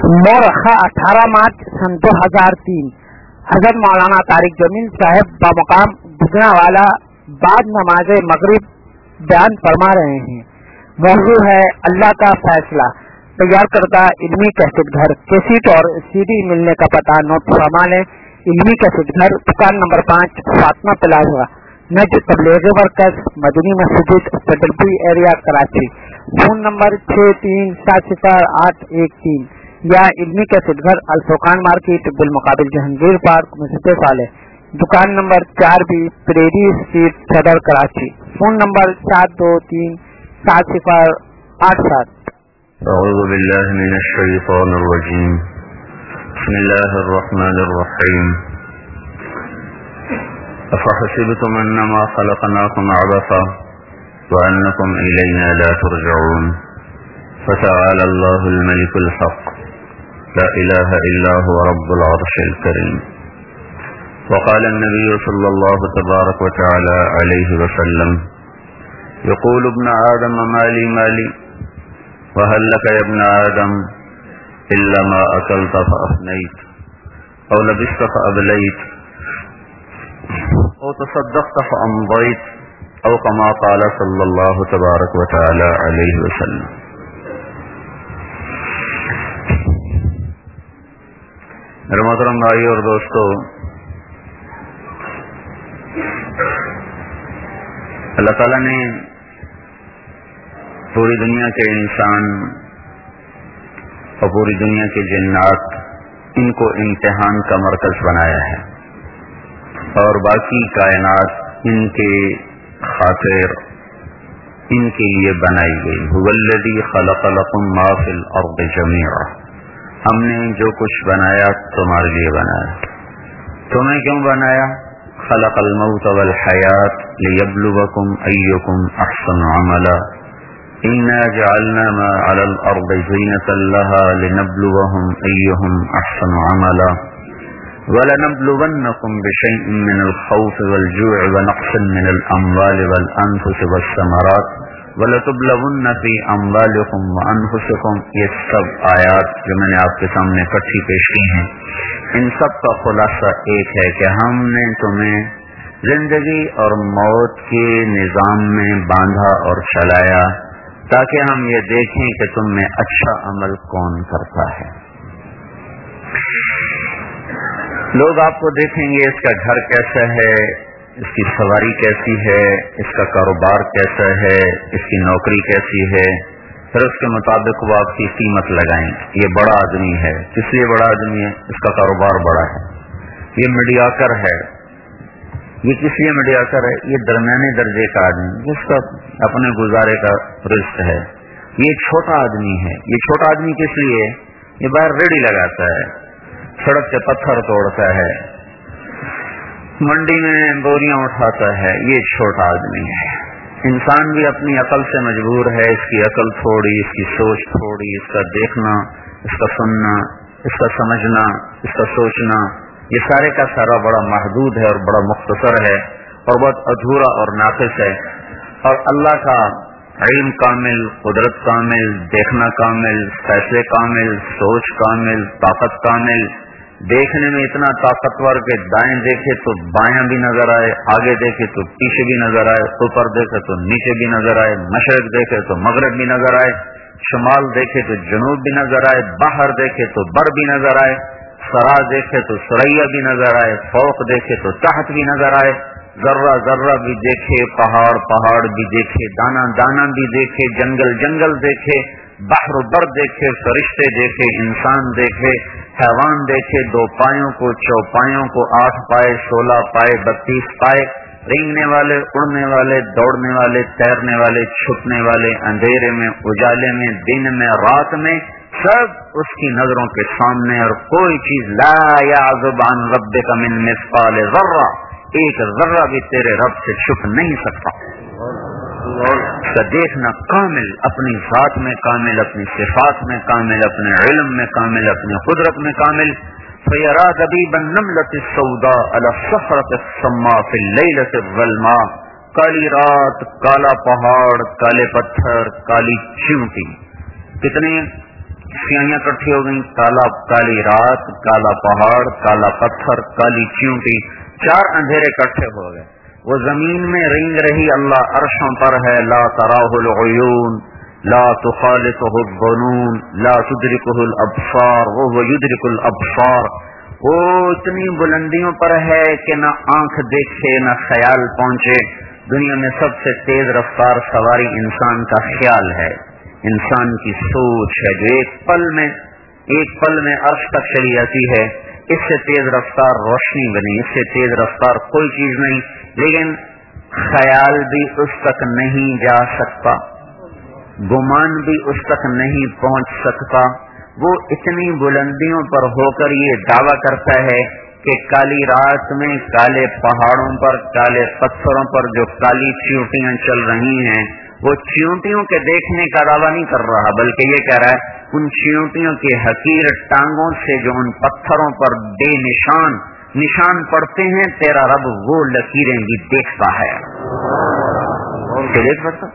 مورخہ 18 مارچ سن 2003 حضرت مولانا طارق جمیل صاحب بمقام گجرا والا بعد نماز مغرب بیان فرما رہے ہیں۔ موضوع ہے اللہ کا فیصلہ۔ تیار کردہ علمی کیسٹ گھر، کیسٹ اور سی ڈی ملنے کا پتہ نوٹ فرما لیں۔ علمی کیسٹ گھر، دکان نمبر 5، فاطمہ پلازا، نج تبلیغ ورکرز، مدنی مسجد، پیڈلپی ایریا، کراچی۔ فون نمبر 63700813 یا علمی کیسٹ گھر، الفرقان مارکیٹ، بالمقابل جہانگیر پارک، مسجد صالح، دکان نمبر 4B، پریری اسٹریٹ، صدر، کراچی۔ Phone number 72370787۔ اعوذ باللہ من الشیطان الرجیم، بسم اللہ الرحمن الرحیم۔ افحسبتم انما خلقناکم عبثا وانکم الینا لا ترجعون، فتعالى اللہ الملک الحق لا الہ الا هو رب العرش الکریم۔ وقال النبي صلى الله تبارك وتعالى عليه وسلم: يقول ابن آدم مالي مالي، وهل لك يا ابن آدم إلا ما أكلت فأفنيت، أو لبست فأبليت، أو تصدقت فأمضيت، أو كما قال صلى الله تبارك وتعالى عليه وسلم۔ میرے محترم بھائی اور دوستو، اللہ تعالیٰ نے پوری دنیا کے انسان اور پوری دنیا کے جنات، ان کو امتحان کا مرکز بنایا ہے، اور باقی کائنات ان کے خاطر ان کے لیے بنائی گئی۔ هو الذی خلق لکم ما فی الارض جمیعا، ہم نے جو کچھ بنایا تمہارے لیے بنایا۔ تمہیں کیوں بنایا؟ خلق الموت والحیات لیبلوکم ایکم احسن عملا، انا جعلنا ما علی الارض زینة لها لنبلوهم ایہم احسن عملا، وَلَنَبْلُوَنَّكُمْ بِشَيْءٍ مِّنَ الْخَوْفِ وَالْجُوعِ وَنَقْصٍ مِّنَ الْأَمْوَالِ وَالْأَنفُسِ وَالثَّمَرَاتِ وَلَتُبْلَوُنَّ فِي أَمْوَالِكُمْ وَأَنفُسِكُمْ۔ یہ سب آیات جو میں نے آپ کے سامنے اکٹھی پیش کی ہیں، ان سب کا خلاصہ ایک ہے کہ ہم نے تمہیں زندگی اور موت کے نظام میں باندھا اور چلایا تاکہ ہم یہ دیکھیں کہ تم میں اچھا عمل کون کرتا ہے۔ لوگ آپ کو دیکھیں گے اس کا گھر کیسا ہے، اس کی سواری کیسی ہے، اس کا کاروبار کیسا ہے، اس کی نوکری کیسی ہے، پھر اس کے مطابق وہ آپ کی قیمت لگائیں۔ یہ بڑا آدمی ہے، کس لیے بڑا آدمی ہے؟ اس کا کاروبار بڑا ہے۔ یہ میڈیاکر ہے، یہ کس لیے میڈیاکر ہے؟ یہ درمیانے درجے کا آدمی جس کا اپنے گزارے کا رزق ہے۔ یہ چھوٹا آدمی ہے، یہ چھوٹا آدمی کس لیے؟ یہ باہر ریڑھی لگاتا ہے، سڑک سے پتھر توڑتا ہے، منڈی میں بوریاں اٹھاتا ہے، یہ چھوٹا آدمی ہے۔ انسان بھی اپنی عقل سے مجبور ہے، اس کی عقل تھوڑی، اس کی سوچ تھوڑی، اس کا دیکھنا، اس کا سننا، اس کا سمجھنا، اس کا سوچنا، یہ سارے کا سارا بڑا محدود ہے اور بڑا مختصر ہے اور بہت ادھورا اور ناقص ہے۔ اور اللہ کا علم کامل، قدرت کامل، دیکھنا کامل، فیصلے کامل، سوچ کامل، طاقت کامل، دیکھنے میں اتنا طاقتور کہ دائیں دیکھے تو بایاں بھی نظر آئے، آگے دیکھے تو پیچھے بھی نظر آئے، اوپر دیکھے تو نیچے بھی نظر آئے، مشرق دیکھے تو مغرب بھی نظر آئے، شمال دیکھے تو جنوب بھی نظر آئے، باہر دیکھے تو بر بھی نظر آئے، سرا دیکھے تو سریا بھی نظر آئے، فوق دیکھے تو تحت بھی نظر آئے، ذرہ ذرہ بھی دیکھے، پہاڑ پہاڑ بھی دیکھے، دانا دانا بھی دیکھے، جنگل جنگل دیکھے، بحر و بر دیکھے، فرشتے دیکھے، انسان دیکھے، حیوان دیکھے، دو پایوں کو، چوپایوں کو، 8 پائے، 16 پائے، 32 پائے، رینگنے والے، اڑنے والے، دوڑنے والے، تیرنے والے، چھپنے والے، اندھیرے میں، اجالے میں، دن میں، رات میں، سب اس کی نظروں کے سامنے، اور کوئی چیز لا یعزب عن ربک من مثقال ذرہ، ایک ذرہ بھی تیرے رب سے چھپ نہیں سکتا۔ اس کا دیکھنا کامل، اپنی ذات میں کامل، اپنی صفات میں کامل، اپنے علم میں کامل، اپنی قدرت میں کامل۔ فَيَرَى دَبِيبَ النَّمْلَةِ السَّوْدَاءَ عَلَى الصَّخْرَةِ الصَّمَّاءِ فِي اللَّيْلَةِ الظَّلْمَاءِ، کالی رات، کالا پہاڑ، کالے پتھر، کالی چیونٹی، کتنے स्याहियां इकट्ठी हो गई, काली रात, काला पहाड़, काला पत्थर, काली चींटी, 4 अंधेरे इकट्ठे हो गए। वो जमीन में रेंग रही, अल्लाह अर्शों पर है। ला तराहुल उयून ला तुखालितुहु ज़ुनून ला तुदरिकुहुल अब्सार वहुव युदरिकुल अब्सार। वो इतनी बुलंदियों पर है कि न आंख देखे न ख्याल पहुंचे। दुनिया में सबसे तेज रफ्तार सवारी इंसान का ख्याल है, इंसान की सोच है, जो एक पल में अर्श तक चली जाती है। इससे तेज रफ्तार रोशनी बनी, इससे तेज रफ्तार कोई चीज नहीं। लेकिन ख्याल भी उस तक नहीं जा सकता, गुमान भी उस तक नहीं पहुंच सकता। वो इतनी बुलंदियों पर होकर ये दावा करता है कि काली रात में काले पहाड़ों पर, काले पत्थरों पर जो काली चींटियां चल रही हैं, वो चींटियों के देखने का दावा नहीं कर रहा, बल्कि ये कह रहा है उन चींटियों के हकीर टांगों से जो उन पत्थरों पर निशान पड़ते हैं, तेरा रब वो लकीरें भी देखता है। तो देख सकता,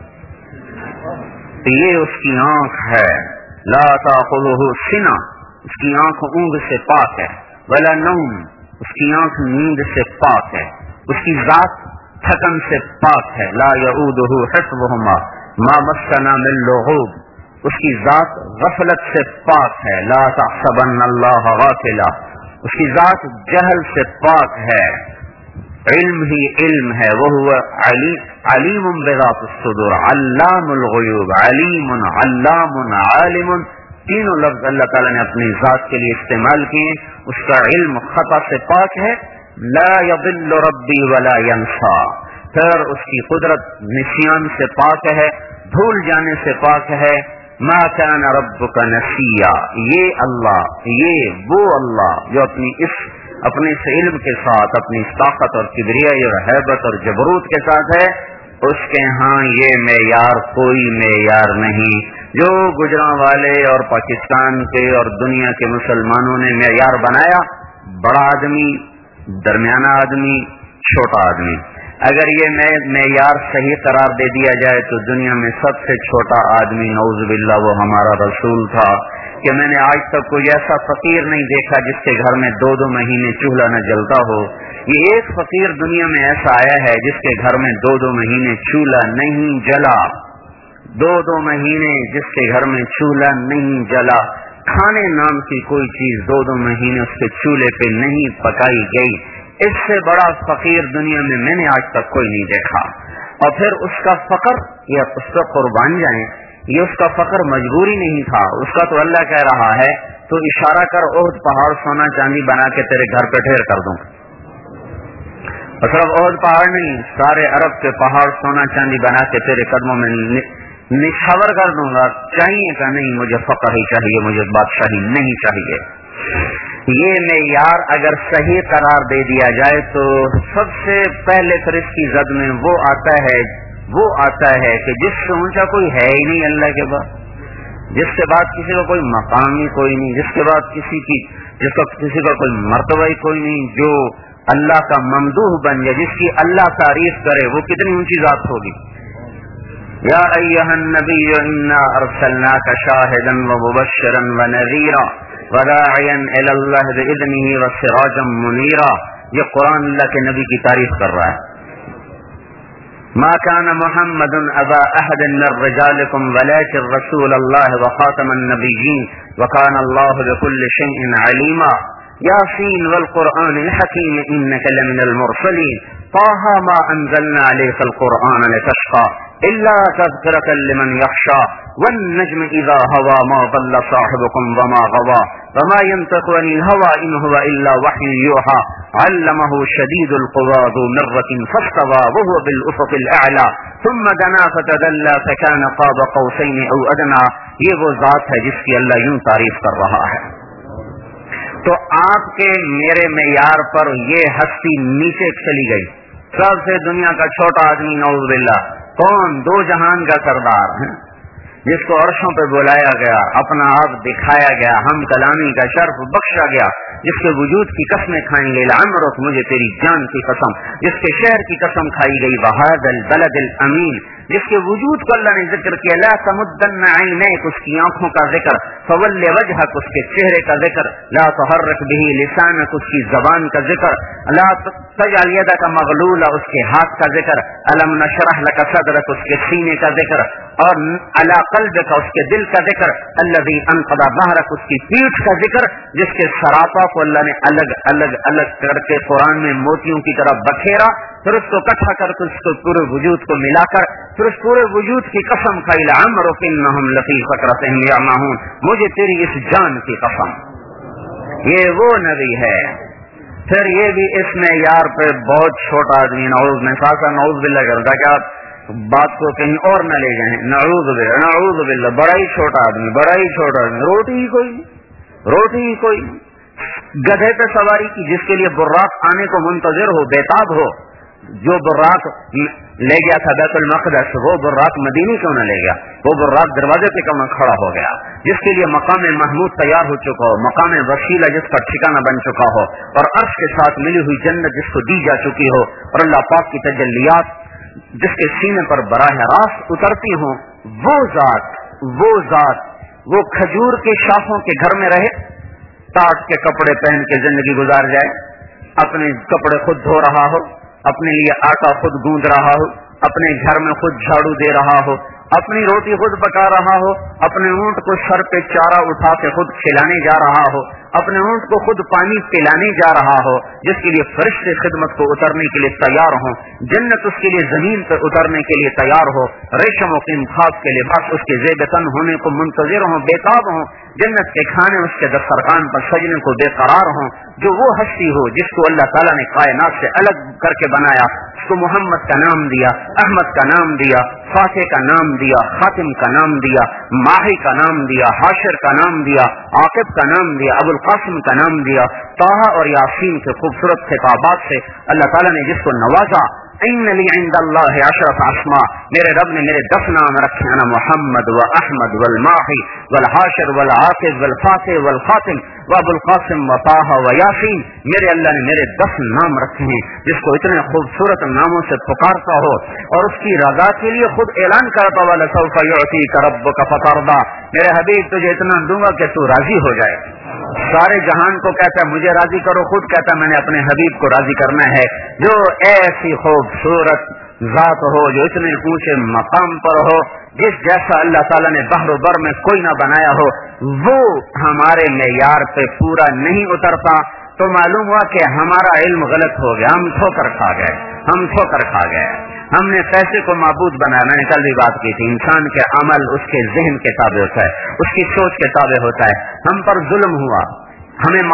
ये उसकी आंख है। ला ताखुज़ुहु सिना, उसकी आंख ऊंघ से पाक है। वला नौम, उसकी आंख नींद से पाक है। उसकी जात थकन से पाक है। ला यऊदुहु हिफ्ज़ुहुमा मा मस्सना मिन लुग़ूब, उसकी जात गफलत से पाक है। ला तहसबन्नल्लाह गाफिला, उसकी जात जहल से पाक है। इल्म ही इल्म है। वो हुआ अलीमुन बिज़ातिस सुदूर, अल्लामुल गुयूब, अलीमुन अल्लामुन आलिमुन। तीनों लफ्ज अल्लाह ताला ने अपनी जात के लिए इस्तेमाल किए। उसका इल्म खता से पाक है। ला यदिल्लु रब्बी वला यंसा, फिर उसकी कुदरत निस्यान से पाक है, भूल जाने से पाक है। मा कान रब्बुका नसिया, ये अल्लाह, ये वो अल्लाह जो अपने इस इल्म के साथ, अपनी ताकत और किबरियाई और हैबत और जबरूत के साथ है, उसके यहाँ ये मेयार कोई मेयार नहीं। जो गुजरांवाले और पाकिस्तान के और दुनिया के मुसलमानों ने मेयार बनाया, बड़ा आदमी, दरमियाना आदमी, छोटा आदमी, अगर ये मेयार सही करार दे दिया जाए तो दुनिया में सबसे छोटा आदमी नौज़ुबिल्लाह वो हमारा रसूल था। कि मैंने आज तक कोई ऐसा फकीर नहीं देखा जिसके घर में 2-2 महीने चूल्हा न जलता हो। ये एक फकीर दुनिया में ऐसा आया है जिसके घर में 2-2 महीने चूल्हा नहीं जला, 2-2 महीने जिसके घर में चूल्हा नहीं जला, खाने नाम की कोई चीज 2-2 महीने उसके चूल्हे पे नहीं पकाई गई। इससे बड़ा फकीर दुनिया में मैंने आज तक कोई नहीं देखा। और फिर उसका फकर या उस पर कुर्बान जाए, ये उसका फकर मजबूरी नहीं था, उसका तो अल्लाह कह रहा है तो इशारा कर ओहद पहाड़ सोना चांदी बना के तेरे घर पे ढेर कर दूं। और सिर्फ ओहद पहाड़ नहीं, सारे अरब के पहाड़ सोना चांदी बना के तेरे कदमों में निछावर कर दूंगा। चाहिए का नहीं, मुझे फकर ही चाहिए, मुझे बादशाही नहीं चाहिए। ये मेयार अगर सही करार दे दिया जाए तो सबसे पहले फिर इसकी जद में वो आता है कि जिससे ऊंचा कोई है ही नहीं अल्लाह के बाद, जिसके बाद किसी का कोई मकाम ही कोई नहीं, जिसके बाद किसी का कोई मर्तबा ही कोई नहीं, जो अल्लाह का ममदूह बन जाए, जिसकी अल्लाह तारीफ करे, वो कितनी ऊंची जात होगी। या अय्युहन नबिय्यु इन्ना अरसलनाका शाहिदन व मुबश्शिरन व नज़ीरा व दाइयन इलल्लाहि बिइज़निही व सिराजम मुनीरा। ये कुरान अल्लाह के नबी की तारीफ कर रहा है। मा कान मुहम्मदुन अबा अहदिन मिन रिजालिकुम वलाकिन रसूलल्लाह व खातमन नबिय्यीन व कान अल्लाहु बिकुल्लि शैइन अलीमा। यासीन वल कुरआनिल हकीम इन्नका लमिनल मुरसलीन ताहा मा अंज़लना अलैकल कुरआन लितश्क़ा इल्ला तज़किरतन लिमन यख़शा वन नज्म इज़ा हवा मा ضل साहिबुकुम वमा गवा वमा यंतिक़ु अनिल हवा इन हुवा इल्ला वह्युन यूहा अल्लमहु शदीदुल क़ुवा ज़ू मिर्रतिन फस्तवा वहुवा बिल उफ़ुक़िल अअला थुम्मा दना फ़तदल्ला फ़कान क़ाब क़ौसैन औ अदना। ये वो जात है जिसकी अल्लाह यूं तारीफ कर रहा है। तो आपके मेरे मेयार पर ये हस्ती नीचे चली गई, सबसे दुनिया का छोटा आदमी नौज़ुबिल्लाह, कौन, 2 जहान का सरदार है, जिसको अर्शों पे बुलाया गया, अपना आप दिखाया गया, हम कलामी का शर्फ बख्शा गया, जिसके वजूद की कसमें खाई गई, अमरुक मुझे तेरी जान की कसम, जिसके शहर की कसम खाई गई, वहादल बलदिल अमीन, جس کے وجود کو اللہ نے ذکر کیا، لا تمدن عینیک، اس کی آنکھوں کا ذکر، فول وجہک، اس کے چہرے کا ذکر، لا تحرک بہ لسانک، اس کی زبان کا ذکر، لا تجعل یدک مغلولہ، اس کے ہاتھ کا ذکر، الم نشرح لک صدرک، اس کے سینے کا ذکر، اور علی قلبک، اس کے دل کا ذکر، الذی انقض ظہرک، اس کی پیٹھ کا ذکر، جس کے سراپا کو اللہ نے الگ الگ الگ کر کے قرآن میں موتیوں کی طرح بکھیرا، پھر اس کو اکٹھا کر کے اس کو پورے وجود کو ملا کر پھر اس پورے وجود کی قسم کھائی، لعمرک انہم لفی سکرتہم یعمہون، مجھے تیری اس جان کی قسم۔ یہ وہ نبی ہے۔ پھر یہ بھی اس میں یار پہ بہت چھوٹا آدمی، نعوذ میں ساتھ نعوذ باللہ کرتا کہ آپ بات کو کہیں اور نہ لے جائیں، نعوذ باللہ، بڑا ہی چھوٹا آدمی، بڑا ہی چھوٹا آدمی، روٹی ہی کوئی گدھے پہ سواری کی، جس کے لیے براق آنے کو منتظر ہو، بےتاب ہو۔ جو براق لے گیا تھا بیت المقدس، وہ براق مدینے کیوں نہ لے گیا؟ وہ براق دروازے پہ کیوں نہ کھڑا ہو گیا؟ جس کے لیے مقام محمود تیار ہو چکا ہو، مقام وسیلہ جس کا ٹھکانہ بن چکا ہو، اور عرش کے ساتھ ملی ہوئی جنت جس کو دی جا چکی ہو، اور اللہ پاک کی تجلیات جس کے سینے پر براہ راست اترتی ہوں، وہ ذات وہ کھجور کے شاخوں کے گھر میں رہے، ٹاٹ کے کپڑے پہن کے زندگی گزار جائے، اپنے کپڑے خود دھو رہا ہو، اپنے لیے آٹا خود گوندھ رہا ہو، اپنے گھر میں خود جھاڑو دے رہا ہو، اپنی روٹی خود پکا رہا ہو، اپنے اونٹ کو سر پہ چارہ اٹھا کے خود کھلانے جا رہا ہو، اپنے اونٹ کو خود پانی پلانے جا رہا ہو، جس کے لیے فرشتے خدمت کو اترنے کے لیے تیار ہوں، جنت اس کے لیے زمین پر اترنے کے لیے تیار ہو، ریشم و خاص کے لباس اس کے زیب تن ہونے کو منتظر ہوں، بےتاب ہوں، جنت کے کھانے اس کے دسترخوان پر سجنے کو بے قرار ہوں۔ جو وہ ہستی ہو جس کو اللہ تعالیٰ نے کائنات سے الگ کر کے بنایا، اس کو محمد کا نام دیا، احمد کا نام دیا، فاتح کا نام دیا، خاتم کا نام دیا، ماہی کا نام دیا، حاشر کا نام دیا، عاقب کا نام دیا، ابو القاسم کا نام دیا، طٰہٰ اور یاسین کے خوبصورت خطابات سے اللہ تعالیٰ نے جس کو نوازا، ان لی عند اللہ عشرۃ اسماء، میرے رب نے میرے 10 نام رکھے، انا محمد و احمد والماحی والحاشر والعاقب والفاتح والخاتم وابو القاسم و طٰہٰ و یاسین، میرے اللہ نے میرے 10 نام رکھے ہیں، جس کو اتنے خوبصورت ناموں سے پکارتا ہو اور اس کی رضا کے لیے خود اعلان کرتا ہوا، لسوف یعطیک ربک فترضی، میرے حبیب تجھے اتنا دوں گا کہ تو راضی ہو جائے۔ سارے جہان کو کہتا ہے مجھے راضی کرو، خود کہتا ہے میں نے اپنے حبیب کو راضی کرنا ہے، جو ایسی خوبصورت ذات ہو، جو اتنے اونچے مقام پر ہو، جس جیسا اللہ تعالیٰ نے بحر و بر میں کوئی نہ بنایا ہو، وہ ہمارے معیار پہ پورا نہیں اترتا، تو معلوم ہوا کہ ہمارا علم غلط ہو گیا، ہم ٹھوکر کھا گئے، ہم نے پیسے کو معبود بنایا۔ میں نے کل بھی بات کی تھی، انسان کے عمل اس کے ذہن کے تابع ہوتا ہے، اس کی سوچ کے تابع ہوتا ہے۔ ہم پر ظلم ہوا، ہمیں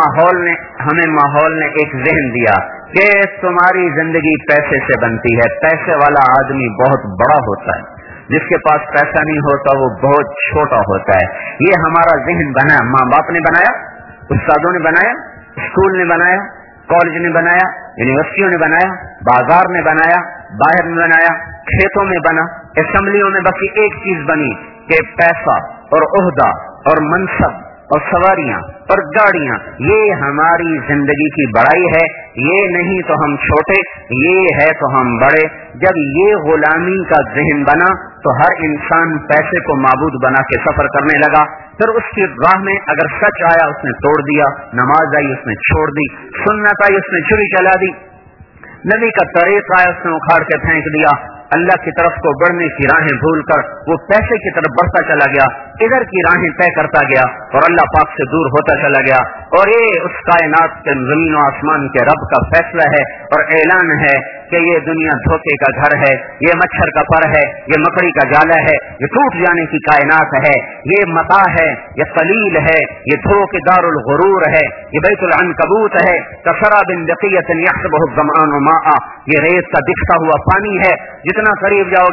ماحول نے ایک ذہن دیا کہ تمہاری زندگی پیسے سے بنتی ہے، پیسے والا آدمی بہت بڑا ہوتا ہے، جس کے پاس پیسہ نہیں ہوتا وہ بہت چھوٹا ہوتا ہے۔ یہ ہمارا ذہن بنا، ماں باپ نے بنایا، استادوں نے بنایا، اسکول نے بنایا، کالج نے بنایا، یونیورسٹیوں نے بنایا، بازار نے بنایا، باہر میں بنایا، کھیتوں میں بنا، اسمبلیوں میں بس ایک چیز بنی کہ پیسہ اور عہدہ اور منصب اور سواریاں اور گاڑیاں، یہ ہماری زندگی کی بڑائی ہے، یہ نہیں تو ہم چھوٹے، یہ ہے تو ہم بڑے۔ جب یہ غلامی کا ذہن بنا تو ہر انسان پیسے کو معبود بنا کے سفر کرنے لگا، پھر اس کی راہ میں اگر سچ آیا اس نے توڑ دیا، نماز آئی اس نے چھوڑ دی، سنت آئی اس نے چھری چلا دی، نبی کا طریق آیا اس نے اکھاڑ کے پھینک دیا، اللہ کی طرف کو بڑھنے کی راہیں بھول کر وہ پیسے کی طرف بڑھتا چلا گیا، ادھر کی راہیں طے کرتا گیا اور اللہ پاک سے دور ہوتا چلا گیا۔ اور یہ اس کائنات کے زمین و آسمان کے رب کا فیصلہ ہے اور اعلان ہے کہ یہ دنیا دھوکے کا گھر ہے، یہ مچھر کا پر ہے، یہ مکڑی کا جالا ہے، یہ ٹوٹ جانے کی کائنات ہے، یہ متاع ہے، یہ قلیل ہے، یہ دھوکے دار الغرور ہے، یہ بیت العنکبوت ہے، کسراب بقیۃ یحسبہ الظمآن ماء، یہ ریت کا دکھتا ہوا پانی ہے۔ جتنا قریب جاؤ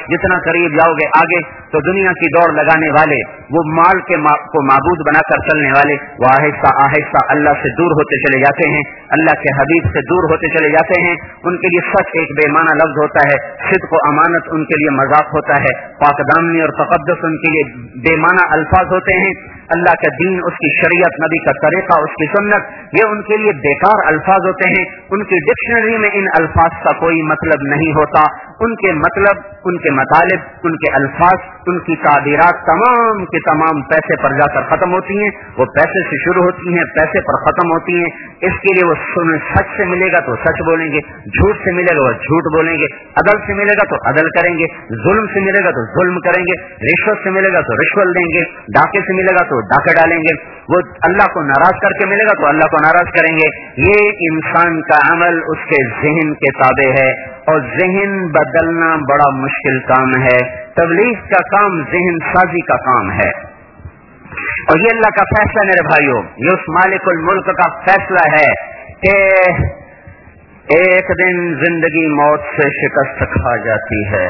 گے آگے تو دنیا کی دوڑ لگانے والے، وہ مال کو معبود بنا کر چلنے والے، وہ آہستہ آہستہ اللہ سے دور ہوتے چلے جاتے ہیں، اللہ کے حبیب سے دور ہوتے چلے جاتے ہیں۔ ان کے لیے سچ ایک بے معنی لفظ ہوتا ہے، صدق و امانت ان کے لیے مذاق ہوتا ہے، پاک دامنی اور تقدس ان کے لیے بے معنی الفاظ ہوتے ہیں۔ اللہ کا دین، اس کی شریعت، نبی کا طریقہ، اس کی سنت، یہ ان کے لیے بیکار الفاظ ہوتے ہیں. ان کی ڈکشنری میں ان الفاظ کا کوئی مطلب نہیں ہوتا. ان کے مطلب، ان کے مطالب، ان کے الفاظ، ان کی تعبیرات تمام کے تمام پیسے پر جا کر ختم ہوتی ہیں. وہ پیسے سے شروع ہوتی ہیں، پیسے پر ختم ہوتی ہیں. اس کے لیے وہ سچ سے ملے گا تو سچ بولیں گے، جھوٹ سے ملے گا وہ جھوٹ بولیں گے، عدل سے ملے گا تو عدل کریں گے، ظلم سے ملے گا تو ظلم کریں گے، رشوت سے ملے گا تو رشوت دیں گے، ڈاکے سے ملے گا تو ڈاکے ڈالیں گے. وہ اللہ کو ناراض کر کے ملے گا تو اللہ کو ناراض کریں گے. یہ انسان کا عمل اس کے ذہن کے تابع ہے، اور ذہن بدلنا بڑا مشکل کام ہے. تبلیغ کا کام ذہن سازی کا کام ہے. اور یہ اللہ کا فیصلہ میرے بھائیوں، یہ اس مالک الملک کا فیصلہ ہے کہ ایک دن زندگی موت سے شکست کھا جاتی ہے،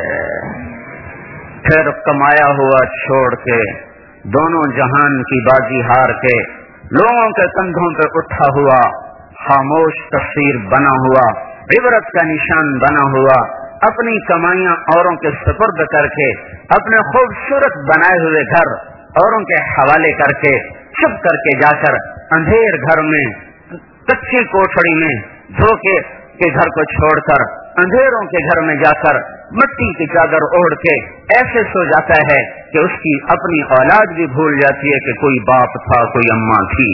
پھر کمایا ہوا چھوڑ کے، دونوں جہان کی بازی ہار کے، لوگوں کے کندھوں پہ اٹھا ہوا خاموش تصویر بنا ہوا، عبرت کا نشان بنا ہوا، اپنی کمائیاں اوروں کے سپرد کر کے، اپنے خوبصورت بنائے ہوئے گھر اوروں کے حوالے کر کے، چپ کر کے جا کر اندھیر گھر میں، کچی کوٹھڑی میں، دھوکے کے گھر کو چھوڑ کر اندھیروں کے گھر میں جا کر مٹی کی چادر اوڑھ کے ایسے سو جاتا ہے کہ اس کی اپنی اولاد بھی بھول جاتی ہے کہ کوئی باپ تھا، کوئی اماں تھی.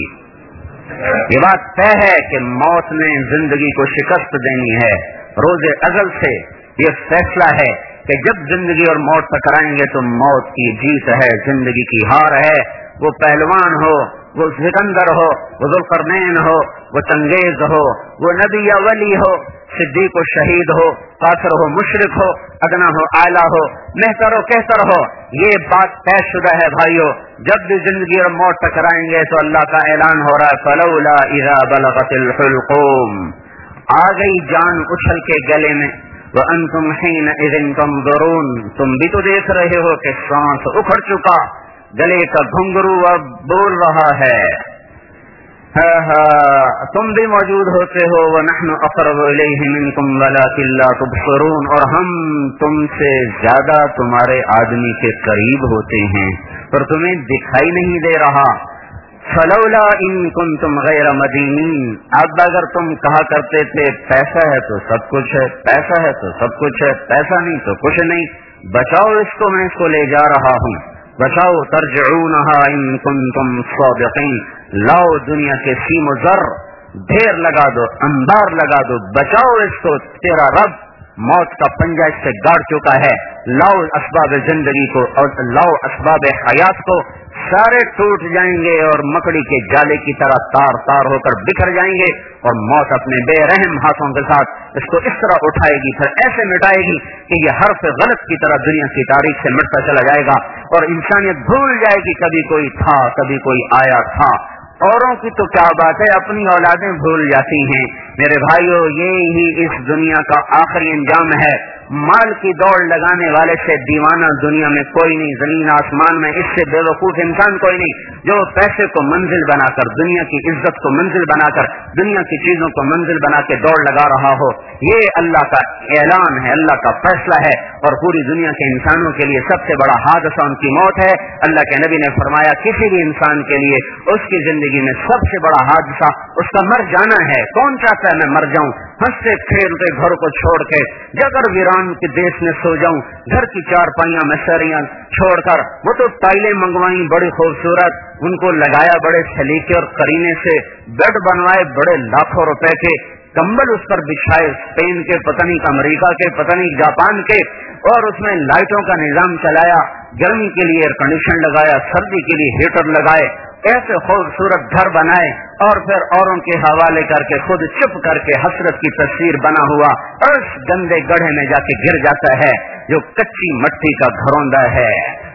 یہ بات طے ہے کہ موت نے زندگی کو شکست دینی ہے. روز ازل سے یہ فیصلہ ہے کہ جب زندگی اور موت ٹکرائیں گے تو موت کی جیت ہے، زندگی کی ہار ہے. وہ پہلوان ہو، وہ سکندر ہو، وہ ذوالقرنین ہو، وہ چنگیز ہو، وہ نبی یا ولی ہو، صدیق و شہید ہو، کافر ہو، مشرک ہو، ادنا ہو، اعلیٰ ہو، مہتر ہو، کہتر ہو، یہ بات طے شدہ ہے بھائیو. جب بھی زندگی اور موت ٹکرائیں گے تو اللہ کا اعلان ہو رہا ہے فلولا اذا بلغت الحلقوم، آ گئی جان اچھل کے گلے میں، وانتم حینئذ تنظرون، تم بھی تو دیکھ رہے ہو کہ سانس اکھڑ چکا، گلے کا گھنگرو اب بول رہا ہے. تم بھی موجود ہوتے ہو، وَنَحْنُ أَقْرَبُ إِلَيْهِ مِنْكُمْ وَلَكِنْ لَا تُبْصِرُونَ، اور ہم تم سے زیادہ تمہارے آدمی کے قریب ہوتے ہیں پر تمہیں دکھائی نہیں دے رہا. فَلَوْلَا إِن كُنْتُمْ غَيْرَ مَدِينِينَ، اب اگر تم کہا کرتے تھے پیسہ ہے تو سب کچھ ہے، پیسہ ہے تو سب کچھ ہے، پیسہ نہیں تو کچھ نہیں، بچاؤ اس کو، میں اس کو لے جا رہا ہوں، بچاؤ، ترجعونها ان کنتم صادقین، لاؤ دنیا کے سیم و زر ڈھیر لگا دو، انبار لگا دو، بچاؤ اس کو، تیرا رب موت کا پنجہ اس سے گاڑ چکا ہے. لاؤ اسباب زندگی کو اور لاؤ اسباب حیات کو، سارے ٹوٹ جائیں گے اور مکڑی کے جالے کی طرح تار تار ہو کر بکھر جائیں گے، اور موت اپنے بے رحم ہاتھوں کے ساتھ اس کو اس طرح اٹھائے گی، پھر ایسے مٹائے گی کہ یہ حرف غلط کی طرح دنیا کی تاریخ سے مٹتا چلا جائے گا، اور انسانیت بھول جائے گی کبھی کوئی تھا، کبھی کوئی آیا تھا. اوروں کی تو کیا بات ہے، اپنی اولادیں بھول جاتی ہیں. میرے بھائیو، یہی اس دنیا کا آخری انجام ہے. مال کی دوڑ لگانے والے سے دیوانہ دنیا میں کوئی نہیں، زمین آسمان میں اس سے بے وقوف انسان کوئی نہیں، جو پیسے کو منزل بنا کر، دنیا کی عزت کو منزل بنا کر، دنیا کی چیزوں کو منزل بنا کے دوڑ لگا رہا ہو. یہ اللہ کا اعلان ہے، اللہ کا فیصلہ ہے، اور پوری دنیا کے انسانوں کے لیے سب سے بڑا حادثہ ان کی موت ہے. اللہ کے نبی نے فرمایا کسی بھی انسان کے لیے اس کی زندگی میں سب سے بڑا حادثہ اس کا مر جانا ہے. کون چاہتا ہے میں مر جاؤں، ہنستے کھیلتے گھر کو چھوڑ کے جگر ویران کے دیش میں سو جاؤں، گھر کی چار پائیاں مشریاں چھوڑ کر. وہ تو ٹائلیں منگوائیں بڑی خوبصورت، ان کو لگایا بڑے سلیقے اور قرینے سے، بیڈ بنوائے بڑے لاکھوں روپے کے، کمبل اس پر بچھائے اسپین کے، پتہ نہیں امریکہ کے، پتہ نہیں جاپان کے، اور اس میں لائٹوں کا نظام چلایا، گرمی کے لیے ایئر کنڈیشن لگایا، سردی کے لیے ہیٹر لگائے، ایسے خوبصورت گھر بنائے، اور پھر اوروں کے حوالے کر کے خود چپ کر کے حسرت کی تصویر بنا ہوا اس گندے گڑھے میں جا کے گر جاتا ہے جو کچی مٹی کا گھروندہ ہے،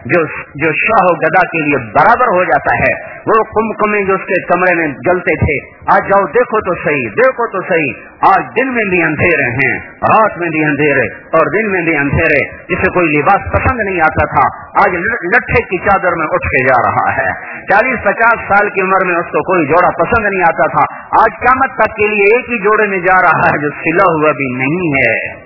جو شاہ و گدا کے لیے برابر ہو جاتا ہے. وہ کمکمے جو اس کے کمرے میں جلتے تھے، آج جاؤ دیکھو تو صحیح، دیکھو تو صحیح، آج دن میں بھی اندھیرے ہیں، رات میں بھی اندھیرے اور دن میں بھی اندھیرے. جسے کوئی لباس پسند نہیں آتا تھا آج لٹھے کی چادر میں اٹھ کے جا رہا ہے. 40-50 سال کی عمر میں اس کو کوئی جوڑا پسند نہیں آتا تھا، آج قیامت تک کے لیے ایک ہی جوڑے میں جا رہا ہے جو سلا ہوا بھی نہیں ہے.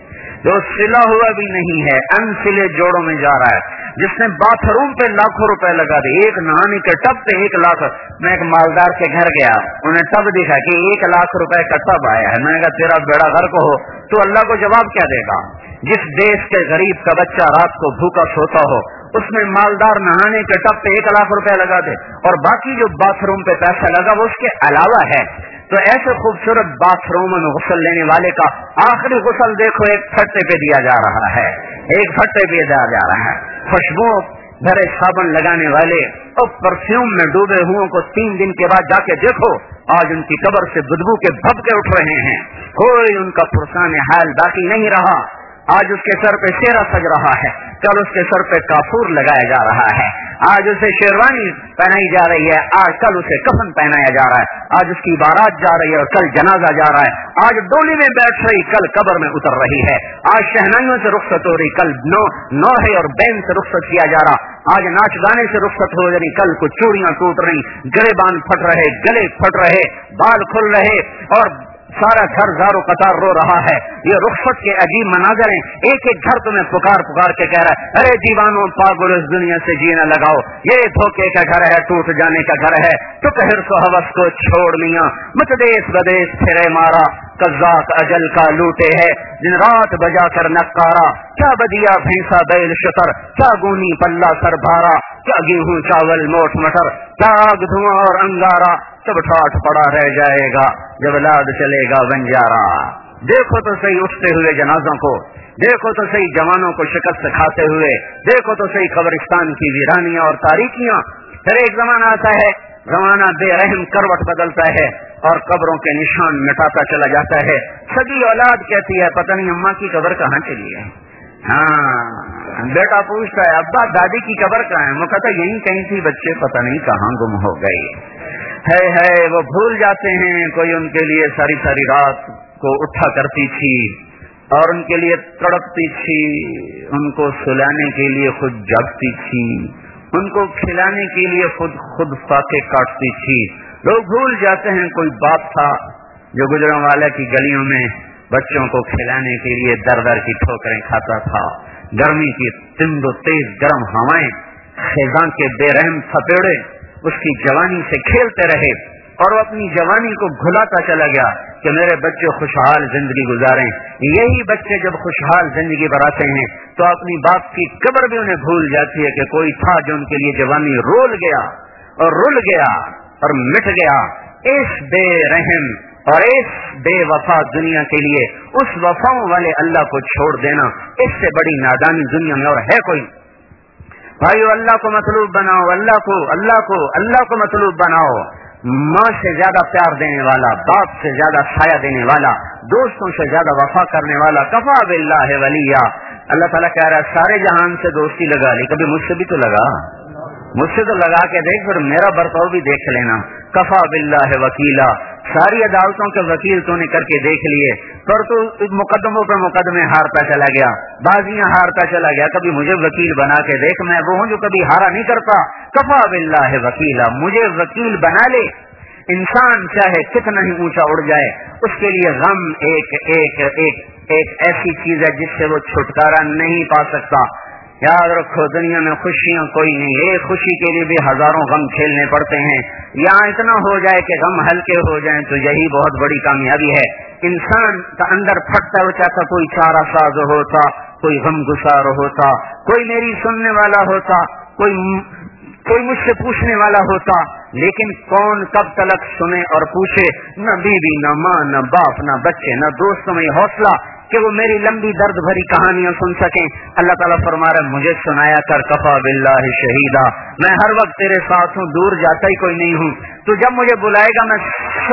جو سلا ہوا بھی نہیں ہے انسلے جوڑوں میں جا رہا ہے، جس نے باتھ روم پہ لاکھوں روپے لگا دے، ایک نہانے کے ٹب پہ 1 لاکھ. میں ایک مالدار کے گھر گیا، انہیں ٹب دکھا کہ 1 لاکھ روپے کا ٹب آیا ہے. میں نے کہا تیرا بیڑا غرق ہو، تو اللہ کو جواب کیا دے گا؟ جس دیش کے غریب کا بچہ رات کو بھوکا سوتا ہو، اس میں مالدار نہانے کے ٹب پہ 1 لاکھ روپے لگا دے، اور باقی جو باتھ روم پہ پیسہ لگا وہ اس کے علاوہ ہے. تو ایسے خوبصورت باتھ روم میں غسل لینے والے کا آخری غسل دیکھو ایک پھٹے پہ دیا جا رہا ہے، ایک پھٹے پہ دیا جا رہا ہے. خوشبو بھرے صابن لگانے والے اور پرفیوم میں ڈوبے ہوئے کو 3 دن کے بعد جا کے دیکھو، آج ان کی قبر سے بدبو کے بھبکے اٹھ رہے ہیں، کوئی ان کا پرسان حال باقی نہیں رہا. آج اس کے سر پہ سیرا سج رہا ہے، کل اس کے سر پہ کافور لگایا جا رہا ہے، آج اسے شیروانی پہنائی جا رہی ہے، آج کل اسے کفن پہنایا جا رہا ہے، آج اس کی بارات جا رہی ہے اور کل جنازہ جا رہا ہے، آج ڈولی میں بیٹھ رہی کل قبر میں اتر رہی ہے، آج شہنائیوں سے رخصت ہو رہی کل نوحے اور بین سے رخصت کیا جا رہا، آج ناچ گانے سے رخصت ہو رہی کل کو چوڑیاں ٹوٹ رہی، گریبان پھٹ رہے، گلے پھٹ رہے، بال کھل رہے، اور سارا گھر زارو قطار رو رہا ہے. یہ رخصت کے عجیب مناظر ہیں. ایک ایک گھر تمہیں پکار پکار کے کہہ رہا ہے ارے دیوانوں پاگل اس دنیا سے جینا لگاؤ، یہ دھوکے کا گھر ہے، ٹوٹ جانے کا گھر ہے، تو کہر سو حوث کو چھوڑ میاں مت دیس بدیس پھرے مارا، قذاق اجل کا لوٹے ہے دن رات بجا کر نکارا، کیا بدیا بھینسا بیل شتر، کیا گونی پلہ سر بھارا، کیا گیہوں چاول موٹ مٹر، کیا آگ دھواں اور انگارا، سب ٹھاٹ پڑا رہ جائے گا جب لاد چلے گا بنجارا. دیکھو تو صحیح اٹھتے ہوئے جنازوں کو، دیکھو تو صحیح جوانوں کو شکست کھاتے ہوئے، دیکھو تو صحیح قبرستان کی ویرانیاں اور تاریکیاں. پھر ایک زمانہ آتا ہے، زمانہ بے رحم کروٹ بدلتا ہے اور قبروں کے نشان مٹاتا چلا جاتا ہے. سبھی اولاد کہتی ہے پتہ نہیں اماں کی قبر کہاں چلی ہے. ہاں بیٹا پوچھتا ہے ابا دادی کی قبر کہاں ہے، وہ کہتا ہے یہیں کہیں تھی بچے پتہ نہیں کہاں گم ہو گئے. ہے وہ بھول جاتے ہیں. کوئی ان کے لیے ساری ساری رات کو اٹھا کرتی تھی اور ان کے لیے تڑپتی تھی، ان کو سلانے کے لیے خود جاگتی تھی، ان کو کھلانے کے لیے خود فاقے کاٹتی تھی. لوگ بھول جاتے ہیں کوئی باپ تھا جو گجروں والا کی گلیوں میں بچوں کو کھلانے کے لیے در در کی ٹھوکریں کھاتا تھا. گرمی کی تند و تیز گرم ہوائیں، خزاں کے بے رحم تھپیڑے اس کی جوانی سے کھیلتے رہے اور وہ اپنی جوانی کو بھلاتا چلا گیا کہ میرے بچے خوشحال زندگی گزاریں. یہی بچے جب خوشحال زندگی بناتے ہیں تو اپنی باپ کی قبر بھی انہیں بھول جاتی ہے کہ کوئی تھا جو ان کے لیے جوانی رول گیا اور رل گیا اور مٹ گیا. اس بے رحم اور اس بے وفا دنیا کے لیے اس وفاؤں والے اللہ کو چھوڑ دینا، اس سے بڑی نادانی دنیا میں اور ہے کوئی. بھائیو اللہ کو مطلوب بناؤ، اللہ کو مطلوب بناؤ. ماں سے زیادہ پیار دینے والا، باپ سے زیادہ سایہ دینے والا، دوستوں سے زیادہ وفا کرنے والا، کفا باللہ ولیہ. اللہ تعالیٰ کہہ رہا ہے سارے جہان سے دوستی لگا لی، کبھی مجھ سے بھی تو لگا، مجھ سے تو لگا کے دیکھ، پھر میرا برتاؤ بھی دیکھ لینا. کفا باللہ وکیلا. ساری عدالتوں کے وکیل تو نے کر کے دیکھ لیے، پر تو مقدموں پہ مقدمے ہارتا چلا گیا، بازیاں ہارتا چلا گیا. کبھی مجھے وکیل بنا کے دیکھ، میں وہ ہوں جو کبھی ہارا نہیں کرتا. کفا باللہ وکیلا. مجھے وکیل بنا لے. انسان چاہے کتنا ہی اونچا اڑ جائے، اس کے لیے غم ایک ایسی چیز ہے جس سے وہ چھٹکارا نہیں پا سکتا. یاد رکھو دنیا میں خوشیاں کوئی نہیں، ایک خوشی کے لیے بھی ہزاروں غم کھیلنے پڑتے ہیں. یہاں اتنا ہو جائے کہ غم ہلکے ہو جائیں تو یہی بہت بڑی کامیابی ہے. انسان کا اندر پھٹتا ہو چاہتا کوئی چارہ ساز ہوتا، کوئی غم گسار ہوتا، کوئی میری سننے والا ہوتا، کوئی مجھ سے پوچھنے والا ہوتا. لیکن کون کب تلک سنے اور پوچھے؟ نہ بیوی، نہ ماں، نہ باپ، نہ بچے، نہ دوستوں میں حوصلہ کہ وہ میری لمبی درد بھری کہانیاں سن سکیں. اللہ تعالیٰ فرما رہا ہے مجھے سنایا کر، کفا باللہ شہیدا. میں ہر وقت تیرے ساتھ ہوں، دور جاتا ہی کوئی نہیں ہوں. تو جب مجھے بلائے گا میں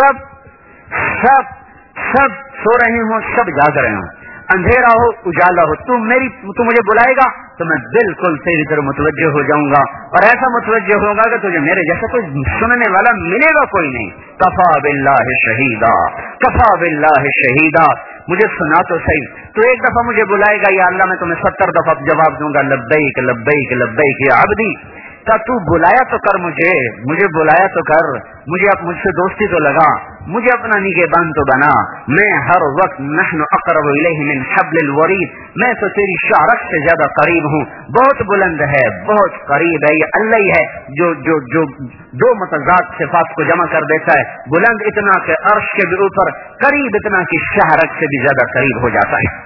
سب سو رہے ہوں، سب جاگ رہے ہوں، اندھیرا ہو اجالا ہو، تو مجھے بلائے گا تو میں بالکل تیری طرف متوجہ ہو جاؤں گا، اور ایسا متوجہ ہوگا کہ تجھے میرے جیسا کوئی سننے والا ملے گا کوئی نہیں. کفا باللہ شہیدا، کفا باللہ شہیدا. مجھے سنا تو صحیح. تو ایک دفعہ مجھے بلائے گا یا اللہ میں تمہیں 70 دفعہ جواب دوں گا لبیک لبیک لبیک یا عبدی. تو بلایا تو کر، مجھے بلایا تو کر، مجھ سے دوستی تو لگا. مجھے اپنا نگہبان تو بنا، میں ہر وقت نحن اقرب الیہ من حبل الورید، میں تو تیری شعرت سے زیادہ قریب ہوں. بہت بلند ہے، بہت قریب ہے، یہ اللہ ہی ہے جو دو متضاد صفات کو جمع کر دیتا ہے. بلند اتنا کہ عرش کے بھی اوپر، قریب اتنا کہ شہرت سے بھی زیادہ قریب ہو جاتا ہے.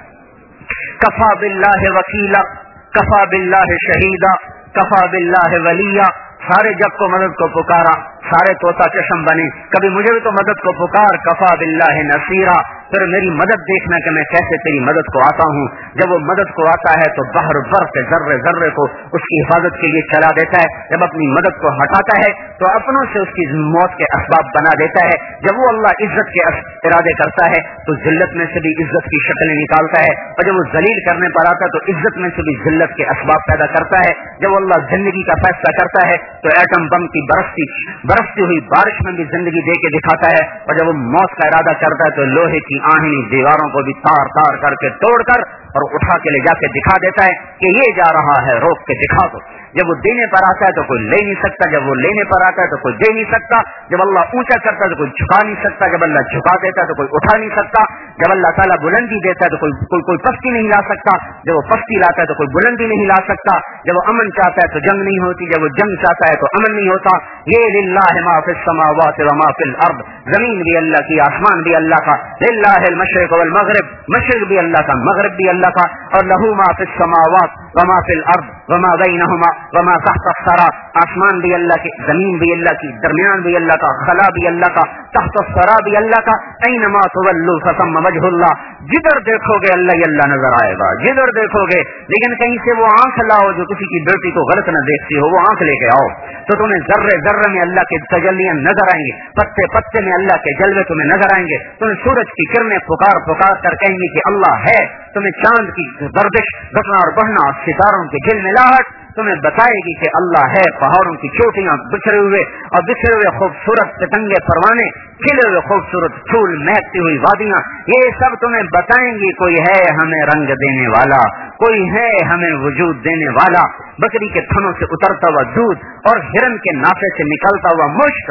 کفا باللہ وکیلا، کفا باللہ شہیدا، کفا باللہ ولیہ. سارے جگ کو مدد کو پکارا، سارے طوطا چشم بنے، کبھی مجھے بھی تو مدد کو پکار. کفا باللہ نصیرا، پھر میری مدد دیکھنا کہ میں کیسے تیری مدد کو آتا ہوں. جب وہ مدد کو آتا ہے تو بحر بر کے ذرے ذرے کو اس کی حفاظت کے لیے چلا دیتا ہے. جب اپنی مدد کو ہٹاتا ہے تو اپنوں سے اس کی موت کے اسباب بنا دیتا ہے. جب وہ اللہ عزت کے ارادے کرتا ہے تو ذلت میں سے بھی عزت کی شکلیں نکالتا ہے، اور جب وہ ذلیل کرنے پر آتا ہے تو عزت میں سے بھی ذلت کے اسباب پیدا کرتا ہے. جب وہ اللہ زندگی کا فیصلہ کرتا ہے تو ایٹم بم کی برستی ہوئی بارش میں بھی زندگی دے کے دکھاتا ہے، اور جب وہ موت کا ارادہ کرتا ہے تو لوہے کی آہنی دیواروں کو بھی تار تار کر کے توڑ کر اور اٹھا کے لے جا کے دکھا دیتا ہے کہ یہ جا رہا ہے، روک کے دکھا دو. جب وہ دینے پر آتا ہے تو کوئی لے نہیں سکتا، جب وہ لینے پر آتا ہے تو کوئی دے نہیں سکتا. جب اللہ اونچا کرتا ہے تو کوئی جھکا نہیں سکتا، جب اللہ جھکا دیتا ہے تو کوئی اٹھا نہیں سکتا. جب اللہ تعالیٰ بلندی دیتا ہے تو کوئی پستی نہیں لا سکتا، جب وہ پستی لاتا ہے تو کوئی بلندی نہیں لا سکتا. جب وہ امن چاہتا ہے تو جنگ نہیں ہوتی، جب وہ جنگ چاہتا ہے تو امن نہیں ہوتا. یہ للہ ما فی السماوات و ما فی الارض، زمین بھی اللہ کی، آسمان بھی اللہ کا. للہ المشرق والمغرب، مشرق بھی اللہ کا، مغرب بھی اللہ کا. اور لہو ما فی السماوات و ما فی الارض وما بینہما وما تحت الثری، آسمان بھی اللہ کی، زمین بھی اللہ کی، درمیان بھی اللہ کا، خلا بھی اللہ کا، تحت الثری بھی اللہ کا. اینما تولوا فثم وجہ اللہ، جدھر دیکھو گے اللہ ہی اللہ نظر آئے گا، جدھر دیکھو گے. لیکن کہیں سے وہ آنکھ لاؤ جو کسی کی بیٹی کو غلط نہ دیکھتی ہو، وہ آنکھ لے کے آؤ تو تمہیں ذرے ذرے میں اللہ کے تجلیاں نظر آئیں گے، پتے پتے میں اللہ کے جلوے تمہیں نظر آئیں گے. تمہیں سورج کی کرنیں پکار پکار کر کہیں گی کہ اللہ ہے. تمہیں چاند کی گردش گھٹنا اور بڑھنا اور ستاروں کی جھلملاہٹ تمہیں بتائے گی کہ اللہ ہے. پہاڑوں کی چوٹیاں بچھڑے ہوئے خوبصورت پتنگے پروانے، کھلے ہوئے خوبصورت پھول، مہکتی ہوئی وادیاں، یہ سب تمہیں بتائیں گی کوئی ہے ہمیں رنگ دینے والا، کوئی ہے ہمیں وجود دینے والا. بکری کے تھنوں سے اترتا ہوا دودھ اور ہرن کے نافے سے نکلتا ہوا مشک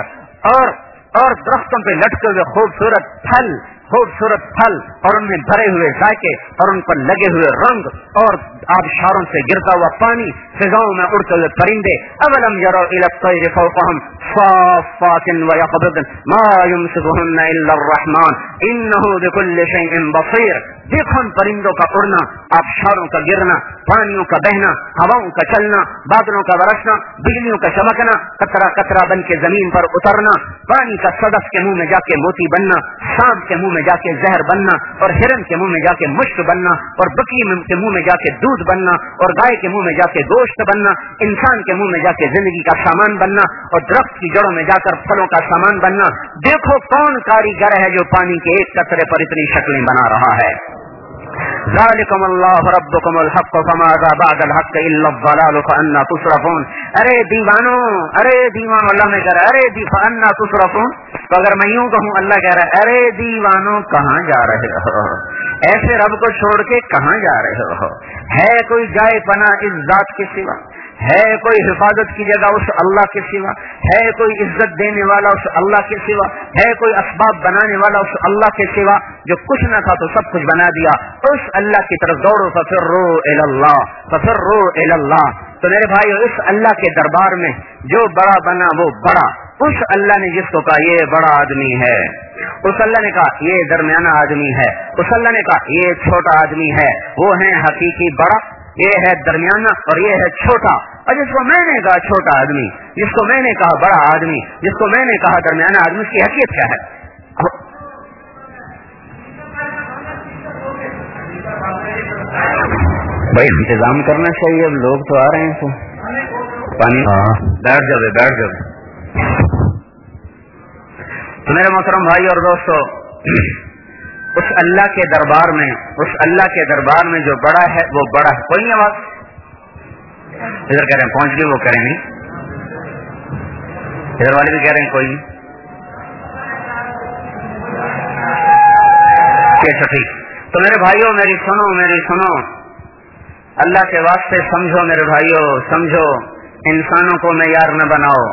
اور درختوں پہ لٹکے ہوئے خوبصورت پھل اور ان میں بھرے ہوئے ذائقے اور ان پر لگے ہوئے رنگ اور آبشاروں سے گرتا ہوا پانی، فضاؤں میں اڑتے ہوئے پرندے. اولم یروا الی الطیر فوقہم صافات ویقبضن ما یمسکہن الا الرحمن انہ بکل شیء بصیر. دیکھو ان پرندوں کا اڑنا، آبشاروں کا گرنا، پانیوں کا بہنا، ہواؤں کا چلنا، بادلوں کا برسنا، بجلیوں کا چمکنا، قطرہ قطرہ بن کے زمین پر اترنا، پانی کا صدف کے منہ میں جا کے موتی بننا، سانپ کے منہ میں جا کے زہر بننا، اور ہرن کے منہ میں جا کے مشک بننا، اور بکری کے منہ میں جا کے دودھ بننا، اور گائے کے منہ میں جا کے گوشت بننا، انسان کے منہ میں جا کے زندگی کا سامان بننا، اور درخت کی جڑوں میں جا کر پھلوں کا سامان بننا. دیکھو کون کاریگر ہے جو پانی کے ایک قطرے پر اتنی شکلیں بنا رہا ہے. ذالکم اللہ ربکم الحق فماذا بعد الحق الا الضلال فانا تصرفون. ارے دیوانو اللہ میں کہہ رہا ہے ارے فانا تصرفون. تو اگر میں یوں کہوں اللہ کہہ رہا ہے ارے دیوانو کہاں جا رہے ہو، ایسے رب کو چھوڑ کے کہاں جا رہے ہو؟ ہے کوئی جائے پناہ اس ذات کے سوا؟ ہے کوئی حفاظت کی جگہ اس اللہ کے سوا؟ ہے کوئی عزت دینے والا اس اللہ کے سوا؟ ہے کوئی اسباب بنانے والا اس اللہ کے سوا؟ جو کچھ نہ تھا تو سب کچھ بنا دیا، اس اللہ کی طرف دوڑو. ففروا الی اللہ. تو میرے بھائیو، اس اللہ کے دربار میں جو بڑا بنا وہ بڑا، اس اللہ نے جس کو کہا یہ بڑا آدمی ہے، اس اللہ نے کہا یہ درمیانہ آدمی ہے، اس اللہ نے کہا یہ چھوٹا آدمی ہے. وہ ہے حقیقی بڑا، یہ ہے درمیانہ اور یہ ہے چھوٹا. اور جس کو میں نے کہا چھوٹا آدمی، جس کو میں نے کہا بڑا آدمی، جس کو میں نے کہا درمیانہ آدمی، اس کی حیثیت کیا ہے؟ بھائی انتظام کرنا چاہیے، اب لوگ تو آ رہے ہیں تو پانی بیٹھ جاؤ. تو میرے محترم بھائی اور دوستو، اس اللہ کے دربار میں جو بڑا ہے وہ بڑا ہے. کوئی نہیں آواز ادھر کہہ رہے ہیں پہنچ گئی، وہ کریں گے ادھر والے بھی کہہ رہے ہیں کوئی نہیں. اچھا ٹھیک. تو میرے بھائیوں میری سنو اللہ کے واسطے سمجھو میرے بھائیوں، سمجھو. انسانوں کو معیار نہ بناؤ،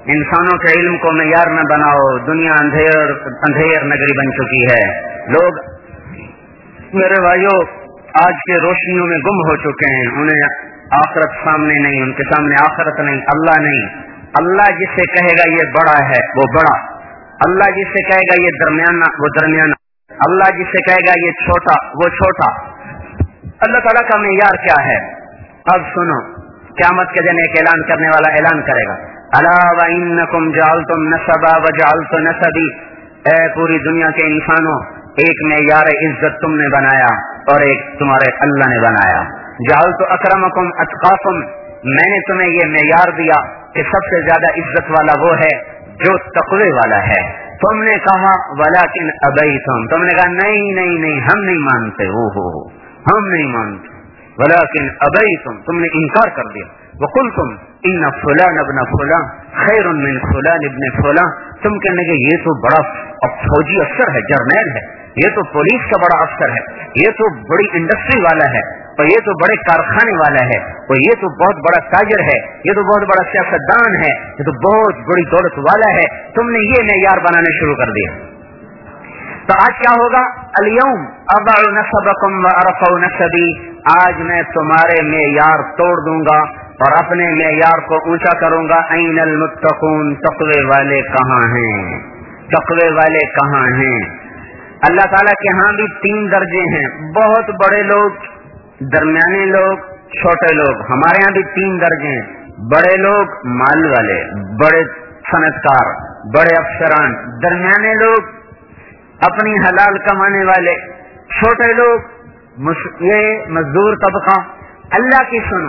इंसानों के इल्म को मेयार न बनाओ, दुनिया अंधेर नगरी बन चुकी है। लोग मेरे भाइयों आज के रोशनियों में गुम हो चुके हैं, उन्हें आखिरत सामने नहीं, उनके सामने आखिरत नहीं, अल्लाह नहीं। अल्लाह जिससे कहेगा ये बड़ा है वो बड़ा, अल्लाह जिससे कहेगा ये दरमियाना वो दरमियाना, अल्लाह जिससे कहेगा ये छोटा वो छोटा। अल्लाह ताला का मेयार क्या है? अब सुनो, क़यामत के दिन एक ऐलान करने वाला ऐलान करेगा, अला व इन्नकुम जअलतुम नसबा व जअलतु नसबी, ऐ पूरी दुनिया के इंसानों, एक मेयार इज्जत तुमने बनाया और एक तुम्हारे अल्लाह ने बनाया। जअलतु अकरमकुम अतकाकुम, मैंने तुम्हें ये मेयार दिया कि सबसे ज्यादा इज्जत वाला वो है जो तक़वे वाला है। तुमने कहा वलाकिन अबैतुम, तुमने कहा नहीं नहीं नहीं हम नहीं मानते, ओहो हम नहीं मानते, वलाकिन अबैतुम, तुमने इनकार कर दिया। वकुल्तुम इन्न फुलान इब्न फुलान खैरुन मिन फुलान इब्न फुलान, तुम कहने के ये तो बड़ा फौजी अफसर है, जर्नैल है, ये तो पुलिस का बड़ा अफसर है, ये तो बड़ी इंडस्ट्री वाला है, और ये तो बड़े कारखाने वाला है, और ये तो बहुत बड़ा ताजर है, ये तो बहुत बड़ा सियासतदान है, ये तो बहुत बड़ी दौलत वाला है। तुमने ये मेयार बनाने शुरू कर दिया। तो आज क्या होगा? अल-यौम अदअ नसबकुम व अरफउ नसबी, आज मैं तुम्हारे मेयार तोड़ दूंगा और अपने मेयार को ऊंचा करूंगा। ऐनल मुत्तकून, तक़वे वाले कहाँ हैं? तक़वे वाले कहाँ हैं? अल्लाह ताला के यहाँ भी 3 दर्जे हैं, बहुत बड़े लोग, दरमियाने लोग, छोटे लोग। हमारे यहाँ भी 3 दर्जे हैं, बड़े लोग माल वाले, बड़े सनतकार, बड़े अफसरान, दरमियाने लोग अपनी हलाल कमाने वाले, छोटे लोग ये मजदूर तबका। अल्लाह की सुनो,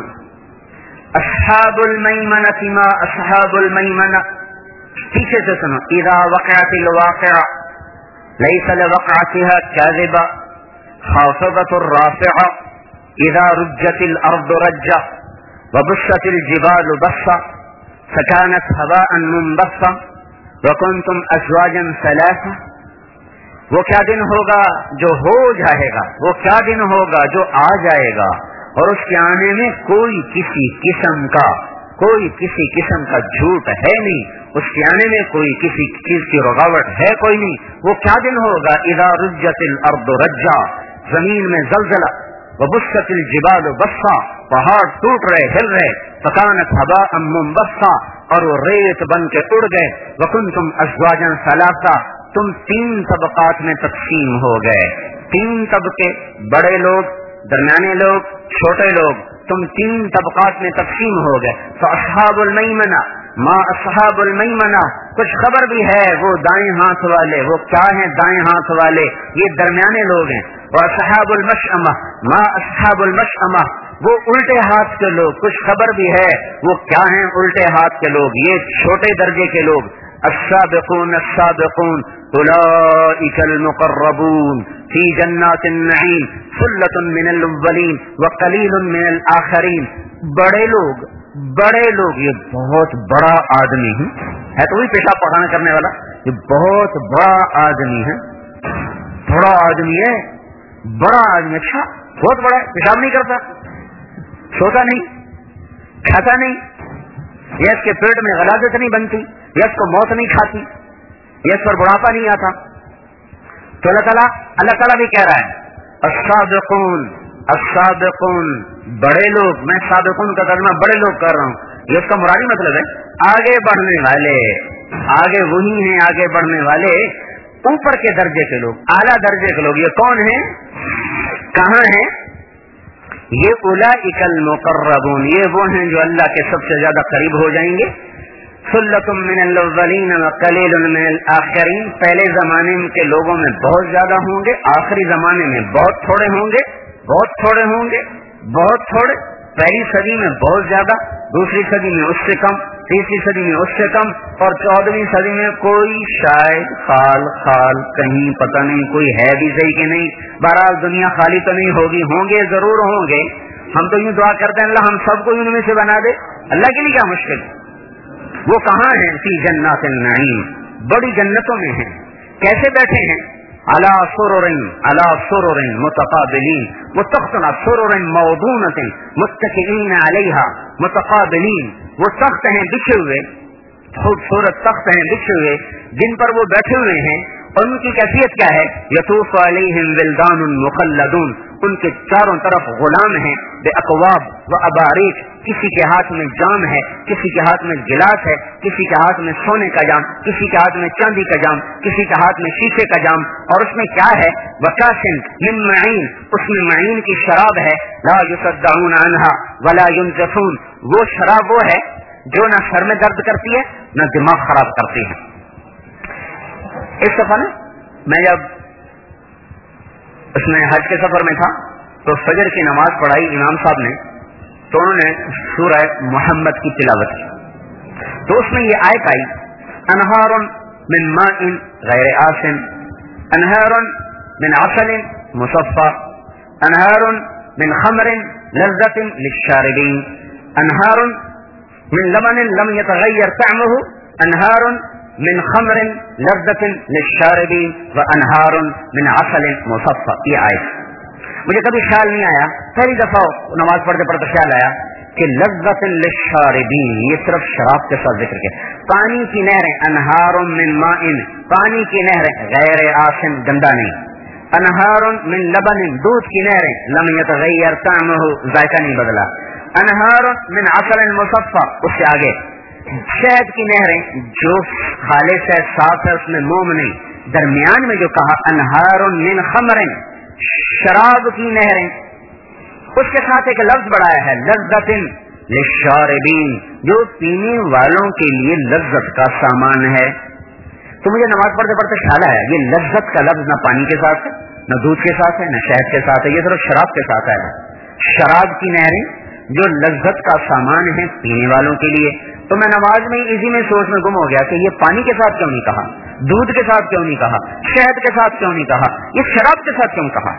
अस्हाबुल मैमनति मा अस्हाबुल मैमना, पीछे से सुनो, इज़ा वक़अतिल वाक़िअ लैसा लिवक़अतिहा काज़िबा खाफ़िदतुर राफ़िअ, इज़ा रुज्जतिल अर्दु रज्जा व बुस्सतिल जिबालु बस्सा फकानत हवाअन मुंबस्सा व कुंतुम अज़वाजन सलासा। वो क्या दिन होगा जो हो जाएगा, वो क्या दिन होगा जो आ जाएगा, और उसके आने में कोई किसी किस्म का झूठ है नहीं, उसके आने में कोई किसी चीज की रुकावट है कोई नहीं। वो क्या दिन होगा? इज़ा रुज्जतिल अर्दु रज्जा, जमीन में जलजला, व बुस्सतिल जिबालु बस्सा, पहाड़ टूट रहे, हिल रहे, फकानत हवाअन मुंबस्सा, और वो रेत बन के उड़ गए। व कुंतुम अज़वाजन सलासा, तुम 3 तबकात में तकसीम हो गए। 3 तबके, बड़े लोग, दरमियाने लोग, छोटे लोग, तुम 3 तबकात में तकसीम हो गए। तो अस्हाबुल मैमना मा अस्हाबुल मैमना, कुछ खबर भी है वो दाएं हाथ वाले, वो क्या है दाएं हाथ वाले? ये दरमियाने लोग हैं। और अस्हाबुल मशअमा मा अस्हाबुल मशअमा, वो उल्टे हाथ के लोग, कुछ खबर भी है वो क्या है उल्टे हाथ के लोग? ये छोटे दर्जे के लोग। अस्साबिकून अस्साबिकून उलाइकल मुक़र्रबून फी जन्नातिन नईम सुल्लतुन मिनल अव्वलीन व कलीलुन मिनल आखिरीन। बड़े लोग, ये बहुत बड़ा आदमी है तो वही पेशाब पखाना करने वाला, ये बहुत बड़ा आदमी है, बड़ा आदमी है, बड़ा आदमी, अच्छा बहुत बड़ा है, पेशाब नहीं करता, सोता नहीं, खाता नहीं, या इसके पेट में गलाजत नहीं बनती, या इसको मौत नहीं खाती, या इस पर बुढ़ापा नहीं आता। तो अल्लाह ताला भी कह रहा है अस्साबिकून अस्साबिकून, बड़े लोग, मैं साबिकून का तर्जुमा बड़े लोग कर रहा हूँ, ये उसका मुरादी मतलब है आगे बढ़ने वाले, आगे वही हैं आगे बढ़ने वाले, ऊपर के दर्जे के लोग, आला दर्जे के लोग। ये कौन है, कहाँ है? ये उलाइकल मुक़र्रबून, ये वो हैं जो अल्लाह के सबसे ज्यादा करीब हो जाएंगे। सुल्लतुम मिनल अव्वलीन व कलीलुन मिनल आखिरीन, पहले जमाने के लोगों में बहुत ज्यादा होंगे, आखिरी जमाने में बहुत थोड़े होंगे, बहुत थोड़े होंगे, बहुत थोड़े। पहली सदी में बहुत ज्यादा, दूसरी सदी में उससे कम, तीसरी सदी में उससे कम, और 14वीं सदी में कोई शायद खाल कहीं पता नहीं, कोई है भी सही कि नहीं। बहरहाल दुनिया खाली तो नहीं होगी, होंगे जरूर होंगे। हम तो यूं दुआ करते हैं अल्लाह हम सबको उनमें से बना दे, अल्लाह के लिए क्या मुश्किल। वो कहाँ हैं? फी जन्नातिन नईम, बड़ी जन्नतों में हैं। कैसे बैठे हैं? अला सुरुरिन मुतकाबिलीन, वो तख्त सुरुरिन मौदूनतिन मुत्तकिईन अलैहा मुतकाबिलीन, वो तख्त हैं बिछे हुए, खूबसूरत तख्त हैं बिछे हुए जिन पर वो बैठे हुए हैं, और उनकी कैफियत क्या है? यतूफ़ अलैहिम विल्दानुन मुखल्लदून, उनके चारों तरफ गुलाम हैं, बेअकवाब व अबारीक, किसी के हाथ में जाम है, किसी के हाथ में गिलास है, किसी के हाथ में सोने का जाम, किसी के हाथ में चांदी का जाम, किसी के हाथ में शीशे का जाम, और उसमें क्या है? वकासिन मिन मईन, उसमें मईन की शराब है, ला युसद्दऊन अन्हा वला युनज़फून, वो शराब वो है जो ना सर में दर्द करती है ना दिमाग खराब करती है। इस दफा ना मैं जब उसमें हज के सफर में था तो फजर की नमाज पढ़ाई इमाम साहब ने, तो उन्होंने सूरह मोहम्मद की तिलावत की, तो उसमें ये आयत आई, अनहारुन मिन माइन गैर आसिन, अनहारुन मिन असलिन मुसफ़ा, अनहारुन मिन खमरिन लज़्ज़तिन लिश्शारिबीन, अनहारुन मिन लबनिन लम यतगय्यर तअमुहु, अनहारुन मिन खमरिन लज़्ज़तिन लिश्शारिबीन व अनहारुन मिन असलिन मुसफ़ा। ये आयत मुझे कभी ख्याल नहीं आया, पहली दफा नमाज पढ़ते पढ़ते ख्याल आया कि लज़्ज़तिन लिश्शारिबीन, ये सिर्फ शराब के साथ जिक्र किया। पानी की नहरें, अनहारुन मिन माइन, पानी की नहरें, गैर आसिन, गंदा नहीं, अनहारुन मिन लबनिन, दूध की नहरें, लम यतगय्यर तअमुहु, जायका नहीं बदला, अनहारुन मिन असलिन मुसफ़ा, उससे आगे शहद की नहरें जो खालिस है, साफ है, उसमें मोम नहीं, दरमियान में जो कहा अनहारुन मिन खमरिन, शराब की नहरें, उसके साथ एक लफ्ज बढ़ाया है लज़्ज़तिन लिश्शारिबीन, जो पीने वालों के लिए लज्जत का सामान है। तो मुझे नमाज पढ़ते पढ़ते ख्याल आया ये लज्जत का लफ्ज न पानी के साथ है, न दूध के साथ है, न शहद के साथ है, ये सिर्फ शराब के साथ है। शराब की नहरें जो लज्जत का सामान है पीने वालों के लिए। तो मैं नमाज में इसी में सोच में गुम हो गया कि ये पानी के साथ क्यों नहीं कहा, दूध के साथ क्यों नहीं कहा, शहद के साथ क्यों नहीं कहा, ये शराब के साथ क्यों कहा?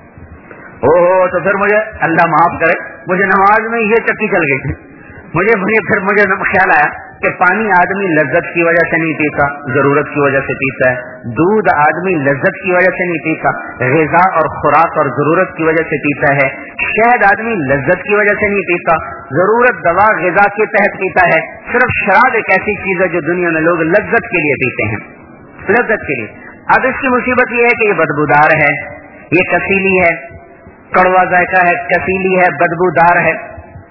ओहो, तो फिर मुझे अल्लाह माफ करे, मुझे नमाज में ये चक्की चल गई थी। मुझे ख्याल आया कि पानी आदमी लज्जत की वजह से नहीं पीता, जरूरत की वजह से पीता है। दूध आदमी लज्जत की वजह से नहीं पीता, ग़िज़ा और खुराक और जरूरत की वजह से पीता है। शहद आदमी लज्जत की वजह से नहीं पीता, जरूरत, दवा, ग़िज़ा के तहत पीता है। सिर्फ शराब एक ऐसी चीज है जो दुनिया में लोग लज्जत के लिए पीते हैं, लज्जत के लिए। अब इसकी मुसीबत ये है कि ये बदबूदार है, ये कसीली है, कड़वा जायका है, कसीली है, बदबूदार है,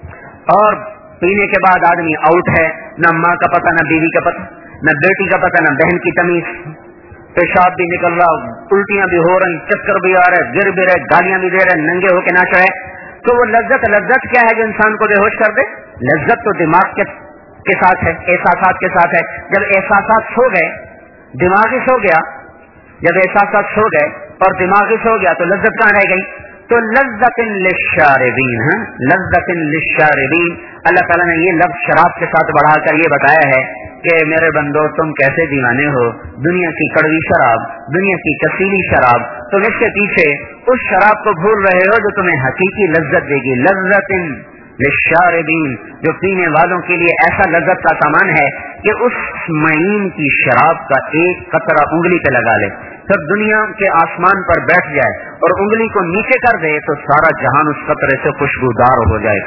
और पीने के बाद आदमी आउट है, न माँ का पता, न बीवी का पता, न बेटी का पता, न बहन की तमीज, पेशाब भी निकल रहा, उल्टियां भी हो रही, चक्कर भी आ रहे, गिर भी रहे, गालियां भी दे रहे, नंगे होके नाच रहे। तो वो लज्जत क्या है जो इंसान को बेहोश कर दे? लज्जत तो दिमाग के साथ है, एहसासात के साथ है। जब एहसासात सो गए, दिमाग ही सो गया, जब एहसासात सो गए और दिमाग ही सो गया तो लज्जत कहाँ रह गई? तो लज़्ज़तिन लिश्शारिबीन, लज़्ज़तिन लिश्शारिबीन, अल्लाह ताला ने ये लफ्ज़ शराब के साथ बढ़ाकर ये बताया है कि मेरे बंदो तुम कैसे दीवाने हो दुनिया की कड़वी शराब, दुनिया की कसीली शराब, तुम इसके पीछे उस शराब को भूल रहे हो जो तुम्हें हकीकी लज्जत देगी। लज़्ज़तिन लिश्शारिबीन, जो पीने वालों के लिए ऐसा लज्जत का सामान है कि उस मईन की शराब का एक कतरा उंगली पे लगा ले, फिर दुनिया के आसमान पर बैठ जाए और उंगली को नीचे कर दे तो सारा जहान उस कतरे से खुशबूदार हो जाए,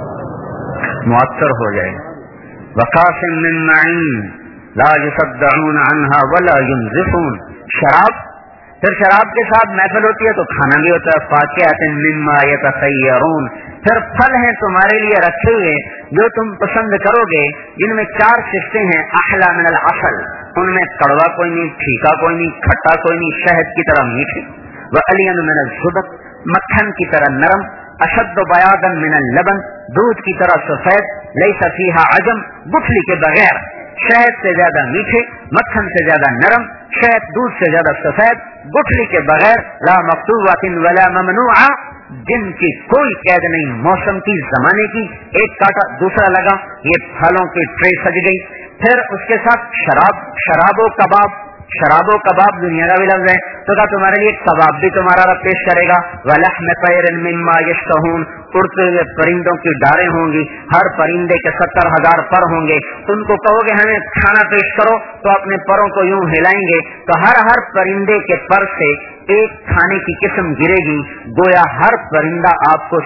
मुअत्तर हो जाए। वकासिम मिन मईन ला युसद्दऊन अन्हा वला युनज़िफून, शराब, फिर शराब के साथ महफिल होती है तो खाना भी होता है। फाकिहतिन मिम्मा यतखय्यरून, फिर फल हैं तुम्हारे लिए रखे हुए जो तुम पसंद करोगे, जिनमें 4 शिफ्टें हैं। अहला मिनल असल, उनमें कड़वा कोई नहीं, फीका कोई नहीं, खट्टा कोई नहीं, शहद की तरह मीठे। व अलियन मिनल ज़ुबक, मक्खन की तरह नरम। अशद्द बयादन मिनल लबन, दूध की तरह सफेद। लैसा फीहा अजम, गुठली के बगैर। शहद से ज्यादा मीठे, मक्खन से ज्यादा नरम, शहद दूध से ज्यादा सफेद, गुठली के बगैर। ला मक्तूबातिन वला ममनूआ, जिनकी कोई कैद नहीं, मौसम की, जमाने की, एक काटा दूसरा लगा, ये फलों की ट्रे सज गई। फिर उसके साथ शराब, शराबो कबाब, शराबो कबाब दुनिया का भी लफ्ज है। तो क्या तुम्हारे लिए कबाब भी तुम्हारा रब पेश करेगा। वलहम तैरिन मिम्मा यश्तहून, उड़ते हुए परिंदों की डारें होंगी, हर परिंदे के 70,000 पर होंगे। उनको कहोगे हमें खाना पेश करो तो अपने परों को यूं हिलाएंगे तो हर परिंदे के पर से एक खाने की किस्म गिरेगी, गोया हर परिंदा आपको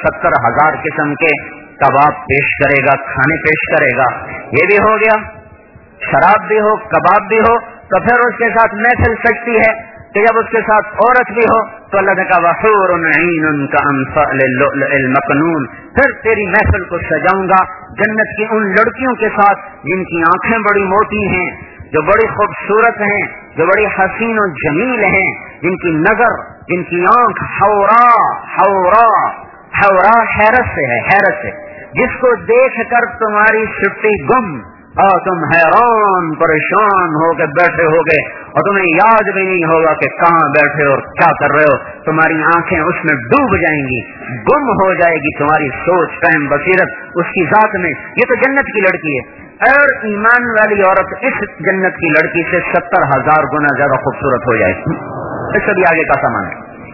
70,000 किस्म के कबाब पेश करेगा, खाने पेश करेगा। ये भी हो गया। شراب بھی ہو کباب بھی ہو تو پھر اس کے ساتھ محفل سجتی ہے کہ جب اس کے ساتھ عورت بھی ہو تو اللہ نے کہا وحور عین کامثال اللؤلؤ المکنون، پھر تیری محفل کو سجاؤں گا جنت کی ان لڑکیوں کے ساتھ جن کی آنکھیں بڑی موٹی ہیں، جو بڑی خوبصورت ہیں، جو بڑی حسین و جمیل ہیں، جن کی نظر، جن کی آنکھ حورا حورا حورا حیرت سے ہے، حیرت سے، جس کو دیکھ کر تمہاری چھٹی گم اور تم حیران پریشان ہو کے بیٹھے ہوگے اور تمہیں یاد بھی نہیں ہوگا کہ کہاں بیٹھے اور کیا کر رہے ہو، تمہاری آنکھیں اس میں ڈوب جائیں گی، گم ہو جائے گی تمہاری سوچ فہم بصیرت اس کی ذات میں۔ یہ تو جنت کی لڑکی ہے، اور ایمان والی عورت اس جنت کی لڑکی سے 70,000 گنا زیادہ خوبصورت ہو جائے گی۔ اس سے بھی آگے کا سامان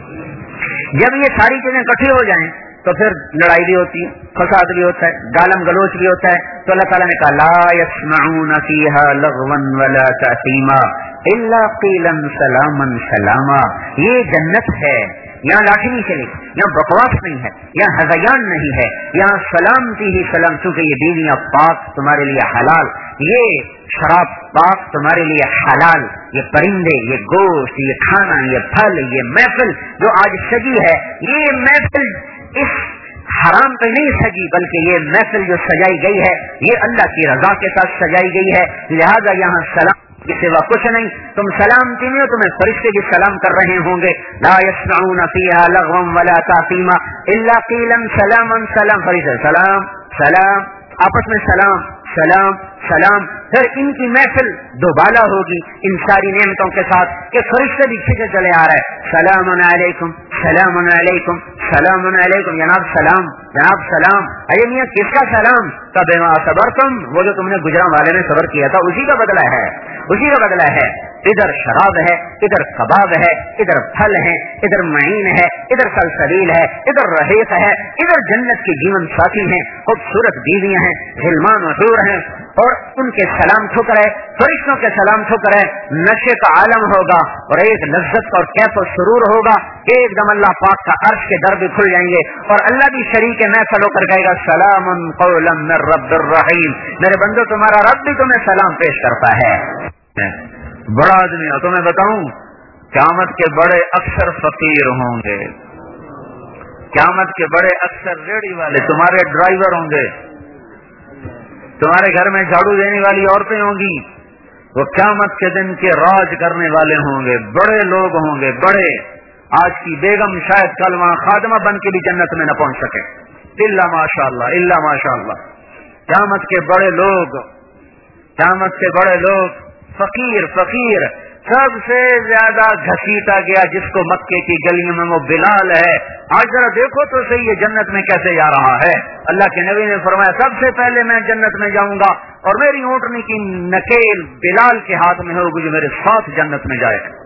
ہے۔ جب یہ ساری چیزیں اکٹھی ہو جائیں تو پھر لڑائی بھی ہوتی ہے، فساد بھی ہوتا ہے، گالم گلوچ بھی ہوتا ہے، تو اللہ تعالیٰ نے کہا لا يسمعون فيها لغوا ولا تأثیما الا قیلا سلاما سلاما۔ یہ جنت ہے، یہاں لاٹھی نہیں چلے، یہاں بکواس نہیں ہے، یہاں ہذیان نہیں ہے، یہاں سلامتی ہی سلام، کیونکہ یہ بیویاں پاک تمہارے لیے حلال، یہ شراب پاک تمہارے لیے حلال، یہ پرندے، یہ گوشت، یہ کھانا، یہ پھل، یہ محفل جو آج سجی ہے، یہ محفل اس حرام پہ نہیں سجی، بلکہ یہ محفل جو سجائی گئی ہے یہ اللہ کی رضا کے ساتھ سجائی گئی ہے، لہذا یہاں سلام کے سوا کچھ نہیں، تم سلامتی میں ہو، تمہیں فرشتے بھی سلام کر رہے ہوں گے، لا يسمعون فيها لغوا ولا تأثیما الا قیلا سلاما سلام، فرشتے سلام سلام، آپس میں سلام سلام سلام، پھر ان کی محفل دوبالا ہوگی ان ساری نعمتوں کے ساتھ کہ فرشتے بھی کھینچے چلے آ رہے ہیں، سلام علیکم سلام علیکم سلام علیکم، جناب سلام جناب سلام، ارے میاں کس کا سلام؟ تب صبر تم، وہ جو تم نے گجراں والے میں صبر کیا تھا اسی کا بدلہ ہے، اسی کا بدلہ ہے۔ ادھر شراب ہے، ادھر کباب ہے، ادھر پھل ہے، ادھر معین ہے، ادھر سلسبیل ہے، ادھر رحیق ہے، ادھر جنت کے جیون ساتھی ہیں، خوبصورت بیویاں ہیں، غلمان و حور ہیں، اور ان کے سلام ٹھکر ہے، فرشتوں کے سلام ٹھکر ہے، نشے کا عالم ہوگا اور ایک لذت اور کیف و سرور ہوگا، ایک دم اللہ پاک کا عرش کے در بھی کھل جائیں گے اور اللہ بھی شریک محفل ہو کر کہے گا سلام قولا من رب الرحیم، میرے بندو تمہارا رب بھی تمہیں سلام پیش کرتا ہے۔ بڑا آدمی ہو تو میں بتاؤں قیامت کے بڑے اکثر فقیر ہوں گے، قیامت کے بڑے اکثر ریڑھی والے تمہارے ڈرائیور ہوں گے، تمہارے گھر میں جھاڑو دینے والی عورتیں ہوں گی، وہ قیامت کے دن کے راج کرنے والے ہوں گے، بڑے لوگ ہوں گے، بڑے، آج کی بیگم شاید کل وہاں خادمہ بن کے بھی جنت میں نہ پہنچ سکے، الا ماشاء اللہ الا ماشاء اللہ۔ قیامت کے بڑے لوگ، قیامت کے بڑے لوگ فقیر، فقیر سب سے زیادہ گھسیٹا گیا جس کو مکے کی گلیوں میں وہ بلال ہے، آج ذرا دیکھو تو صحیح یہ جنت میں کیسے جا رہا ہے۔ اللہ کے نبی نے فرمایا سب سے پہلے میں جنت میں جاؤں گا اور میری اونٹنی کی نکیل بلال کے ہاتھ میں ہوگی جو میرے ساتھ جنت میں جائے گا۔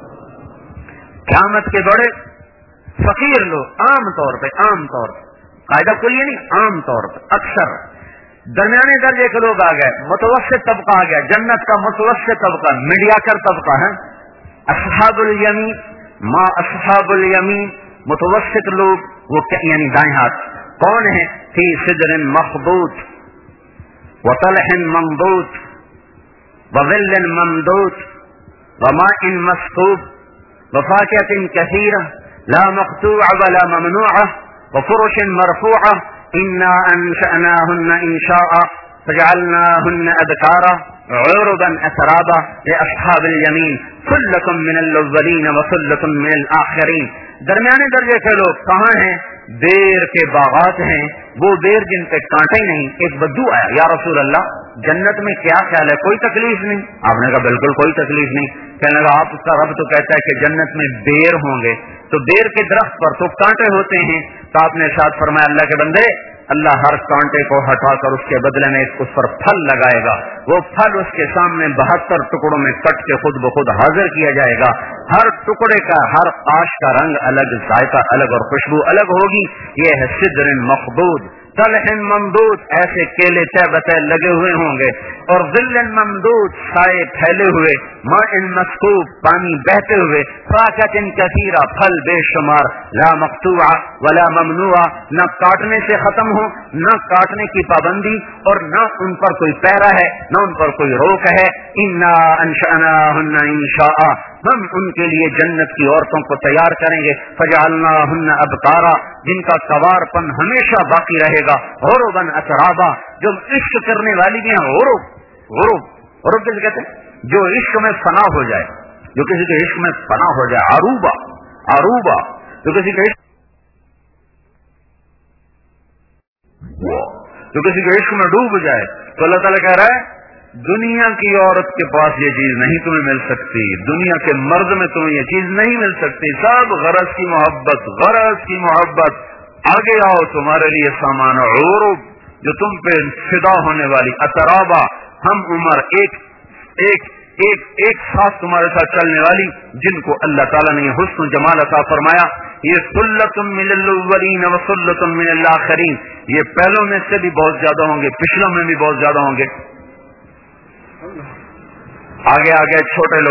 قیامت کے بڑے فقیر لوگ عام طور پہ قاعدہ کوئی نہیں، عام طور پہ اکثر درمیانے درجے کے لوگ آ گئے، متوسط طبقہ آ گیا، جنت کا متوسط طبقہ، میڈیاکر طبقہ ہے، اصحاب الیمین، ما اصحاب الیمین، متوسط لوگ، وہ یعنی دائیں ہاتھ کون ہیں؟ فی سدر مخضود وطلح منضود وظل ممدود وماء مسكوب وفاكهة كثيرة لا مقطوعة ولا ممنوعة وفرش مرفوعة إنا أنشأناهن إنشاء فجعلناهن أبكارا عربا أترابا لأصحاب اليمين ثلة من الأولين وثلة من الآخرين۔ درمیانے درجے کے لوگ کہاں ہیں؟ بیر کے باغات ہیں، وہ بیر جن پہ کانٹے ہی نہیں۔ ایک بدو آیا، یا رسول اللہ جنت میں کیا خیال ہے، کوئی تکلیف نہیں؟ آپ نے کہا بالکل کوئی تکلیف نہیں۔ کہنے لگا آپ کا رب تو کہتا ہے کہ جنت میں بیر ہوں گے، تو بیر کے درخت پر تو کانٹے ہوتے ہیں، تو آپ نے ارشاد فرمایا اللہ کے بندے اللہ ہر کانٹے کو ہٹا کر اس کے بدلے میں اس پر پھل لگائے گا، وہ پھل اس کے سامنے 72 ٹکڑوں میں کٹ کے خود بخود حاضر کیا جائے گا، ہر ٹکڑے کا، ہر آش کا رنگ الگ، ذائقہ الگ اور خوشبو الگ ہوگی۔ یہ ہے سدر مخضود، طلح ممدود ایسے کیلے تہ بتہ لگے ہوئے ہوں گے، اور ظل ممدود سائے پھیلے ہوئے، ماء مسکوب پانی بہتے ہوئے، فاکہۃ کثیرہ پھل بے شمار، لا مقطوعہ ولا ممنوعہ نہ کاٹنے سے ختم ہو نہ کاٹنے کی پابندی، اور نہ ان پر کوئی پیرا ہے نہ ان پر کوئی روک ہے۔ انا انشأناہن انشاء ہم ان کے لیے جنت کی عورتوں کو تیار کریں گے، فجعلناہن ابکارا جن کا کنوار پن ہمیشہ باقی رہے گا، عربا اترابا جو عشق کرنے والی بھی ہیں، عرب کیسے کہتے ہیں جو عشق میں فنا ہو جائے، جو کسی کے عشق میں فنا ہو جائے، عروبا جو کسی کے عشق میں ڈوب جائے، تو اللہ تعالیٰ کہہ رہا ہے دنیا کی عورت کے پاس یہ چیز نہیں تمہیں مل سکتی، دنیا کے مرد میں تمہیں یہ چیز نہیں مل سکتی، سب غرض کی محبت، آگے آؤ تمہارے لیے سامان عروب جو تم پہ فدا ہونے والی، اترابا ہم عمر ایک ساتھ تمہارے ساتھ چلنے والی، جن کو اللہ تعالیٰ نے حسن و جمال عطا فرمایا۔ یہ سلۃ من الاولین و سلۃ من الاخرین، یہ پہلوں میں سے بھی بہت زیادہ ہوں گے، پچھلوں میں بھی بہت زیادہ ہوں گے۔ آگے چھوٹے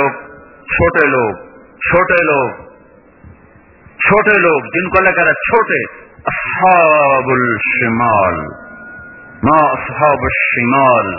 لوگ جن کو اللہ کہہ رہا ہے چھوٹے، اصحاب الشمال، ما اصحاب الشمال،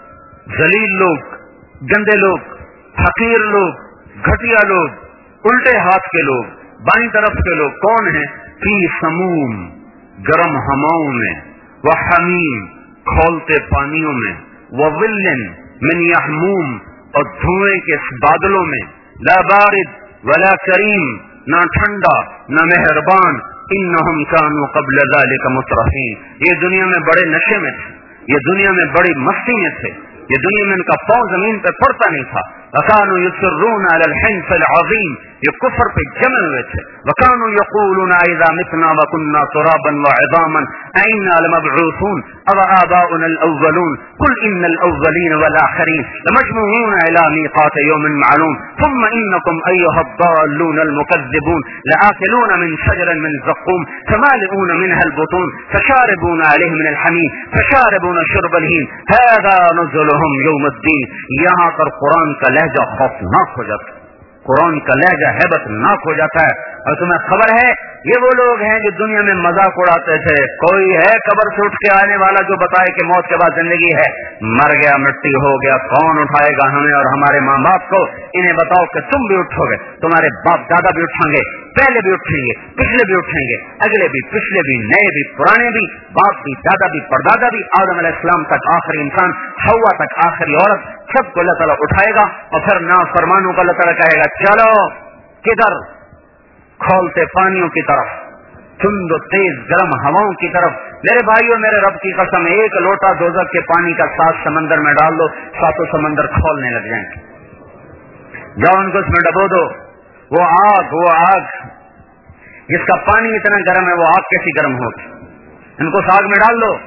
ذلیل لوگ، گندے لوگ، حقیر لوگ، گھٹیا لوگ، الٹے ہاتھ کے لوگ، بائیں طرف کے لوگ کون ہیں؟ فی سموم گرم ہواؤں میں، وحمیم کھولتے پانیوں میں، وظل من یحموم اور دھوئیں کے بادلوں میں، لا بارد ولا کریم نہ ٹھنڈا نہ مہربان، انہم کانوا قبل ذلک مترفین یہ دنیا میں بڑے نشے میں تھے، یہ دنیا میں بڑی مستی میں تھے، یہ دنیا میں ان کا پاؤں زمین پہ پڑتا نہیں تھا، وکانوا یصرون علی الحنث العظیم یہ کفر پہ جمے ہوئے تھے، وکانوا یقولون اذا متنا وکنا ترابا وعظاما ائنا لمبعوثون او آباؤنا الاولون قل ان الاولین والآخرین لمجموعون الى میقات یوم معلوم ثم انکم ایها الضالون المکذبون لآکلون من شجر من زقوم فمالئون منها البطون فشاربون علیہ من الحمیم فشاربون شرب الہیم هذا نزلهم یوم الدین۔ یہاں پر قرآن کا لہجہ خوفناک ہو جاتا ہے، قرآن کا لہجہ ہیبت ناک ہو جاتا ہے، اور تمہیں خبر ہے یہ وہ لوگ ہیں جو دنیا میں مذاق اڑاتے تھے، کوئی ہے قبر سے اٹھ کے آنے والا جو بتائے کہ موت کے بعد زندگی ہے؟ مر گیا مٹی ہو گیا، کون اٹھائے گا ہمیں اور ہمارے ماں باپ کو؟ انہیں بتاؤ کہ تم بھی اٹھو گے، تمہارے باپ دادا بھی اٹھیں گے، پہلے بھی اٹھیں گے، پچھلے بھی اٹھیں گے، اگلے بھی پچھلے بھی، نئے بھی پرانے بھی، باپ بھی دادا بھی پردادا بھی، آدم علیہ السلام تک آخری انسان، حوا تک آخری عورت، سب کو اللہ تعالیٰ اٹھائے گا، اور پھر نافرمانوں کو اللہ تعالیٰ کہے گا چلو کدھر؟ کھولتے پانیوں کی طرف، تند و تیز گرم ہواؤں کی طرف۔ میرے بھائیوں میرے رب کی قسم، ایک لوٹا دوزخ کے پانی کا 7 سمندر میں ڈال دو، 7 سمندر کھولنے لگ جائیں گے۔ جاؤ ان کو اس میں ڈبو دو، وہ آگ جس کا پانی اتنا گرم ہے، وہ آگ کیسی گرم ہوگی؟ ان کو آگ میں ڈال دو،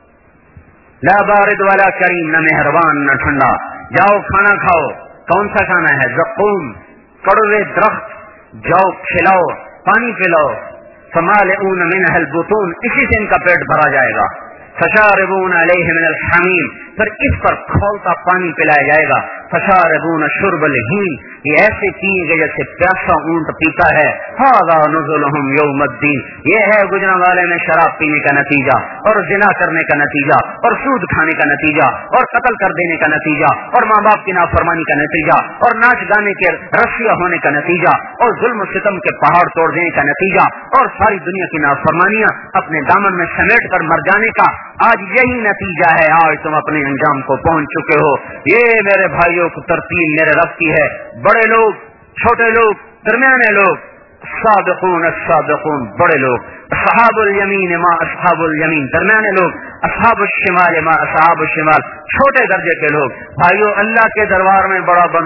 لا بارد ولا کریم نہ مہربان نہ ٹھنڈا۔ جاؤ کھانا کھاؤ، کون سا کھانا ہے؟ زقوم کڑوے درخت، جاؤ کھلاؤ، پانی پلاؤ، فمالئون منها البطون اسی سے ان کا پیٹ بھرا جائے گا، فشاربون علیہ من الحمیم پھر اس پر کھولتا پانی پلایا جائے گا، فشاربون شرب الہیم یہ ایسے پیئیں گے جیسے پیاسا اونٹ پیتا ہے، ھذا نزلهم یوم الدین یہ ہے گجرانوالے میں شراب پینے کا نتیجہ، اور زنا کرنے کا نتیجہ، اور سود کھانے کا نتیجہ، اور قتل کر دینے کا نتیجہ، اور ماں باپ کی نافرمانی کا نتیجہ، اور ناچ گانے کے رسیا ہونے کا نتیجہ، اور ظلم و ستم کے پہاڑ توڑ دینے کا نتیجہ، اور ساری دنیا کی نافرمانیاں اپنے دامن میں سمیٹ کر مر جانے کا آج یہی نتیجہ ہے۔ آج تم اپنے انجام کو پہنچ چکے ہو۔ یہ میرے بھائیوں کو ترتیب میرے رب کی ہے، بڑے لوگ، چھوٹے لوگ، درمیانے لوگ، السابقون السابقون بڑے لوگ، اصحاب الیمین ما اصحاب الیمین درمیانے لوگ، اصحاب الشمال ما اصحاب الشمال چھوٹے درجے کے لوگ۔ بھائیوں اللہ کے دربار میں بڑا بنو،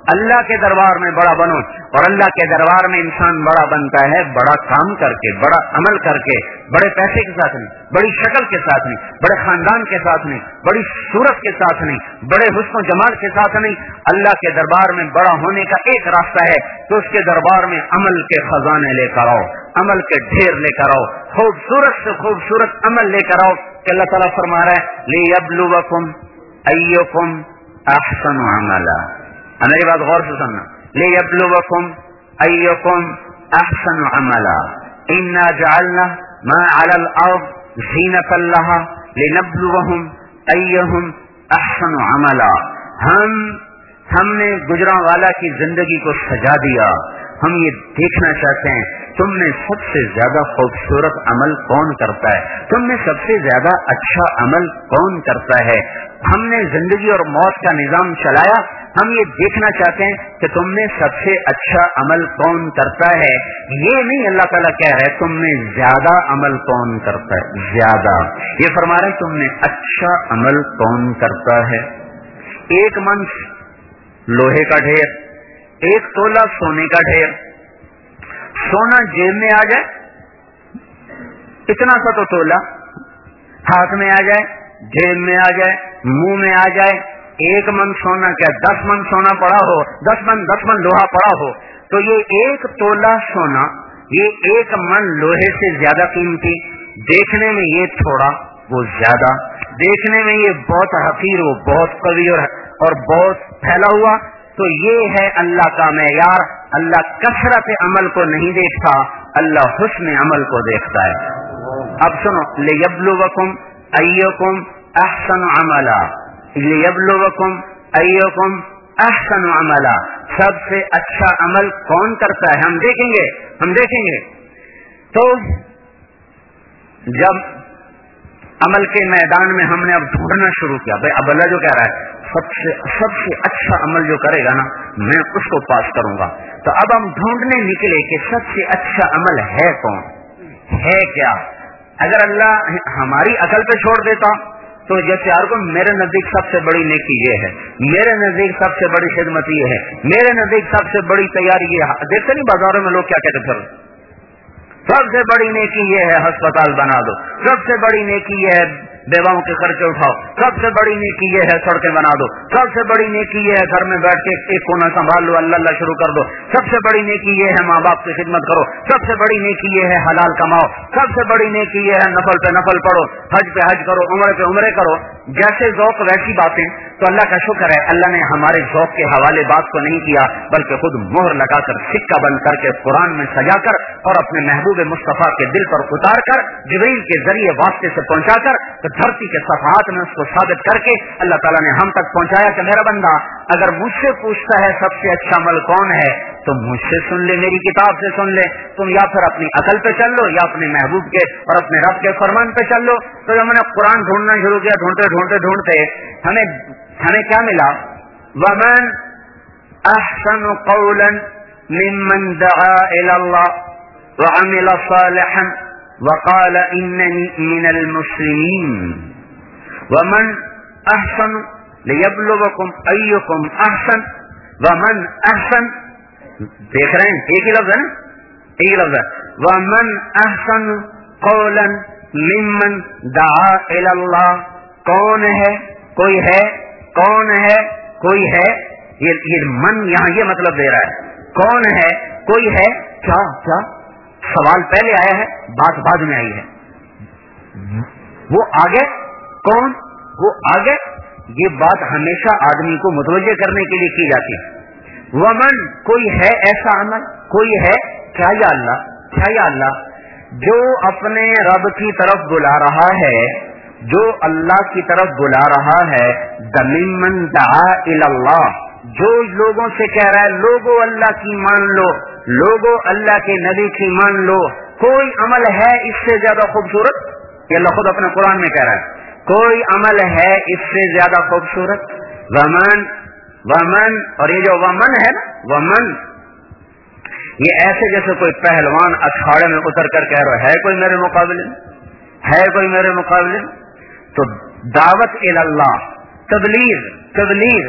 اللہ کے دربار میں بڑا بنو. اور اللہ کے دربار میں انسان بڑا بنتا ہے بڑا کام کر کے, بڑا عمل کر کے, بڑے پیسے کے ساتھ نہیں, بڑی شکل کے ساتھ نہیں, بڑے خاندان کے ساتھ نہیں, بڑی صورت کے ساتھ نہیں, بڑے حسن و جمال کے ساتھ نہیں. اللہ کے دربار میں بڑا ہونے کا ایک راستہ ہے تو اس کے دربار میں عمل کے خزانے لے کر آؤ, عمل کے ڈھیر لے کر آؤ, خوبصورت سے خوبصورت عمل لے کر آؤ. کہ اللہ تعالیٰ فرما رہا ہے لِيَبْلُوَكُمْ أَيُّكُمْ أَحْسَنُ عَمَلًا. میری بات غور سے سننا. لِيَبْلُوَكُمْ أَيُّكُمْ أَحْسَنُ عَمَلًا إِنَّا جَعَلْنَا مَا عَلَى الْأَرْضِ زِينَةً لَهَا لِنَبْلُوَهُمْ أَيُّهُمْ أَحْسَنُ عَمَلًا. ہم نے گجراں والا کی زندگی کو سجا دیا. ہم یہ دیکھنا چاہتے ہیں تم میں سب سے زیادہ خوبصورت عمل کون کرتا ہے, تم میں سب سے زیادہ اچھا عمل کون کرتا ہے. ہم نے زندگی اور موت کا نظام چلایا, ہم یہ دیکھنا چاہتے ہیں کہ تم میں سب سے اچھا عمل کون کرتا ہے. یہ نہیں اللہ تعالیٰ کہہ رہے تم میں زیادہ عمل کون کرتا ہے, زیادہ. یہ فرما رہے تم میں اچھا عمل کون کرتا ہے. ایک من لوہے کا ڈھیر, ایک تولہ سونے کا ڈھیر. سونا جیب میں آ جائے, اتنا سا تو تولا ہاتھ میں آ جائے, جیب میں آ جائے, منہ میں آ جائے. ایک من سونا کیا 10 من سونا پڑا ہو, 10 من لوہا پڑا ہو, تو یہ ایک تولا سونا, یہ ایک من لوہے سے زیادہ قیمتی. دیکھنے میں یہ تھوڑا وہ زیادہ, دیکھنے میں یہ بہت حقیر وہ بہت قوی اور بہت پھیلا ہوا. تو یہ ہے اللہ کا معیار. اللہ کثرت عمل کو نہیں دیکھتا, اللہ حسن عمل کو دیکھتا ہے. اب سنو, لِيَبْلُوَكُمْ أَيُّكُمْ أَحْسَنُ عَمَلًا, لِيَبْلُوَكُمْ أَيُّكُمْ أَحْسَنُ عَمَلًا. سب سے اچھا عمل کون کرتا ہے ہم دیکھیں گے. تو جب عمل کے میدان میں ہم نے اب ڈھونڈنا شروع کیا, بھائی اب اللہ جو کہہ رہا ہے سب سے اچھا عمل جو کرے گا نا میں اس کو پاس کروں گا. تو اب ہم ڈھونڈنے نکلے کہ سب سے اچھا عمل ہے کون, ہے کیا. اگر اللہ ہماری عقل پہ چھوڑ دیتا تو جیسے ہر کو میرے نزدیک سب سے بڑی نیکی یہ ہے, میرے نزدیک سب سے بڑی خدمت یہ ہے, میرے نزدیک سب سے بڑی تیاری یہ ہے. دیکھتے نہیں بازاروں میں لوگ کیا کہتے پھر, سب سے بڑی نیکی یہ ہے ہسپتال بنا دو, سب سے بڑی نیکی یہ ہے بیواؤں کے خرچے اٹھاؤ, سب سے بڑی نیکی یہ ہے سڑکیں بنا دو, سب سے بڑی نیکی یہ ہے گھر میں بیٹھ کے ایک کونا سنبھال لو, اللہ اللہ شروع کر دو, سب سے بڑی نیکی یہ ہے ماں باپ کی خدمت کرو, سب سے بڑی نیکی یہ ہے حلال کماؤ, سب سے بڑی نیکی یہ ہے نفل پہ نفل پڑھو, حج پہ حج کرو, عمرے پہ عمرے کرو. جیسے ذوق ویسی باتیں. تو اللہ کا شکر ہے اللہ نے ہمارے ذوق کے حوالے بات کو نہیں کیا بلکہ خود مہر لگا کر سکہ بند کر کے قرآن میں سجا کر اور اپنے محبوب مصطفیٰ کے دل پر اتار کر جبریل کے ذریعے واسطے سے پہنچا کر دھرتی کے صفحات میں اس کو ثابت کر کے اللہ تعالیٰ نے ہم تک پہنچایا کہ میرا بندہ اگر مجھ سے پوچھتا ہے سب سے اچھا عمل کون ہے تو مجھ سے سن لے, میری کتاب سے سن لے. تم یا پھر اپنی عقل پہ چل لو یا اپنے محبوب کے اور اپنے رب کے فرمان پہ چل لو. تو جب میں نے قرآن ڈھونڈنا شروع کیا, ڈھونڈتے ہمیں کیا ملا, وَمَنْ أَحْسَنُ قَوْلًا مِّمَّنْ دَعَا إِلَى اللَّهِ وَعَمِلَ صَالِحًا وَقَالَ إِنَّنِي مِنَ الْمُسْلِمِينَ. وَمَنْ أَحْسَنُ لِيَبْلُوَكُمْ أَيُّكُمْ أَحْسَنُ. وَمَنْ أَحْسَنُ, دیکھ رہے ہیں ایک ہی لفظ ہے نا, ایک ہی لفظ ہے. وَمَنْ أَحْسَنُ قَوْلًا مِّمَّنْ دَعَا إِلَى اللَّهِ. کون ہے, کوئی ہے, کون ہے, کوئی ہے. یہ من یہاں یہ مطلب دے رہا ہے, کون ہے, کوئی ہے. کیا سوال پہلے آیا ہے, بات بعد میں آئی ہے. وہ آگے, کون, وہ آگے. یہ بات ہمیشہ آدمی کو متوجہ کرنے کے لیے کی جاتی ہے. ومن, کوئی ہے ایسا عمل, کوئی ہے. کیا یا اللہ جو اپنے رب کی طرف بلا رہا ہے, جو اللہ کی طرف بلا رہا ہے. دمن دعا الی اللہ, جو لوگوں سے کہہ رہا ہے لوگوں اللہ کی مان لو, لوگوں اللہ کے نبی کی مان لو. کوئی عمل ہے اس سے زیادہ خوبصورت؟ یہ اللہ خود اپنے قرآن میں کہہ رہا ہے کوئی عمل ہے اس سے زیادہ خوبصورت. ومن اور یہ جو ومن ہے نا, ومن یہ ایسے جیسے کوئی پہلوان اکھاڑے میں اتر کر کہہ رہا ہے کوئی میرے مقابلے, ہے کوئی میرے مقابلے. تو دعوت الی اللہ, تبلیغ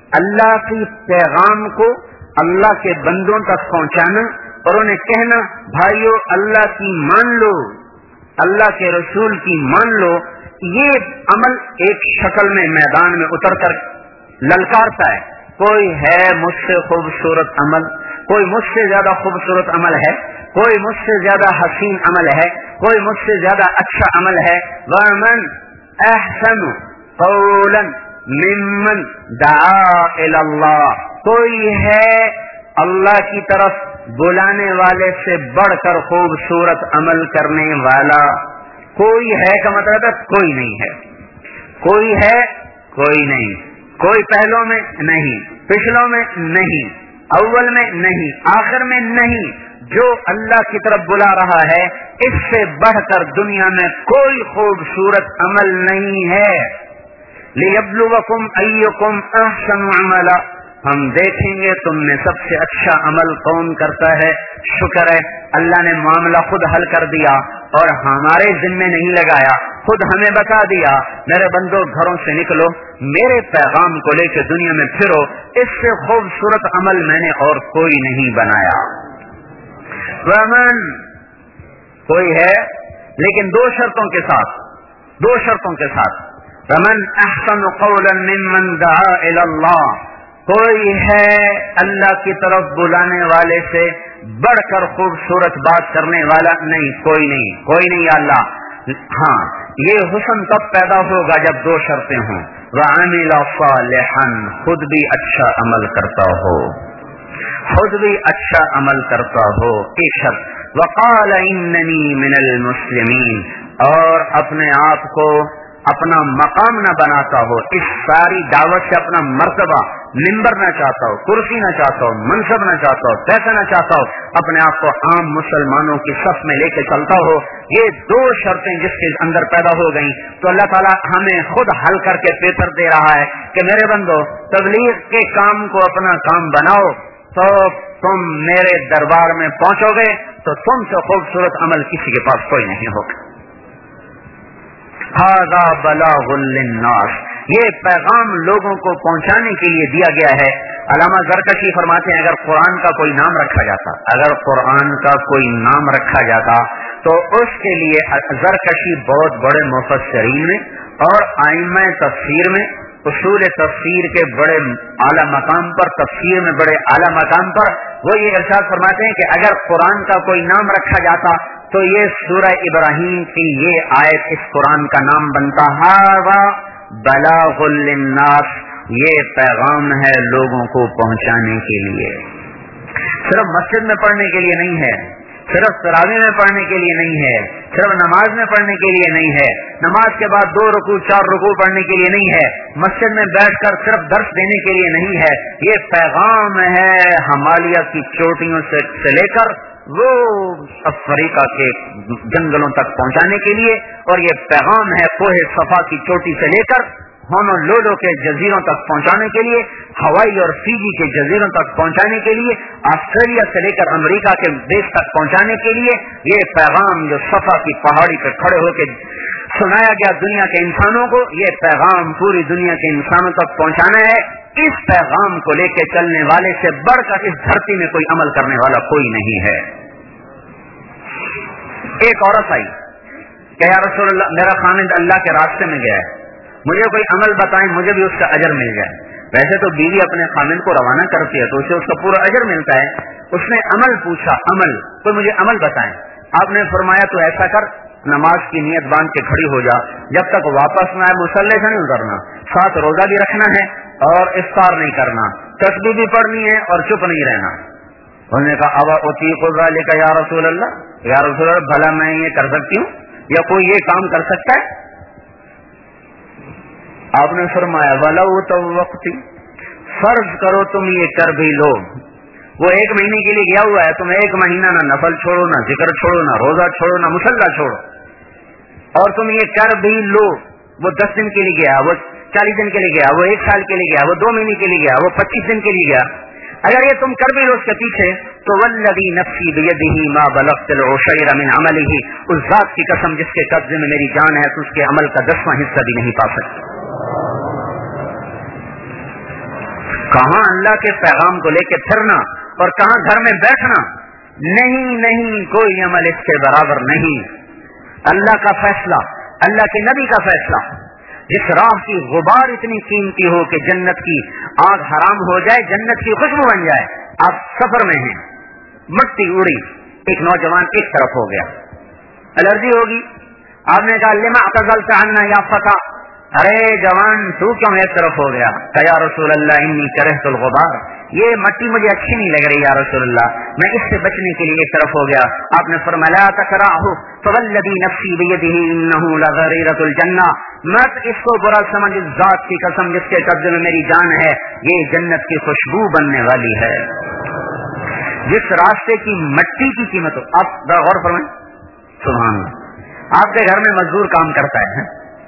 اللہ کی پیغام کو اللہ کے بندوں تک پہنچانا اور انہیں کہنا بھائیو اللہ کی مان لو، اللہ کے رسول کی مان لو، یہ عمل ایک شکل میں میدان میں اتر کر للکارتا ہے. کوئی ہے مجھ سے خوبصورت عمل، کوئی مجھ سے زیادہ خوبصورت عمل ہے، کوئی مجھ سے زیادہ حسین عمل ہے، کوئی مجھ سے زیادہ اچھا عمل ہے. وَمَنْ أَحْسَنُ قَوْلًا مِّمَّنْ دَعَا إِلَى اللَّهِ، کوئی ہے اللہ کی طرف بلانے والے سے بڑھ کر خوبصورت عمل کرنے والا. کوئی ہے کا مطلب ہے کوئی نہیں ہے، کوئی ہے کوئی نہیں، کوئی پہلوں میں نہیں، پچھلوں میں نہیں، اول میں نہیں، آخر میں نہیں. جو اللہ کی طرف بلا رہا ہے اس سے بڑھ کر دنیا میں کوئی خوبصورت عمل نہیں ہے. لِيَبْلُوَكُمْ أَيُّكُمْ أَحْسَنُ عَمَلًا، ہم دیکھیں گے تم میں سب سے اچھا عمل کون کرتا ہے. شکر ہے اللہ نے معاملہ خود حل کر دیا اور ہمارے ذمے نہیں لگایا، خود ہمیں بتا دیا میرے بندو گھروں سے نکلو، میرے پیغام کو لے کے دنیا میں پھرو، اس سے خوبصورت عمل میں نے اور کوئی نہیں بنایا. ومن، کوئی ہے لیکن دو شرطوں کے ساتھ. ومن احسن قولا ممن دعا الى اللہ، کوئی ہے اللہ کی طرف بلانے والے سے بڑھ کر خوبصورت بات کرنے والا نہیں، کوئی نہیں یا اللہ. ہاں یہ حسن تب پیدا ہوگا جب دو شرطیں ہوں. وعمل صالحا، خود بھی اچھا عمل کرتا ہو، ایک شرط. وقال اننی من المسلمین، اور اپنے آپ کو اپنا مقام نہ بناتا ہو، اس ساری دعوت سے اپنا مرتبہ منبر نہ چاہتا ہو، کرسی نہ چاہتا ہو، منصب نہ چاہتا ہو، پیسہ نہ چاہتا ہو، اپنے آپ کو عام مسلمانوں کی صف میں لے کے چلتا ہو. یہ دو شرطیں جس کے اندر پیدا ہو گئیں تو اللہ تعالیٰ ہمیں خود حل کر کے پیپر دے رہا ہے کہ میرے بندو تبلیغ کے کام کو اپنا کام بناؤ تو تم میرے دربار میں پہنچو گے تو تم سے خوبصورت عمل کسی کے پاس کوئی نہیں ہوگا. ھذا بلاغ للناس، یہ پیغام لوگوں کو پہنچانے کے لیے دیا گیا ہے. علامہ زرکشی فرماتے ہیں اگر قرآن کا کوئی نام رکھا جاتا تو اس کے لیے زرکشی بہت بڑے مفسرین میں اور ائمہ تفسیر میں، اصول تفسیر کے بڑے اعلیٰ مقام پر، تفسیر میں بڑے اعلیٰ مقام پر وہ یہ ارشاد فرماتے ہیں کہ اگر قرآن کا کوئی نام رکھا جاتا تو یہ سورہ ابراہیم کی یہ آیت اس قرآن کا نام بنتا. ھذا بلاغ للناس، یہ پیغام ہے لوگوں کو پہنچانے کے لیے، صرف مسجد میں پڑھنے کے لیے نہیں ہے، صرف تراویح میں پڑھنے کے لیے نہیں ہے، صرف نماز میں پڑھنے کے لیے نہیں ہے، نماز کے بعد 2 رکوع 4 رکوع پڑھنے کے لیے نہیں ہے، مسجد میں بیٹھ کر صرف درس دینے کے لیے نہیں ہے. یہ پیغام ہے ہمالیہ کی چوٹیوں سے لے کر وہ افریقہ کے جنگلوں تک پہنچانے کے لیے، اور یہ پیغام ہے کوہ صفا کی چوٹی سے لے کر ہونولولو کے جزیروں تک پہنچانے کے لیے، ہوائی اور فیجی کے جزیروں تک پہنچانے کے لیے، آسٹریلیا سے لے کر امریکہ کے دیش تک پہنچانے کے لیے. یہ پیغام جو صفا کی پہاڑی پہ کھڑے ہو کے سنایا گیا دنیا کے انسانوں کو، یہ پیغام پوری دنیا کے انسانوں تک پہنچانا ہے. اس پیغام کو لے کے چلنے والے سے بڑھ کر اس دھرتی میں کوئی عمل کرنے والا کوئی نہیں ہے. ایک عورت آئی کہ یا رسول اللہ میرا خامد اللہ کے راستے میں گیا ہے، مجھے کوئی عمل بتائیں مجھے بھی اس کا اجر مل جائے. ویسے تو بیوی اپنے خامد کو روانہ کرتی ہے تو اسے اس کا پورا اجر ملتا ہے. اس نے عمل پوچھا، عمل تو مجھے عمل بتائیں. آپ نے فرمایا تو ایسا کر، نماز کی نیت باندھ کے کھڑی ہو جا، جب تک واپس نہ آئے مصلی سے نہیں اترنا، ساتھ روزہ بھی رکھنا ہے اور افطار نہیں کرنا، تسبیح بھی پڑھنی ہے اور چپ نہیں رہنا. انہوں نے کہا ابا اطیق ذلک یا رسول اللہ، یا رسول اللہ بھلا میں یہ کر سکتی ہوں یا کوئی یہ کام کر سکتا ہے؟ آپ نے فرمایا ولو توقتی، فرض کرو تم یہ کر بھی لو. وہ 1 مہینے کے لیے گیا ہوا ہے، تم 1 مہینہ نہ نفل چھوڑو، نہ ذکر چھوڑو، نہ روزہ چھوڑو، نہ مصلی چھوڑو، اور تم یہ کر بھی لو. وہ 10 دن کے لیے گیا، وہ 40 دن کے لیے گیا، وہ 1 سال کے لیے گیا، وہ 2 مہینے کے لیے گیا، وہ 25 دن کے لیے گیا. اگر یہ تم کر بھی لو اس کے پیچھے تو والذی نفسی بیدہ ما بلغت العشیر من عملہ، اس ذات کی قسم جس کے قبضے میں میری جان ہے تو اس کے عمل کا 10واں حصہ بھی نہیں پا سکتے. کہاں اللہ کے پیغام کو لے کے پھرنا اور کہاں گھر میں بیٹھنا. نہیں, کوئی عمل اس سے برابر نہیں. اللہ کا فیصلہ, اللہ کے نبی کا فیصلہ. جس راہ کی غبار اتنی قیمتی ہو کہ جنت کی آگ حرام ہو جائے, جنت کی خوشبو بن جائے. آپ سفر میں ہیں, مٹی اڑی, ایک نوجوان ایک طرف ہو گیا, الرجی ہوگی. آپ نے کہا لما اعتزلت عنا یا فتى, ارے جوان تو کیوں ایک طرف ہو گیا؟ کہ یا رسول اللہ انی کرہت الغبار, یہ مٹی مجھے اچھی نہیں لگ رہی یا رسول اللہ, میں اس سے بچنے کے لیے ایک طرف ہو گیا. آپ نے فرمایا لا تکرہہ فوالذی نفسی بیدہ انہ لغریرۃ الجنہ, مت اس کو برا سمجھ, اس ذات کی قسم جس کے قبضے میں میری جان ہے, یہ جنت کی خوشبو بننے والی ہے. جس راستے کی مٹی کی قیمت ہو, آپ غور فرمائیں, سبحان اللہ. آپ کے گھر میں مزدور کام کرتا ہے,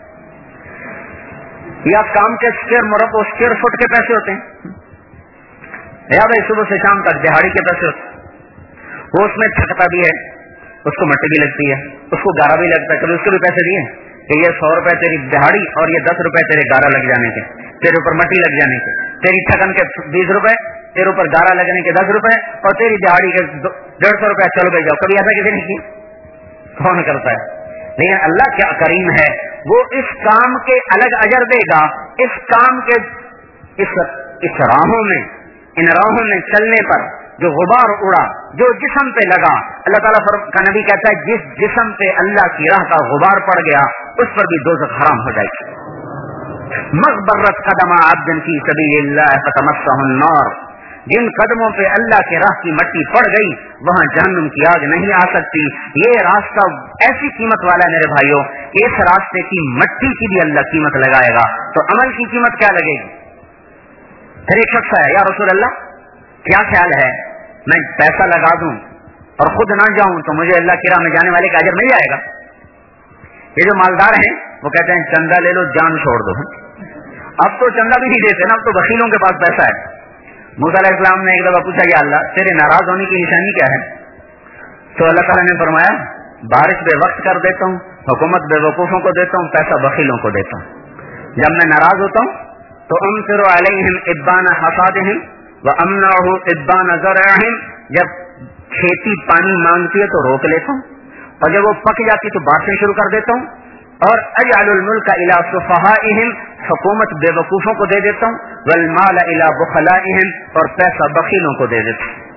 یا کام کے اسکوائر فٹ کے پیسے ہوتے ہیں, یا بھائی صبح سے شام تک دہاڑی کے پیسے ہوتے ہیں. وہ اس میں تھکتا بھی ہے, اس کو مٹی بھی لگتی ہے, اس کو گارا بھی لگتا ہے. کبھی اس کو بھی پیسے دیے کہ یہ 100 روپے تیری دہاڑی اور یہ 10 روپے تیرے گارا لگ جانے کے, تیرے اوپر مٹی لگ جانے کے, تیری تھکن کے 20 روپے, تیرے اوپر گارا لگنے کے 10 روپے, اور تیری دہاڑی کے 150 روپے, چلو بھائی جاؤ. کبھی ایسا کسی نے کیا؟ کون کرتا ہے؟ لیکن اللہ کیا کریم ہے, وہ اس کام کے الگ اجر دے گا. اس کام کے اس راہوں میں, ان راہوں میں چلنے پر جو غبار اڑا, جو جسم پہ لگا, اللہ تعالیٰ کا نبی کہتا ہے جس جسم پہ اللہ کی راہ کا غبار پڑ گیا اس پر بھی دوزخ حرام ہو جائے گی. مغبرت قدم عبد فی سبیل اللہ فتمسہ النار, جن قدموں پہ اللہ کے راہ کی مٹی پڑ گئی وہاں جہنم کی آگ نہیں آ سکتی. یہ راستہ ایسی قیمت والا ہے میرے بھائیوں, اس راستے کی مٹی کی بھی اللہ قیمت لگائے گا. تو عمل کی قیمت کیا لگے گی؟ پھر ایک شخص ہے, یا رسول اللہ کیا خیال ہے میں پیسہ لگا دوں اور خود نہ جاؤں تو مجھے اللہ کی راہ میں جانے والے کا اجر مل جائے گا؟ یہ جو مالدار ہیں وہ کہتے ہیں چندہ لے لو, جان چھوڑ دو. اب تو چندہ بھی نہیں دیتے نا, اب تو بخیلوں کے پاس پیسہ ہے. موسیٰ علیہ السلام نے ایک دفعہ پوچھا یا اللہ تیرے ناراض ہونے کی نشانی کیا ہے؟ تو اللہ تعالیٰ نے فرمایا بارش بے وقت کر دیتا ہوں, حکومت بے وقوفوں کو دیتا ہوں, پیسہ بخیلوں کو دیتا ہوں. جب میں ناراض ہوتا ہوں تو امطر علیہم ابان حصادہم وامنعہ ابان زرعہم, جب کھیتی پانی مانگتی ہے تو روک لیتا ہوں, اور جب وہ پک جاتی تو بارشیں شروع کر دیتا ہوں, اور اجعل الملک الی سفہائہم, حکومت بے وقوفوں کو دے دیتا ہوں, والمال الی بخلائہم, اور پیسہ بخیلوں کو دے دیتا ہوں.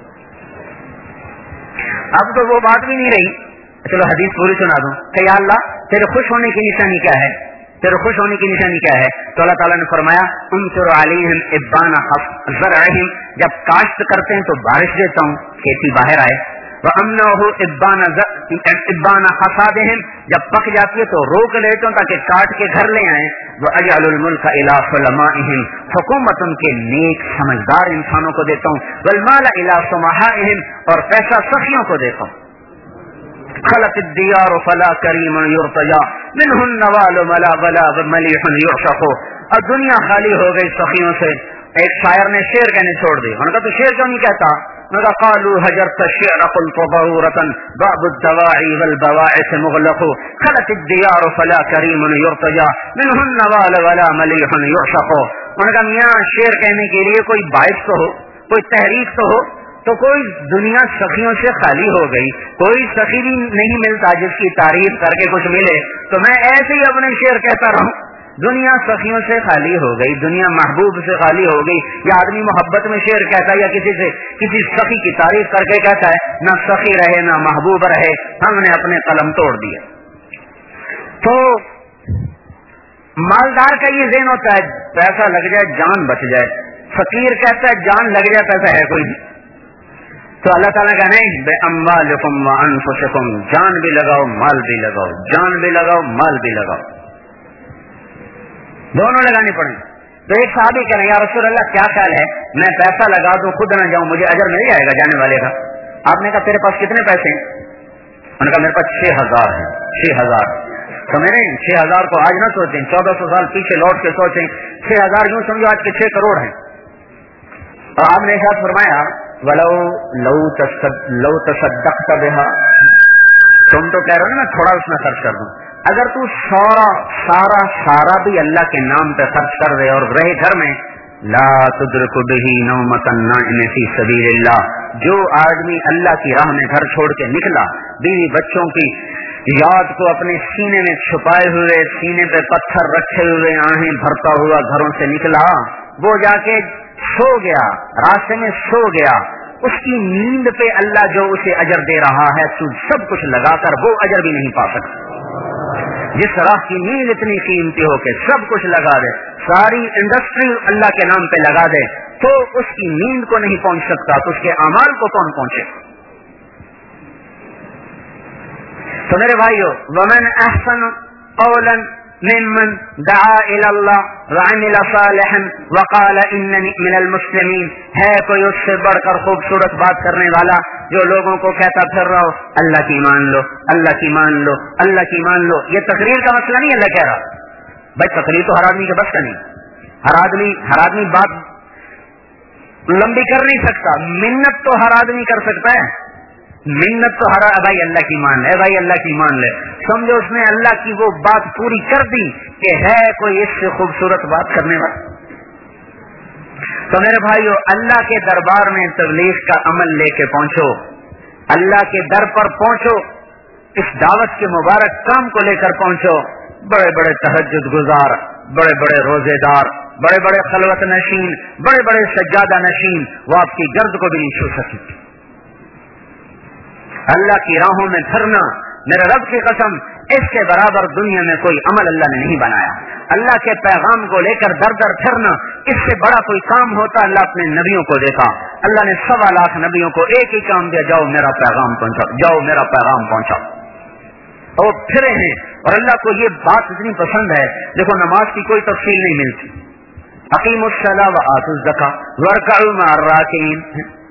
اب تو وہ بات بھی نہیں رہی, چلو حدیث پوری سنا دوں کہ یا اللہ تیرے خوش ہونے کی نشانی کیا ہے, تیرے خوش ہونے کی نشانی کیا ہے؟ تو اللہ تعالیٰ نے فرمایا انصر علیہم ابان زرعہم, جب کاشت کرتے ہیں تو بارش دیتا ہوں, کھیتی باہر آئے. وَأَمْنَعُهُ إِبَّانَ حَصَادِهِمْ, جب پک جاتی ہے تو روک لیتا ہوں تاکہ کاٹ کے گھر لے آئیں. وَأَجْعَلُ الْمُلْكَ إِلَىٰ حُلَمَائِهِمْ, حکومت ان کے نیک سمجھدار انسانوں کو دیتا ہوں. وَالْمَالَ إِلَىٰ سُمَحَائِهِمْ, اور پیسہ سخیوں کو دیتا ہوں. خلت الديار فلا كريم يرتجى منه النوال ولا مليح يعشق. اور دنیا خالی ہو گئی سخیوں سے. ایک شاعر نے شعر کہنے چھوڑ دی, انہوں نے کہا تو شعر کیوں نہیں کہتا؟ انہوں نے کہا قالوا هجرت الشعر قلت ضرورة باب الدواعي والبواعث مغلق. خلت الديار فلا كريم يرتجى منه النوال ولا مليح يعشق. انہوں نے کہا میاں شعر کہنے کے لیے کوئی باعث تو ہو, کوئی تحریک تو ہو. تو کوئی دنیا سخیوں سے خالی ہو گئی, کوئی سخی بھی نہیں ملتا جس کی تعریف کر کے کچھ ملے. تو میں ایسے ہی اپنے شعر کہتا رہوں. دنیا سخیوں سے خالی ہو گئی, دنیا محبوب سے خالی ہو گئی. یا آدمی محبت میں شعر کہتا ہے یا کسی سخی کی تعریف کر کے کہتا ہے, نہ سخی رہے نہ محبوب رہے, ہم نے اپنے قلم توڑ دیا. تو مالدار کا یہ ذہن ہوتا ہے پیسہ لگ جائے جان بچ جائے. فقیر کہتا ہے جان لگ جائے پیسہ ہے کوئی. تو اللہ تعالیٰ کا نہیں, بے اموالکم وانفسکم, جان بھی لگاؤ مال بھی لگاؤ, جان بھی لگاؤ مال بھی لگاؤ, دونوں لگانی پڑیں. تو ایک صحابی کہہ رہے ہیں یا رسول اللہ کیا خیال ہے میں پیسہ لگا دوں خود نہ جاؤں, مجھے اجر مل جائے گا جانے والے کا؟ آپ نے کہا تیرے پاس کتنے پیسے ہیں؟ انہوں نے کہا میرے پاس 6000 ہیں. 6000 سمجھ رہے ہیں, 6000 کو آج نہ سوچیں, 1400 سال پیچھے لوٹ کے سوچیں. 6000 یوں سمجھو آج کے 6 کروڑ ہیں. اور آپ نے ارشاد فرمایا لو تصدقت بها, تم تو کہہ رہے ہو نا میں تھوڑا اس میں خرچ کر دوں. اگر تو سارا بھی اللہ کے نام پہ خرچ کر دے اور رہے گھر میں لا تدرک به نومۃ النائم فی سبیل اللہ، جو آدمی اللہ کی راہ میں گھر چھوڑ کے نکلا، بیوی بچوں کی یاد کو اپنے سینے میں چھپائے ہوئے، سینے پہ پتھر رکھے ہوئے، آہیں بھرتا ہوا گھروں سے نکلا، وہ جا کے سو گیا، راستے میں سو گیا، اس کی نیند پہ اللہ جو اسے اجر دے رہا ہے، تو سب کچھ لگا کر وہ اجر بھی نہیں پا سکتا۔ جس راہ کی نیند اتنی قیمتی ہو کہ سب کچھ لگا دے، ساری انڈسٹری اللہ کے نام پہ لگا دے، تو اس کی نیند کو نہیں پہنچ سکتا، تو اس کے اعمال کو کون پہنچے؟ تو میرے بھائیو، ومن احسن قولا ممن دعا الى اللہ وعمل صالحا وقال اننی من المسلمین، ہے کوئی اس سے بڑھ کر خوبصورت بات کرنے والا جو لوگوں کو کہتا پھر رہا ہو اللہ کی مان لو، اللہ کی مان لو، اللہ کی مان لو۔ یہ تقریر کا مسئلہ نہیں، اللہ کہہ رہا بھائی تقریر تو ہر آدمی کے بس کا نہیں، ہر آدمی بات لمبی کر نہیں سکتا، منت تو ہر آدمی کر سکتا ہے، منت تو ہر بھائی اللہ کی مان لے، بھائی اللہ کی مان لے، سمجھو اس نے اللہ کی وہ بات پوری کر دی کہ ہے کوئی اس سے خوبصورت بات کرنے والا۔ تو میرے بھائیو، اللہ کے دربار میں تبلیغ کا عمل لے کے پہنچو، اللہ کے در پر پہنچو، اس دعوت کے مبارک کام کو لے کر پہنچو۔ بڑے بڑے تہجد گزار، بڑے بڑے روزے دار، بڑے بڑے خلوت نشین، بڑے بڑے سجادہ نشین، وہ آپ کی گرد کو بھی نہیں چھو سکتے۔ اللہ کی راہوں میں پھرنا، میرے رب کی قسم، اس کے برابر دنیا میں کوئی عمل اللہ نے نہیں بنایا۔ اللہ کے پیغام کو لے کر در در پھرنا، اس سے بڑا کوئی کام ہوتا اللہ اپنے نبیوں کو دیکھا۔ اللہ نے 1.25 لاکھ نبیوں کو ایک ہی کام دیا، جاؤ میرا پیغام پہنچاؤ، جاؤ میرا پیغام پہنچاؤ، اور پھرے ہیں۔ اور اللہ کو یہ بات اتنی پسند ہے، دیکھو نماز کی کوئی تفصیل نہیں ملتی، اقیموا الصلاۃ وآتوا الزکاۃ وارکعوا مع الراکعین،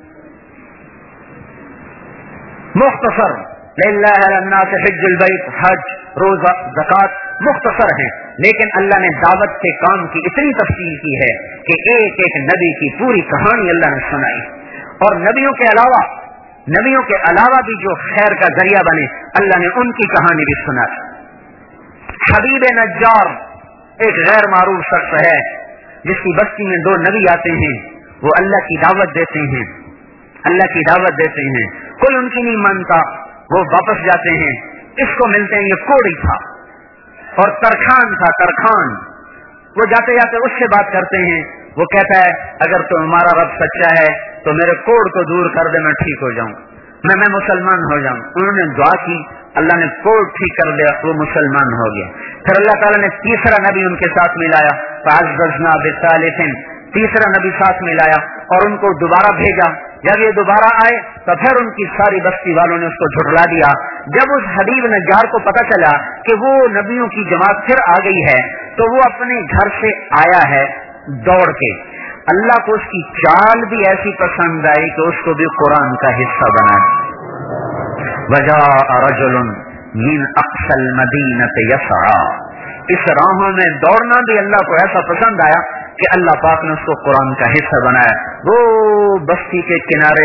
مختصر، للہ علی الناس حج البیت، حج، روزہ، زکات مختصر ہیں، لیکن اللہ نے دعوت کے کام کی اتنی تفصیل کی ہے کہ ایک ایک نبی کی پوری کہانی اللہ نے سنائی، اور نبیوں کے علاوہ بھی جو خیر کا ذریعہ بنے اللہ نے ان کی کہانی بھی سنائی۔ حبیب نجار ایک غیر معروف شخص ہے جس کی بستی میں 2 نبی آتے ہیں، وہ اللہ کی دعوت دیتے ہیں، اللہ کی دعوت دیتے ہیں، کوئی ان کی نہیں مانتا، وہ واپس جاتے ہیں، اس کو ملتے ہیں، یہ کوڑی تھا اور ترخان تھا، ترخان، وہ جاتے جاتے اس سے بات کرتے ہیں، وہ کہتا ہے اگر تمہارا رب سچا ہے تو میرے کوڑ کو دور کر دے، میں ٹھیک ہو جاؤں، میں مسلمان ہو جاؤں۔ انہوں نے دعا کی، اللہ نے کوڑ ٹھیک کر دیا، وہ مسلمان ہو گیا۔ پھر اللہ تعالیٰ نے تیسرا نبی ان کے ساتھ ملایا، فعززنا بثالث، تیسرا نبی ساتھ ملایا اور ان کو دوبارہ بھیجا۔ جب یہ دوبارہ آئے تو پھر ان کی ساری بستی والوں نے اس کو جھٹلا دیا۔ جب اس حبیب نجار کو پتا چلا کہ وہ نبیوں کی جماعت پھر آ گئی ہے تو وہ اپنے گھر سے آیا ہے دوڑ کے۔ اللہ کو اس کی چال بھی ایسی پسند آئی کہ اس کو بھی قرآن کا حصہ بنا دیا۔ وجاء رجل من اقصى المدینة یسعى، اس راہوں میں دوڑنا بھی اللہ کو ایسا پسند آیا کہ اللہ پاک نے اس کو قرآن کا حصہ بنایا۔ وہ بستی کے کنارے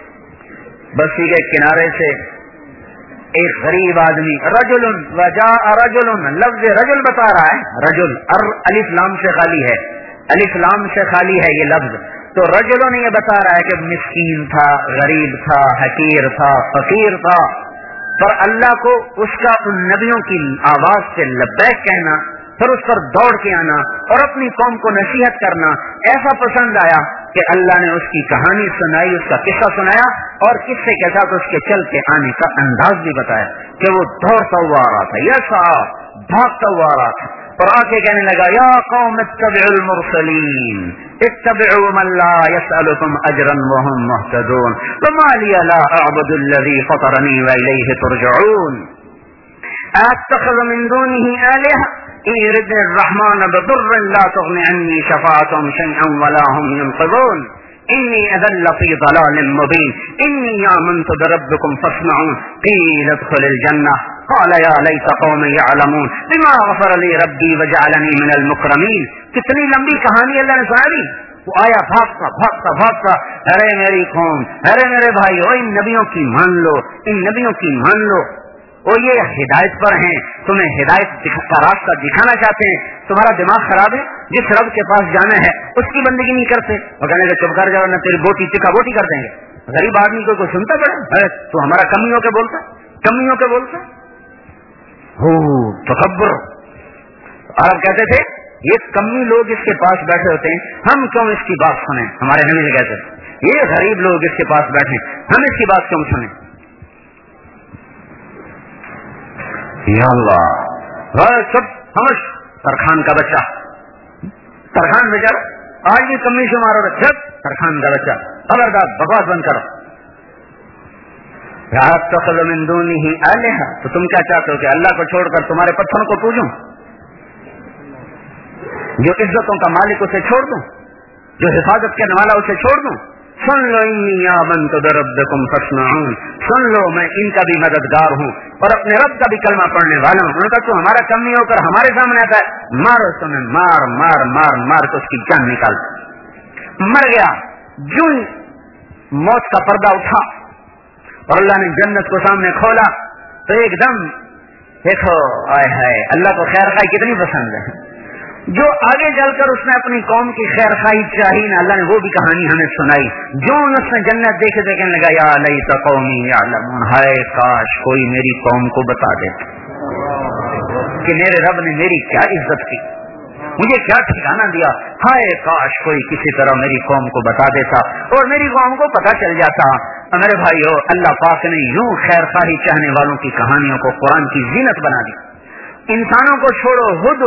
سے ایک غریب آدمی، رجل، وجاء رجل، لفظ رجل بتا رہا ہے، رجل الف لام سے خالی ہے، الف لام سے خالی ہے یہ لفظ، تو رجلوں نے یہ بتا رہا ہے کہ مسکین تھا، غریب تھا، حقیر تھا، فقیر تھا، پر اللہ کو اس کا ان نبیوں کی آواز سے لبیک کہنا، پھر اس پر دوڑ کے آنا اور اپنی قوم کو نصیحت کرنا ایسا پسند آیا کہ اللہ نے اس کی کہانی سنائی، اس کا قصہ سنایا اور قصے کے ساتھ اس کے چل کے آنے کا انداز بھی بتایا کہ وہ دوڑتا ہوا آ رہا تھا، یسا بھاگتا ہوا آ رہا تھا، اور آ کے کہنے لگا یا قوم اتبعوا المرسلین اتبعوا من لا يسألكم اجرا وهم مهتدون وما لي لا اعبد الذي فطرني واليه ترجعون اتخذ من دونه آلهة إن يردني الرحمن بضر لا تغن عني شفاعتهم شيئا ولا هم ينقذون إني أذل في ضلال مبين إني آمنت بربكم فاسمعون قيل ادخل الجنة قال يا ليت قومي يعلمون بما غفر لي ربي وجعلني من المكرمين۔ کتنی لمبی کہانی اللہ نے سنا دی۔ وہ آیا بھاگتا، ارے میری قوم، ارے میرے بھائیو، ان نبیوں کی مان لو، ان نبیوں کی مان لو۔ وہ یہ ہدایت پر ہیں، تمہیں ہدایت کا راستہ دکھانا چاہتے ہیں، تمہارا دماغ خراب ہے، جس رب کے پاس جانا ہے اس کی بندگی نہیں کرتے، وہ کہنے کہ چپ کر جاؤ نہ تیری بوٹی چکا بوٹی کر دیں گے۔ غریب آدمی کو کوئی سنتا پڑا، تو ہمارا کمی ہو کے بولتا، کمی ہو کے بولتا، ہو تکبر۔ عرب کہتے تھے یہ کمی لوگ اس کے پاس بیٹھے ہوتے ہیں، ہم کیوں اس کی بات سنیں؟ ہمارے نبی سے کہتے ہیں یہ غریب لوگ اس کے پاس بیٹھے، ہم اس کی بات کیوں سنیں؟ یا اللہ، سب سمجھ ترخان کا بچہ، ترخان بیچارہ آج بھی کمی سے مارو رہا، ترخان کا بچہ، خبردار بکواس بند کرو۔ تخذ من دونه آلہہ، تو تم کیا چاہتے ہو کہ اللہ کو چھوڑ کر تمہارے پتھروں کو پوجوں؟ جو عزتوں کا مالک اسے چھوڑ دوں، جو حفاظت کرنے والا اسے چھوڑ دوں؟ سن لو انی آمنت بربکم فاسمعون، سن لو میں ان کا بھی مددگار ہوں اور اپنے رب کا بھی کلمہ پڑھنے والا ہوں۔ انہوں نے کہا تو ہمارا کمی ہو کر ہمارے سامنے آتا ہے، مارو تمہیں، مار مار مار مار تو اس کی جان نکال۔ مر گیا، جو موت کا پردہ اٹھا اور اللہ نے جنت کو سامنے کھولا تو ایک دم دیکھو، آئے ہائے، اللہ کو خیر خواہی کتنی پسند ہے۔ جو آگے چل کر اس نے اپنی قوم کی خیر خواہی چاہی نا، اللہ نے وہ بھی کہانی ہمیں سنائی۔ جو اس نے جنت دیکھے دیکھنے لگا، یا لیت قومی یعلمون، ہائے کاش کوئی میری قوم کو بتا دیتا کہ میرے رب نے میری کیا عزت کی، مجھے کیا ٹھکانہ دیا، ہائے کاش کوئی کسی طرح میری قوم کو بتا دیتا اور میری قوم کو پتا چل جاتا۔ میرے بھائیو، اللہ پاک نے یوں خیر خواہی چاہنے والوں کی کہانیوں کو قرآن کی زینت بنا دی۔ انسانوں کو چھوڑو،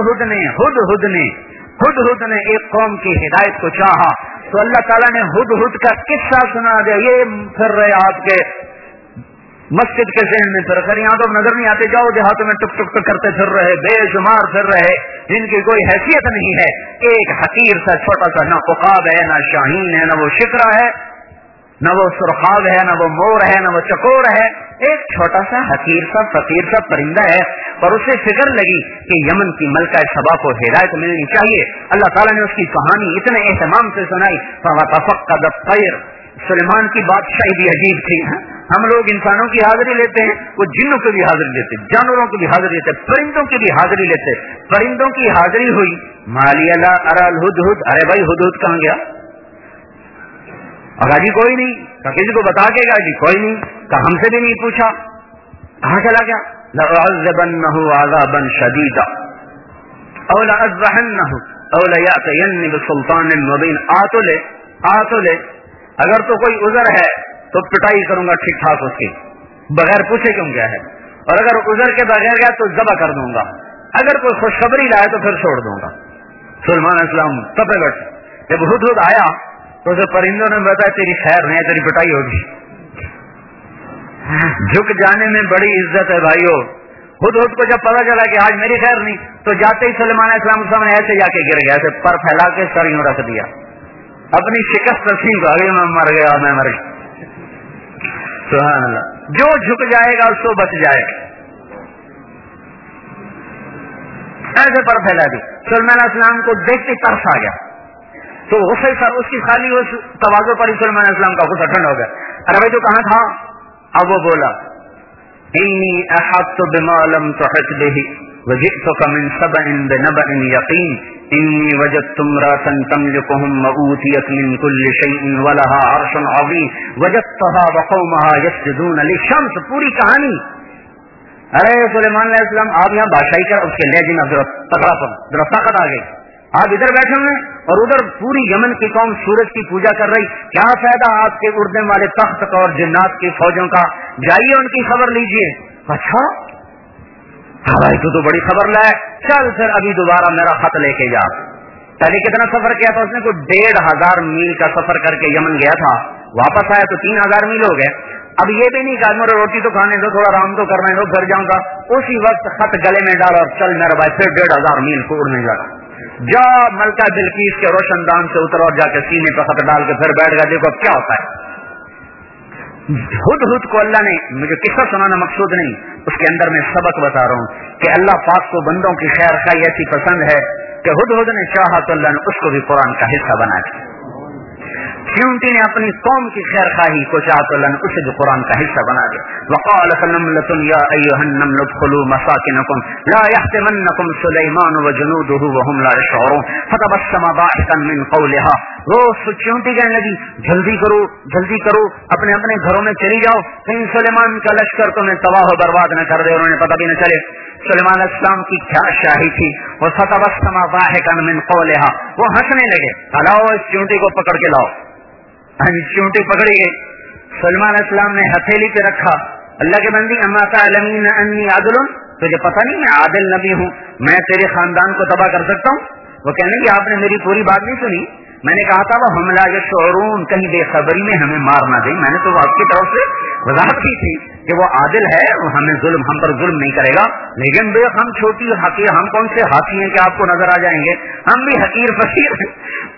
ہد نے ایک قوم کی ہدایت کو چاہا تو اللہ تعالیٰ نے ہد کا قصہ سنا دیا۔ یہ پھر رہے آپ کے مسجد کے ذہن میں پھر یہاں تو نظر نہیں آتے، جاؤ دیہاتوں میں ٹک ٹک کرتے پھر رہے، بے شمار پھر رہے، جن کی کوئی حیثیت نہیں ہے۔ ایک حقیر سا چھوٹا سا، نہ عقاب ہے، نہ شاہین ہے، نہ وہ شکرا ہے، نہ وہ سرخاب ہے، نہ وہ مور ہے، نہ وہ چکور ہے، ایک چھوٹا سا حقیر سا فقیر سا پرندہ ہے، اور اسے فکر لگی کہ یمن کی ملکہ سبا کو ہدایت ملنی چاہیے۔ اللہ تعالیٰ نے اس کی کہانی اتنے اہتمام سے سنائی۔ فَفَقَدَ الطَّيْرَ، سلیمان کی بادشاہی بھی عجیب تھی۔ ہم لوگ انسانوں کی حاضری لیتے ہیں، وہ جنوں کی بھی حاضری لیتے، جانوروں کی بھی حاضری لیتے، پرندوں کی بھی حاضری لیتے۔ پرندوں کی حاضری ہوئی، مالی اللہ ارى الہدہد، ارے بھائی ہدہد کہاں گیا؟ جی کوئی نہیں، کسی کو بتا کے گا جی کوئی نہیں، کہ ہم سے بھی نہیں پوچھا، کہاں چلا گیا؟ لَأُعَذِّبَنَّهُ عَذَابًا شَدِيدًا أَوْ لَأَذْبَحَنَّهُ أَوْ لَيَأْتِيَنِّ بِسُلْطَانٍ مُبِينٍ۔ آ تو لے، اگر تو کوئی عذر ہے تو پٹائی کروں گا ٹھیک ٹھاک اس کی، بغیر پوچھے کیوں گیا ہے، اور اگر عذر کے بغیر گیا تو ذبح کر دوں گا، اگر کوئی خوشخبری لائے تو پھر چھوڑ دوں گا۔ سلیمان علیہ السلام تپے بیٹھے، جب ہدہد آیا تو اسے پرندوں نے بتایا تیری خیر نہیں، تیری پٹائی ہوگی۔ جھک جانے میں بڑی عزت ہے بھائیو۔ ہدہد کو جب پتا چلا کہ آج میری خیر نہیں تو جاتے ہی سلیمان علیہ السلام کے سامنے ایسے جا کے گر گیا، ایسے پر پھیلا کے سر یوں رکھ دیا، اپنی شکست تسلیم کر گیا، میں مر گیا، میں مر گیا۔ سبحان اللہ، جو جھک جائے گا اس کو بچ جائے گا، ایسے پر پھیلا دی۔ سلیمان علیہ السلام کو دیکھتے ترس آ گیا، تو غصے سر اس کی خالی اس تواضع پر سلیمان علیہ السلام کا غصہ ٹھنڈا ہو گیا۔ ارے بھائی تو کہاں تھا؟ اب وہ بولا انی احاطت بما لم تحط به وجئتك من سبع بنبأ یقین انی وجدت امرأة تملكهم وأوتيت من كل شيء ولها عرش عظیم وجدتها وقومها يسجدون للشمس۔ پوری کہانی۔ ارے سلیمان علیہ السلام آپ یہاں بادشاہی کر، اس کے لہجے میں تکڑا پر طاقت آ گئی، آپ ادھر بیٹھے ہوئے اور ادھر پوری یمن کی قوم سورج کی پوجا کر رہی، کیا فائدہ آپ کے اڑنے والے تخت کا اور جنات کی فوجوں کا؟ جائیے ان کی خبر لیجئے۔ اچھا بھائی تو بڑی خبر لائے، چل پھر ابھی دوبارہ میرا خط لے کے جا۔ پہلے کتنا سفر کیا تھا اس نے؟ کوئی 1500 میل کا سفر کر کے یمن گیا تھا، واپس آیا تو 3000 میل ہو گئے۔ اب یہ بھی نہیں کہا میرے روٹی تو کھانے دو، تھوڑا آرام تو کرنے دو، گھر جاؤں گا۔ اسی وقت خط گلے میں ڈالا اور چل میرا بھائی، پھر 1500 میل کو اڑنے لگا۔ جا ملکہ بلقیس کے روشن دان سے اتر اور جا کے سینے پہ خط ڈال کے پھر بیٹھ گیا، دیکھو اب کیا ہوتا ہے۔ ہدہد کو اللہ نے، مجھے قصہ سنانا مقصود نہیں، اس کے اندر میں سبق بتا رہا ہوں کہ اللہ پاک کو بندوں کی خیر خواہی ایسی پسند ہے کہ ہدہد نے چاہا تو اللہ نے اس کو بھی قرآن کا حصہ بنا دیا۔ چونٹی نے اپنی قوم کی خیر خواہی کو چاہتے اسے جو قرآن کا حصہ بنا دیا. وقالت نملة یا ایھا النمل ادخلوا مساکنکم لا یحطمنکم سلیمان وجنوده وهم لا یشعرون فتبسم ضاحکا من قولها. وہ چونٹی کہنے لگی جلدی کرو جلدی کرو، اپنے اپنے گھروں میں چلی جاؤ، کہیں سلیمان کا لشکر تمہیں تباہ و برباد نہ کر دے. انہوں نے پتہ بھی نہ چلے سلیمان علیہ السلام کی کیا شاہی تھی. اور فتبسم ضاحکا من قولها، وہ ہنسنے لگے. لاؤ اس چونٹی کو پکڑ کے لاؤ. چونٹی پکڑی گئی، سلیمان علیہ السلام نے ہتھیلی پہ رکھا. اللہ کے بندی اما تعلمین انی عادل، تجھے پتہ نہیں میں عادل نبی ہوں، میں تیرے خاندان کو تباہ کر سکتا ہوں. وہ کہنے کہ آپ نے میری پوری بات نہیں سنی، میں نے کہا تھا وہ ہم لا یشعرون، کہیں بے خبری میں ہمیں مار نہ دیں. میں نے تو آپ کی طرف سے وضاحت کی تھی کہ وہ عادل ہے، ہمیں ظلم ہم پر ظلم نہیں کرے گا. لیکن بے ہم چھوٹی حقیر، ہم کون سے ہاتھی ہیں کہ آپ کو نظر آ جائیں گے؟ ہم بھی حقیر فقیر ہیں.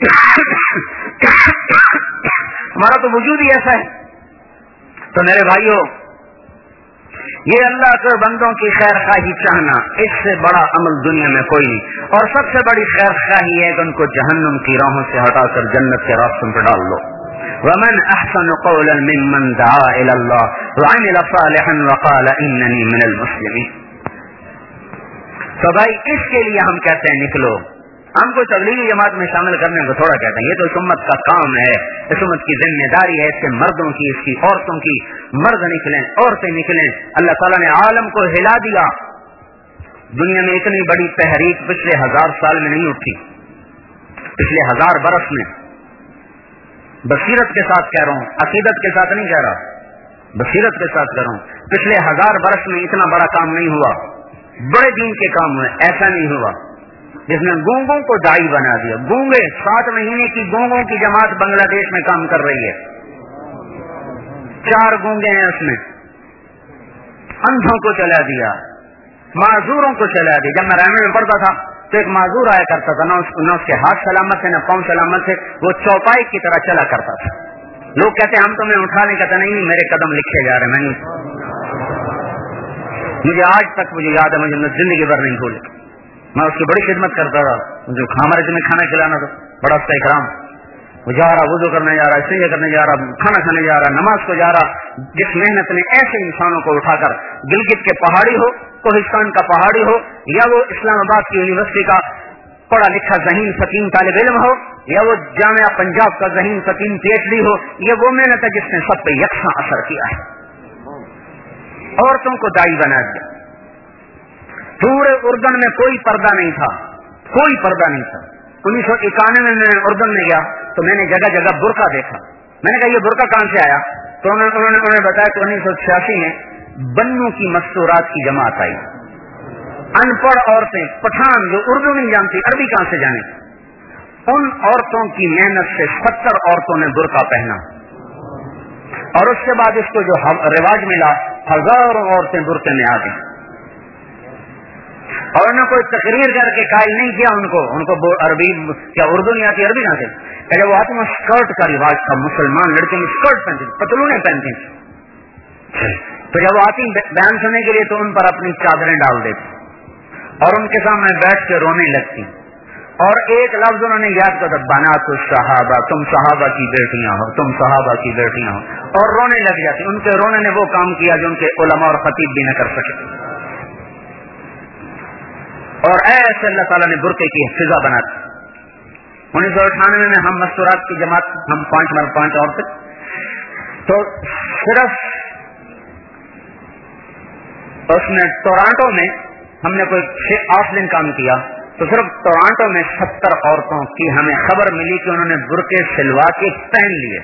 ہمارا تو وجود ہی ایسا ہے. تو میرے بھائیوں، یہ اللہ کے بندوں کی خیر خواہی چاہنا، اس سے بڑا عمل دنیا میں کوئی نہیں. اور سب سے بڑی خیر خواہی ہے کہ ان کو جہنم کی راہوں سے ہٹا کر جنت کے راستوں پر ڈال دو. ومن احسن قولا ممن دعا الى الله وعمل صالحا وقال انني من المسلمين. تو بھائی اس کے لیے ہم کہتے ہیں نکلو. ہم کو تبلیغی جماعت میں شامل کرنے کو تھوڑا کہتے ہیں، یہ تو اس امت کا کام ہے، اس امت کی ذمہ داری ہے. اس کے مردوں کی، اس کی عورتوں کی. مرد نکلیں، عورتیں نکلیں. اللہ تعالیٰ نے عالم کو ہلا دیا. دنیا میں اتنی بڑی تحریک پچھلے 1000 سال میں نہیں اٹھی، پچھلے 1000 برس میں. بصیرت کے ساتھ کہہ رہا ہوں، عقیدت کے ساتھ نہیں کہہ رہا، بصیرت کے ساتھ کہہ رہا ہوں. پچھلے 1000 برس میں اتنا بڑا کام نہیں ہوا. بڑے دین کے کام ہوئے، ایسا نہیں ہوا جس نے گونگوں کو دائی بنا دیا. گونگے 7 مہینے کی گونگوں کی جماعت بنگلہ دیش میں کام کر رہی ہے. 4 گونگے ہیں اس میں. اندھوں کو چلا دیا، معذوروں کو چلا دیا. جب میں رائے میں پڑھتا تھا تو ایک معذور آیا کرتا تھا، نہ اس کے ہاتھ سلامت تھے نہ پاؤں سلامت تھے، وہ چوپائی کی طرح چلا کرتا تھا. لوگ کہتے ہم تمہیں اٹھا نہیں، کہتے نہیں میرے قدم لکھے جا رہے ہیں. مجھے آج تک مجھے یاد ہے، مجھے زندگی بھر نہیں بھولے. میں اس کی بڑی خدمت کرتا تھا، مجھے ہمارے میں کھانا کھلانا تھا، بڑا اس کا اکرام. وہ جا رہا وضو کرنے جا رہا، استنجا کرنے جا رہا، کھانا کھانے جا رہا، نماز کو جا رہا. جس محنت نے ایسے انسانوں کو اٹھا کر، گلگت کے پہاڑی ہو، کوہستان کا پہاڑی ہو، یا وہ اسلام آباد کی یونیورسٹی کا پڑھا لکھا ذہین فقیم طالب علم ہو، یا وہ جامعہ پنجاب کا ذہین فقیم PhD ہو، یہ وہ محنت ہے جس نے سب پہ یکساں اثر کیا ہے. عورتوں کو دائی بنا دیا. پورے اردن میں کوئی پردہ نہیں تھا، کوئی پردہ نہیں تھا. 1991 میں میں اردن میں گیا تو میں نے جگہ جگہ برقع دیکھا. میں نے کہا یہ برقع کہاں سے آیا؟ تو انہوں نے بتایا کہ 1986 میں بنو کی مستورات کی جماعت آئی. ان پڑھ عورتیں، پٹھان جو اردو نہیں جانتی، عربی کہاں سے جانے، ان عورتوں کی محنت سے 70 عورتوں نے برقع پہنا. اور اس کے بعد اس کو جو رواج ملا، ہزاروں عورتیں برقعے میں آ گئیں. اور انہوں نے کوئی تقریر کر کے قائل نہیں کیا ان کو عربی کیا اردو نہیں آتی، عربی کہاں سے. پہلے وہ آتی میں اسکرٹ کا رواج تھا، مسلمان لڑکے میں اسکرٹ پہنتے تھے، پتلونیں پہنتے تھے. تو جب وہ آتی بیان سننے کے لیے تو ان پر اپنی چادریں ڈال دیتی اور ان کے سامنے بیٹھ کے رونے لگتی. اور ایک لفظ انہوں نے یاد کر دیا، بنات الصحابہ، تم صحابہ کی بیٹیاں ہو، تم صحابہ کی بیٹیاں ہو، اور رونے لگ جاتی. ان کے رونے نے وہ کام کیا جو ان کے علماء اور خطیب بھی نہ کر سکے. اور ایسے اللہ تعالیٰ نے برقعے کی فضا بنا دی. 1998 میں ہم مستورات کی جماعت، ہم 5 عورتیں، تو صرف اس میں ٹورانٹو میں ہم نے کوئی 8 دن کام کیا، تو صرف ٹورانٹو میں 70 عورتوں کی ہمیں خبر ملی کہ انہوں نے برقعے سلوا کے پہن لیے.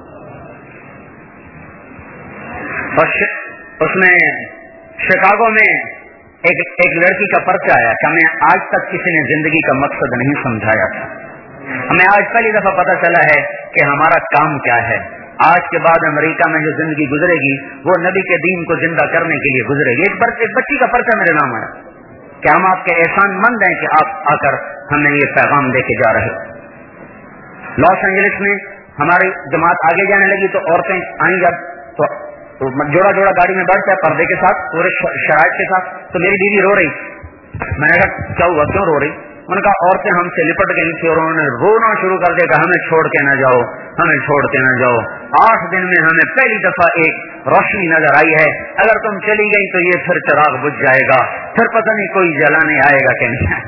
اور اس میں شکاگو میں ایک لڑکی کا پرچہ آیا کہ ہمیں آج تک کسی نے زندگی کا مقصد نہیں سمجھایا تھا. ہمیں آج پہلی دفعہ پتہ چلا ہے کہ ہمارا کام کیا ہے. آج کے بعد امریکہ میں جو زندگی گزرے گی وہ نبی کے دین کو زندہ کرنے کے لیے گزرے گی. ایک بچی کا پرچہ میرے نام آیا کہ ہم آپ کے احسان مند ہیں کہ آپ آ کر ہمیں یہ پیغام دے کے جا رہے. لاس اینجلس میں ہماری جماعت آگے جانے لگی تو عورتیں آئیں جب تو جوڑا جوڑا گاڑی میں بیٹھتا ہے پردے کے ساتھ، پورے شرائط کے ساتھ. تو میری بیوی رو رہی. میں نے کہا کیا ہوا، کیوں رو رہی؟ ان کا عورتیں ہم سے لپٹ گئی تھی اور انہوں نے رونا شروع کر دیا کہ ہمیں چھوڑ کے نہ جاؤ، ہمیں چھوڑ کے نہ جاؤ. 8 دن میں ہمیں پہلی دفعہ ایک روشنی نظر آئی ہے، اگر تم چلی گئی تو یہ پھر چراغ بجھ جائے گا، پھر پتہ نہیں کوئی جلانے آئے گا کہ نہیں.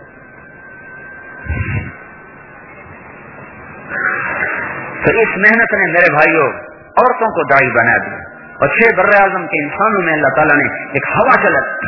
تو اس محنت نے میرے بھائیوں عورتوں کو داعی بنا دیا، اور 6 بر اعظم کے انسانوں میں اللہ تعالیٰ نے ایک ہوا چلت.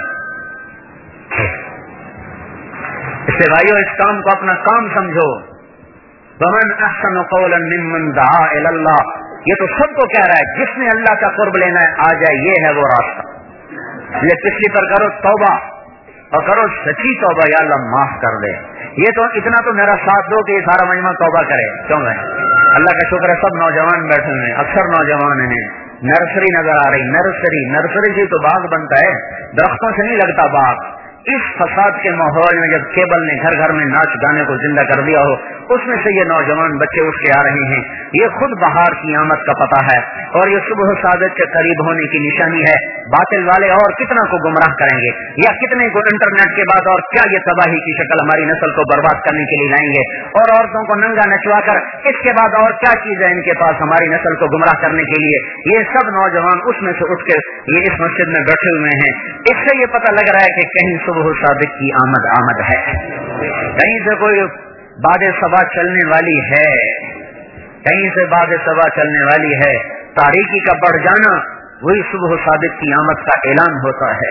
اس سے بھائیوں اس کام کو اپنا کام سمجھو. ومن احسن قولا ممن دعا الی اللہ، یہ تو سب کو کہہ رہا ہے جس نے اللہ کا قرب لینا ہے آ جائے، یہ ہے وہ راستہ. یہ پچھلی پر کرو توبہ اور کرو سچی توبہ، یا اللہ معاف کر دے. یہ تو اتنا تو میرا ساتھ دو کہ یہ سارا مجمع توبہ کرے. کیوں ہے؟ اللہ کا شکر ہے سب نوجوان بیٹھے ہیں، اکثر نوجوان ہیں. نرسری نظر آ رہی، نرسری سے تو باغ بنتا ہے، درختوں سے نہیں لگتا باغ. اس فساد کے ماحول میں جب کیبل نے گھر گھر میں ناچ گانے کو زندہ کر دیا ہو، اس میں سے یہ نوجوان بچے اٹھ کے آ رہے ہیں. یہ خود بہار کی آمد کا پتہ ہے اور یہ صبح صادق کے قریب ہونے کی نشانی ہے. باطل والے اور کتنا کو گمراہ کریں گے، یا کتنے کو انٹرنیٹ کے بعد اور کیا یہ تباہی کی شکل ہماری نسل کو برباد کرنے کے لیے لائیں گے، اور عورتوں کو ننگا نچوا کر اس کے بعد اور کیا چیز ہے ان کے پاس ہماری نسل کو گمراہ کرنے کے لیے. یہ سب نوجوان اس میں سے اٹھ کے یہ اس مسجد میں بیٹھے ہوئے ہیں. اس سے یہ پتہ لگ رہا ہے کہ کہیں صبح صادق کی آمد ہے، کہیں سے کوئی باد صبا چلنے والی ہے، کہیں سے باد صبا چلنے والی ہے. تاریکی کا بڑھ جانا وہی صبح صادق کی آمد کا اعلان ہوتا ہے.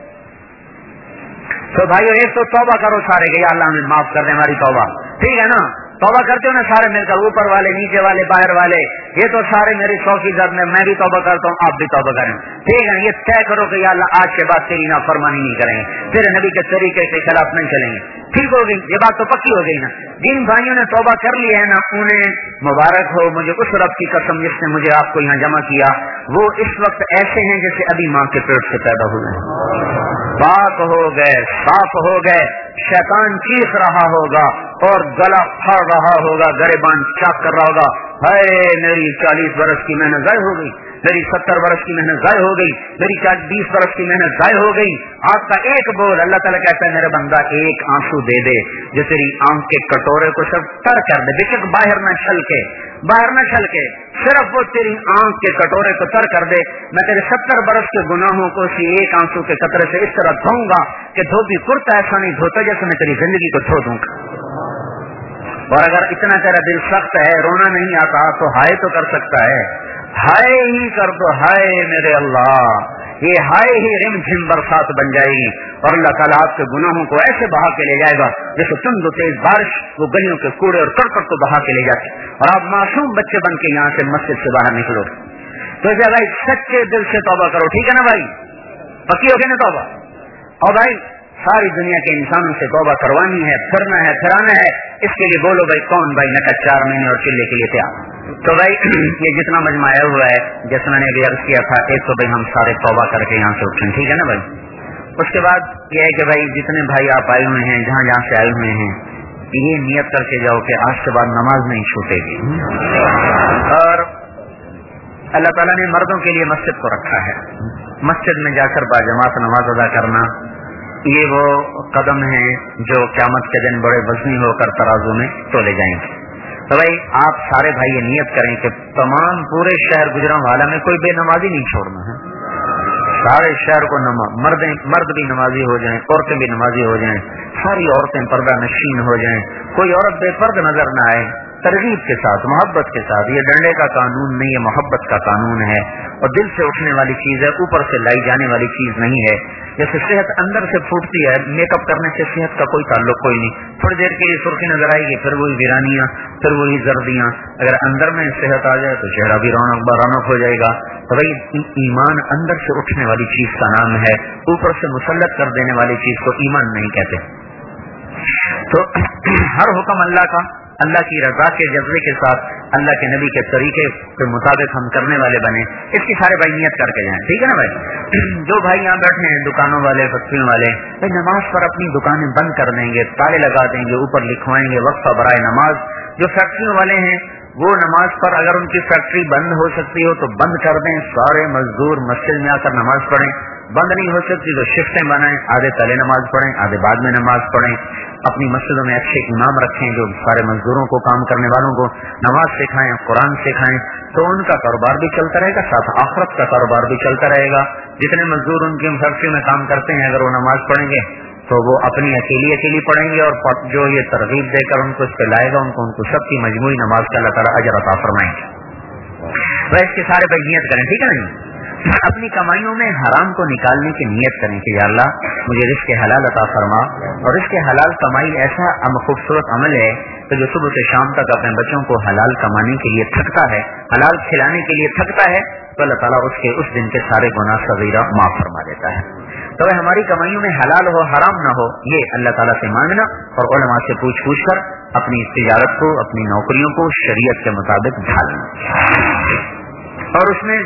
تو بھائیو ایک تو توبہ کرو سارے کہ یا اللہ ہمیں معاف کر دیں، ہماری توبہ. ٹھیک ہے نا؟ توبہ کرتے ہو نا سارے مل کر، اوپر والے نیچے والے باہر والے، یہ تو سارے میری 100% میں بھی توبہ کرتا ہوں، آپ بھی توبہ کریں. ٹھیک ہے نا؟ یہ طے کرو کہ یا اللہ آج کے بعد تیری نافرمانی نہیں کریں گے، تیرے نبی کے طریقے کے خلاف نہیں چلیں گے. ٹھیک ہو گئی یہ بات تو پکی ہو گئی نا. جن بھائیوں نے توبہ کر لی ہے نا انہیں مبارک ہو. مجھے اس رب کی قسم جس نے مجھے آپ کو یہاں جمع کیا، وہ اس وقت ایسے ہیں جیسے ابھی ماں کے پیٹ سے پیدا ہوئے ہیں، پاک ہو گئے، صاف ہو گئے. شیطان چیخ رہا ہوگا اور گلا پھاڑ رہا ہوگا، گریبان چاک کر رہا ہوگا، ہائے میری 40 برس کی محنت ضائع ہو گئی، میری 70 برس کی محنت ضائع ہو گئی، میری 20 برس کی محنت ضائع ہو گئی. آپ کا ایک بول، اللہ تعالیٰ کہتا ہے میرے بندہ ایک آنسو دے دے جو تیری آنکھ کے کٹورے کو سب تر کر دے، بے شک باہر نہ چھل کے صرف وہ تیری آنکھ کے کٹورے کو تر کر دے. میں تیرے 70 برس کے گناہوں کو اسی ایک آنسو کے قطرے سے اس طرح دھوؤں گا کہ دھوبی کرتا ایسا نہیں دھوتا جیسے میں تیری زندگی کو دھو دوں گا. اور اگر اتنا تیرا دل سخت ہے، رونا نہیں آتا، تو ہائے تو کر سکتا ہے. ہائے ہی کر دو، ہائے میرے اللہ. یہ ہائے ہی رم جھم برسات بن جائے گی اور اللہ تعالیٰ آپ کے گناہوں کو ایسے بہا کے لے جائے گا جیسے تند و تیز بارش وہ گلیوں کے کوڑے اور کرکٹ کو بہا کے لے جاتی، اور آپ معصوم بچے بن کے یہاں سے مسجد سے باہر نکلو. تو بھائی سچے دل سے توبہ کرو. ٹھیک ہے نا بھائی؟ پکی ہو گئی نا توبہ؟ اور بھائی ساری دنیا کے انسانوں سے توبہ کروانی ہے، پھرنا ہے، پھرانا ہے. اس کے لیے بولو بھائی کون بھائی نقد 4 مہینے اور چلے کے لیے تیار. تو بھائی یہ جتنا مجمع آیا ہوا ہے، جیسے میں نے ابھی عرض کیا تھا، ایک تو بھائی ہم سارے توبہ کر کے یہاں سے اٹھیں. ٹھیک ہے نا بھائی؟ اس کے بعد یہ ہے کہ بھائی جتنے بھائی آپ آئے ہوئے ہیں، جہاں جہاں سے آئے ہوئے ہیں، یہ نیت کر کے جاؤ کہ آج کے بعد نماز نہیں چھوٹے گی. اور اللہ تعالیٰ نے مردوں کے لیے مسجد کو رکھا ہے، مسجد میں جا کر باجماعت نماز ادا کرنا، یہ وہ قدم ہیں جو قیامت کے دن بڑے وزنی ہو کر ترازو میں تولے جائیں گے. تو بھائی آپ سارے بھائی یہ نیت کریں کہ تمام پورے شہر گجرانوالہ میں کوئی بے نمازی نہیں چھوڑنا ہے. سارے شہر کو مرد بھی نمازی ہو جائیں، عورتیں بھی نمازی ہو جائیں، ساری عورتیں پردہ نشین ہو جائیں، کوئی عورت بے پرد نظر نہ آئے. ترغیب کے ساتھ، محبت کے ساتھ. یہ ڈنڈے کا قانون نہیں، یہ محبت کا قانون ہے اور دل سے اٹھنے والی چیز ہے، اوپر سے لائی جانے والی چیز نہیں ہے. جیسے صحت اندر سے پھوٹتی ہے، میک اپ کرنے سے صحت کا کوئی تعلق کوئی نہیں. تھوڑی دیر کے لیے سرخی نظر آئے گی، پھر وہی ویرانیاں، پھر وہی زردیاں. اگر اندر میں صحت آ جائے تو چہرہ بھی رونق ہو جائے گا. تو بھائی ایمان اندر سے اٹھنے والی چیز کا نام ہے، اوپر سے مسلط کر دینے والی چیز کو ایمان نہیں کہتے. تو ہر حکم اللہ کا، اللہ کی رضا کے جذبے کے ساتھ، اللہ کے نبی کے طریقے کے مطابق ہم کرنے والے بنے. اس کی سارے بھائی نیت کر کے جائیں. ٹھیک ہے نا بھائی؟ جو بھائی یہاں بیٹھے ہیں، دکانوں والے، فیکٹریوں والے، بھائی نماز پر اپنی دکانیں بند کر دیں گے، تالے لگا دیں گے، اوپر لکھوائیں گے وقفہ برائے نماز. جو فیکٹریوں والے ہیں وہ نماز پر اگر ان کی فیکٹری بند ہو سکتی ہو تو بند کر دیں، سارے مزدور مسجد میں آ کر نماز پڑھیں. बंद नहीं हो सकती तो शिफ्टें बनाएं, आधे पहले नमाज पढ़ें, आधे बाद में नमाज पढ़ें। अपनी मस्जिदों में अच्छे इमाम रखें जो सारे मजदूरों को, काम करने वालों को नमाज सिखाएं, कुरान सिखाएं, तो उनका कारोबार भी चलता रहेगा, साथ आखिरत का कारोबार भी चलता रहेगा। जितने मजदूर उनकी फैक्ट्री में काम करते हैं, अगर वो नमाज पढ़ेंगे तो वो अपनी अकेली पढ़ेंगे, और जो ये तरगीब देकर उनको इस पे लाएगा, उनको सबकी मजमूई नमाज का अल्लाह ताला अजर अता फरमाएंगे। वह इसके सारे पर नियत करें, ठीक है ना। अपनी कमाइयों में हराम को निकालने की नियत करें कि या अल्लाह मुझे रिज़्क़ हलाल अता फरमा। और रिज़्क़ हलाल कमाई ऐसा खूबसूरत अमल है कि जो सुबह से शाम तक अपने बच्चों को हलाल कमाने के लिए थकता है, हलाल खिलाने के लिए थकता है, तो अल्लाह ताला उसके उस दिन के सारे गुनाह सगीरा माफ फरमा देता है। तो वह हमारी कमाइयों में हलाल हो, हराम न हो, ये अल्लाह ताला से मांगना और उलमा से पूछ कर अपनी तिजारत को, अपनी नौकरियों को शरीयत के मुताबिक ढालना। और उसमें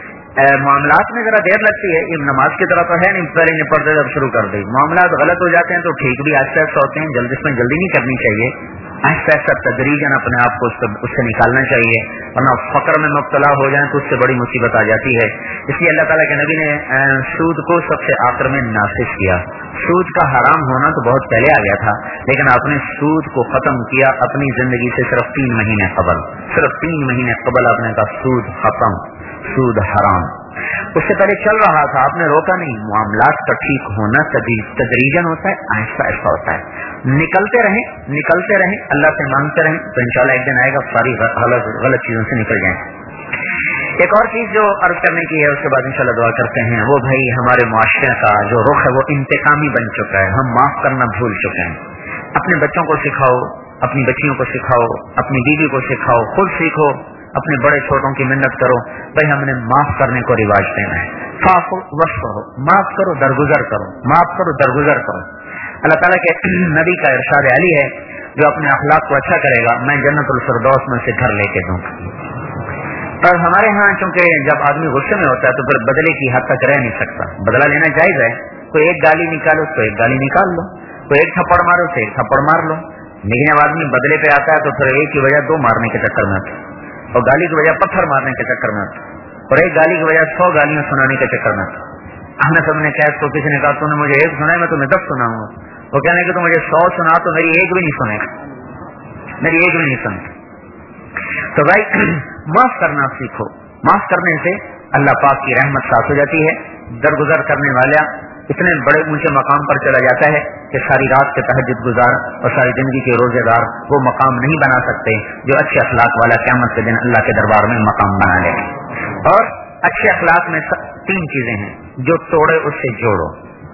मामलात में जरा देर लगती है, ये नमाज की तरह तो है नहीं, पहले निपटते जब शुरू कर दी, मामलात गलत हो जाते हैं तो ठीक भी आहिस्ता आहिस्ता होते हैं, जल्दी इसमें जल्दी नहीं करनी चाहिए, आहिस्ता आहिस्ता तदरीजन अपने आप को उससे निकालना चाहिए, वरना फक्र में मुब्तला हो जाए तो उससे बड़ी मुसीबत आ जाती है। इसलिए अल्लाह ताला के नबी ने सूद को सबसे आखिर में नासिख किया। सूद का हराम होना तो बहुत पहले आ गया था, लेकिन आपने सूद को खत्म किया अपनी जिंदगी से सिर्फ 3 महीने कबल, सिर्फ 3 महीने कबल आपने कहा सूद खत्म, सूद हराम। उससे पहले चल रहा था, आपने रोका नहीं। मामलात का ठीक होना तदरीजन होता है, आहिस्ता आहिस्ता होता है। निकलते रहें, अल्लाह से मांगते रहें, तो इंशाल्लाह एक दिन आएगा सारी गलत चीजों से निकल जाएं। एक और चीज जो अर्ज करने की है, उसके बाद इंशाल्लाह दुआ करते हैं, वो भाई हमारे मुआशरे का जो रुख है वो इंतकामी बन चुका है, हम माफ करना भूल चुके हैं। अपने बच्चों को सिखाओ, अपनी बच्चियों को सिखाओ, अपनी बीवी को सिखाओ, खुद सीखो, अपने बड़े छोटों की मिन्नत करो। भाई हमने माफ करने को रिवाज देना है। फाफो वस्फो, माफ करो दरगुजर करो, माफ करो दरगुजर करो। अल्लाह ताला के नबी का इरशाद अली है, जो अपने अखलाक को अच्छा करेगा मैं जन्नतुल फिरदौस में से घर लेके दूंगा। और हमारे यहाँ चूंकि जब आदमी गुस्से में होता है तो फिर बदले की हद तक रह नहीं सकता, बदला लेना जायज है। कोई एक गाली निकालो तो एक गाली निकाल लो, कोई एक थप्पड़ मारो तो एक थप्पड़ मार लो। लेकिन जब आदमी बदले पे आता है तो फिर एक की वजह 2 मारने के चक्कर में आता है, और गाली की वजह पत्थर मारने के चक्कर में आता है, और एक गाली की वजह 100 गालियां सुनाने के चक्कर में आता है। हमने सबने कहा, इसको किसी ने कहा तूने मुझे 1 सुनाया, मैं तुम्हें 10 सुनाऊंगा। वो कहने कि तू मुझे 100 सुना तो मेरी 1 भी नहीं सुनेगा, मेरी 1 भी नहीं सुनेगा। तो भाई माफ करना सीखो, माफ करने से अल्लाह पाक की रहमत साथ हो जाती है। दरगुजर करने वाला इतने बड़े ऊंचे मकाम पर चला जाता है कि सारी रात के तहज्जुद गुजार और सारी जिंदगी के रोजेदार वो मकाम नहीं बना सकते जो अच्छे अखलाक वाला क़यामत के दिन अल्लाह के दरबार में मकाम बना ले। और अच्छे अखलाक में 3 चीजें हैं, जो तोड़े उससे जोड़ो,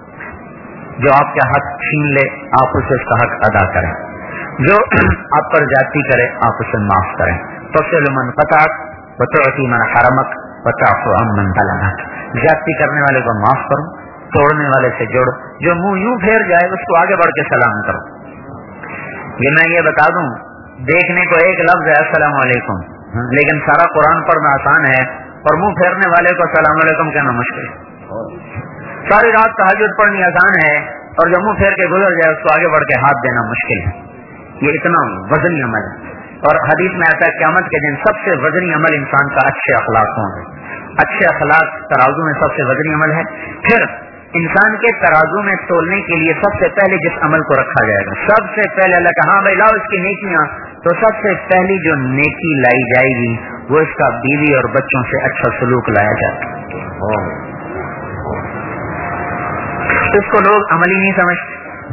जो आपका हक छीन ले आप उसे उसका हक अदा करें, जो आप पर ज्यादती करे आप उसे माफ करें। तफ़सील मन क़ताअक व तुअती मन हरमक व तअफ़ु अम्मन ज़लमक। ज्यादती करने वाले को माफ करो, तोड़ने वाले से जोड़ो, जो मुंह यूं फेर जाए उसको आगे बढ़ के सलाम करो। ये मैं ये बता दूं, देखने को एक लफ्ज है अस्सलाम वालेकुम, लेकिन सारा कुरान पढ़ना आसान है और मुंह फेरने वाले को अस्सलाम वालेकुम कहना मुश्किल है। सारी रात तहज्जुद पढ़नी आसान है और जो मुंह फेर के गुजर जाए उसको आगे बढ़ के हाथ देना मुश्किल है। ये इतना वजनी अमल है। और हदीस में आता है क़यामत के दिन सबसे वजनी अमल इंसान का अच्छे अखलाक होंगे। अच्छे अखलाक तराजू में सबसे वजनी अमल है। फिर इंसान के तराजू में तोलने के लिए सबसे पहले जिस अमल को रखा जाएगा, सबसे पहले अल्लाह कहा हाँ भाई लाओ इसकी नेकियां, तो सबसे पहली जो नेकी लाई जाएगी वो इसका बीवी और बच्चों से अच्छा सलूक लाया जाएगा। इसको लोग अमल ही नहीं समझते।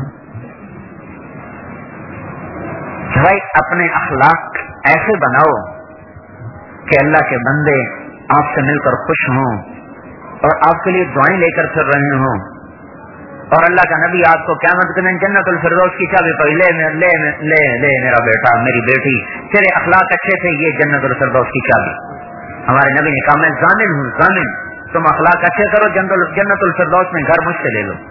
भाई अपने अखलाक ऐसे बनाओ कि अल्लाह के बंदे आपसे मिलकर खुश हों और आपके लिए दुआएं लेकर फिर रहे हों, और अल्लाह का नबी आपको क़यामत के दिन जन्नतुल फिरदौस की चाबी पर ले मेरा बेटा मेरी बेटी, तेरे अखलाक अच्छे थे, ये जन्नतुल फिरदौस की चाबी। हमारे नबी ने कहा मैं जामिन हूँ, जामिन, तुम अखलाक अच्छे करो, जन्नतुल फिरदौस में घर मुझसे ले लो।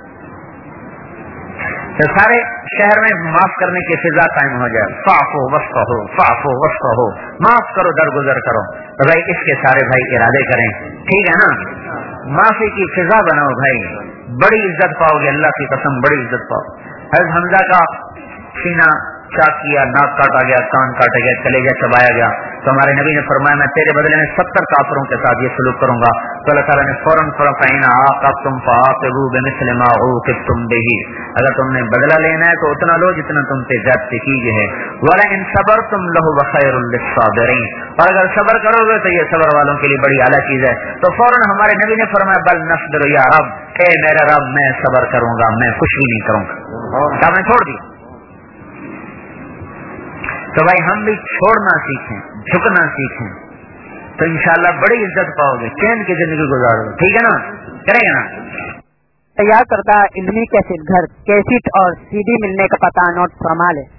तो सारे शहर में माफ करने की फिजा कायम हो जाए। फाफो वस्फो, माफ करो दरगुजर करो। तो भाई इसके सारे भाई इरादे करें, ठीक है ना। माफी की फिजा बनाओ भाई, बड़ी इज्जत पाओगे, अल्लाह की कसम बड़ी इज्जत पाओ। हज़रत हमजा का सीना चाक किया, नाक काटा गया, कान काटा गया, कलेजा चबाया गया। تو ہمارے نبی نے فرمایا میں تیرے بدلے میں 70 کافروں کے ساتھ یہ سلوک کروں گا. تو اللہ تعالیٰ نے فوراً فرمایا عاقبتم فعاقبوا بمثل ما عوقبتم به، اگر تم نے بدلہ لینا ہے تو اتنا لو جتنا تم سے زیادتی کی گئی ہے. ولئن صبرتم لهو خیر للصابرین، اور اگر صبر کرو گے تو یہ صبر والوں کے لیے بڑی اعلیٰ چیز ہے. تو فوراً ہمارے نبی نے فرمایا بل نصبر یا رب، اے میرا رب میں صبر کروں گا، میں کچھ بھی نہیں کروں گا. کام نے چھوڑ دی. تو بھائی ہم بھی چھوڑنا سیکھیں، جھکنا سیکھیں، تو انشاءاللہ بڑی عزت پاؤ گے، چین کی زندگی گزارو گے. ٹھیک ہے نا؟ کریں گے نا؟ تیار کردہ علمی کیسٹ گھر، کیسٹ اور CD ملنے کا پتہ نوٹ فرما لے.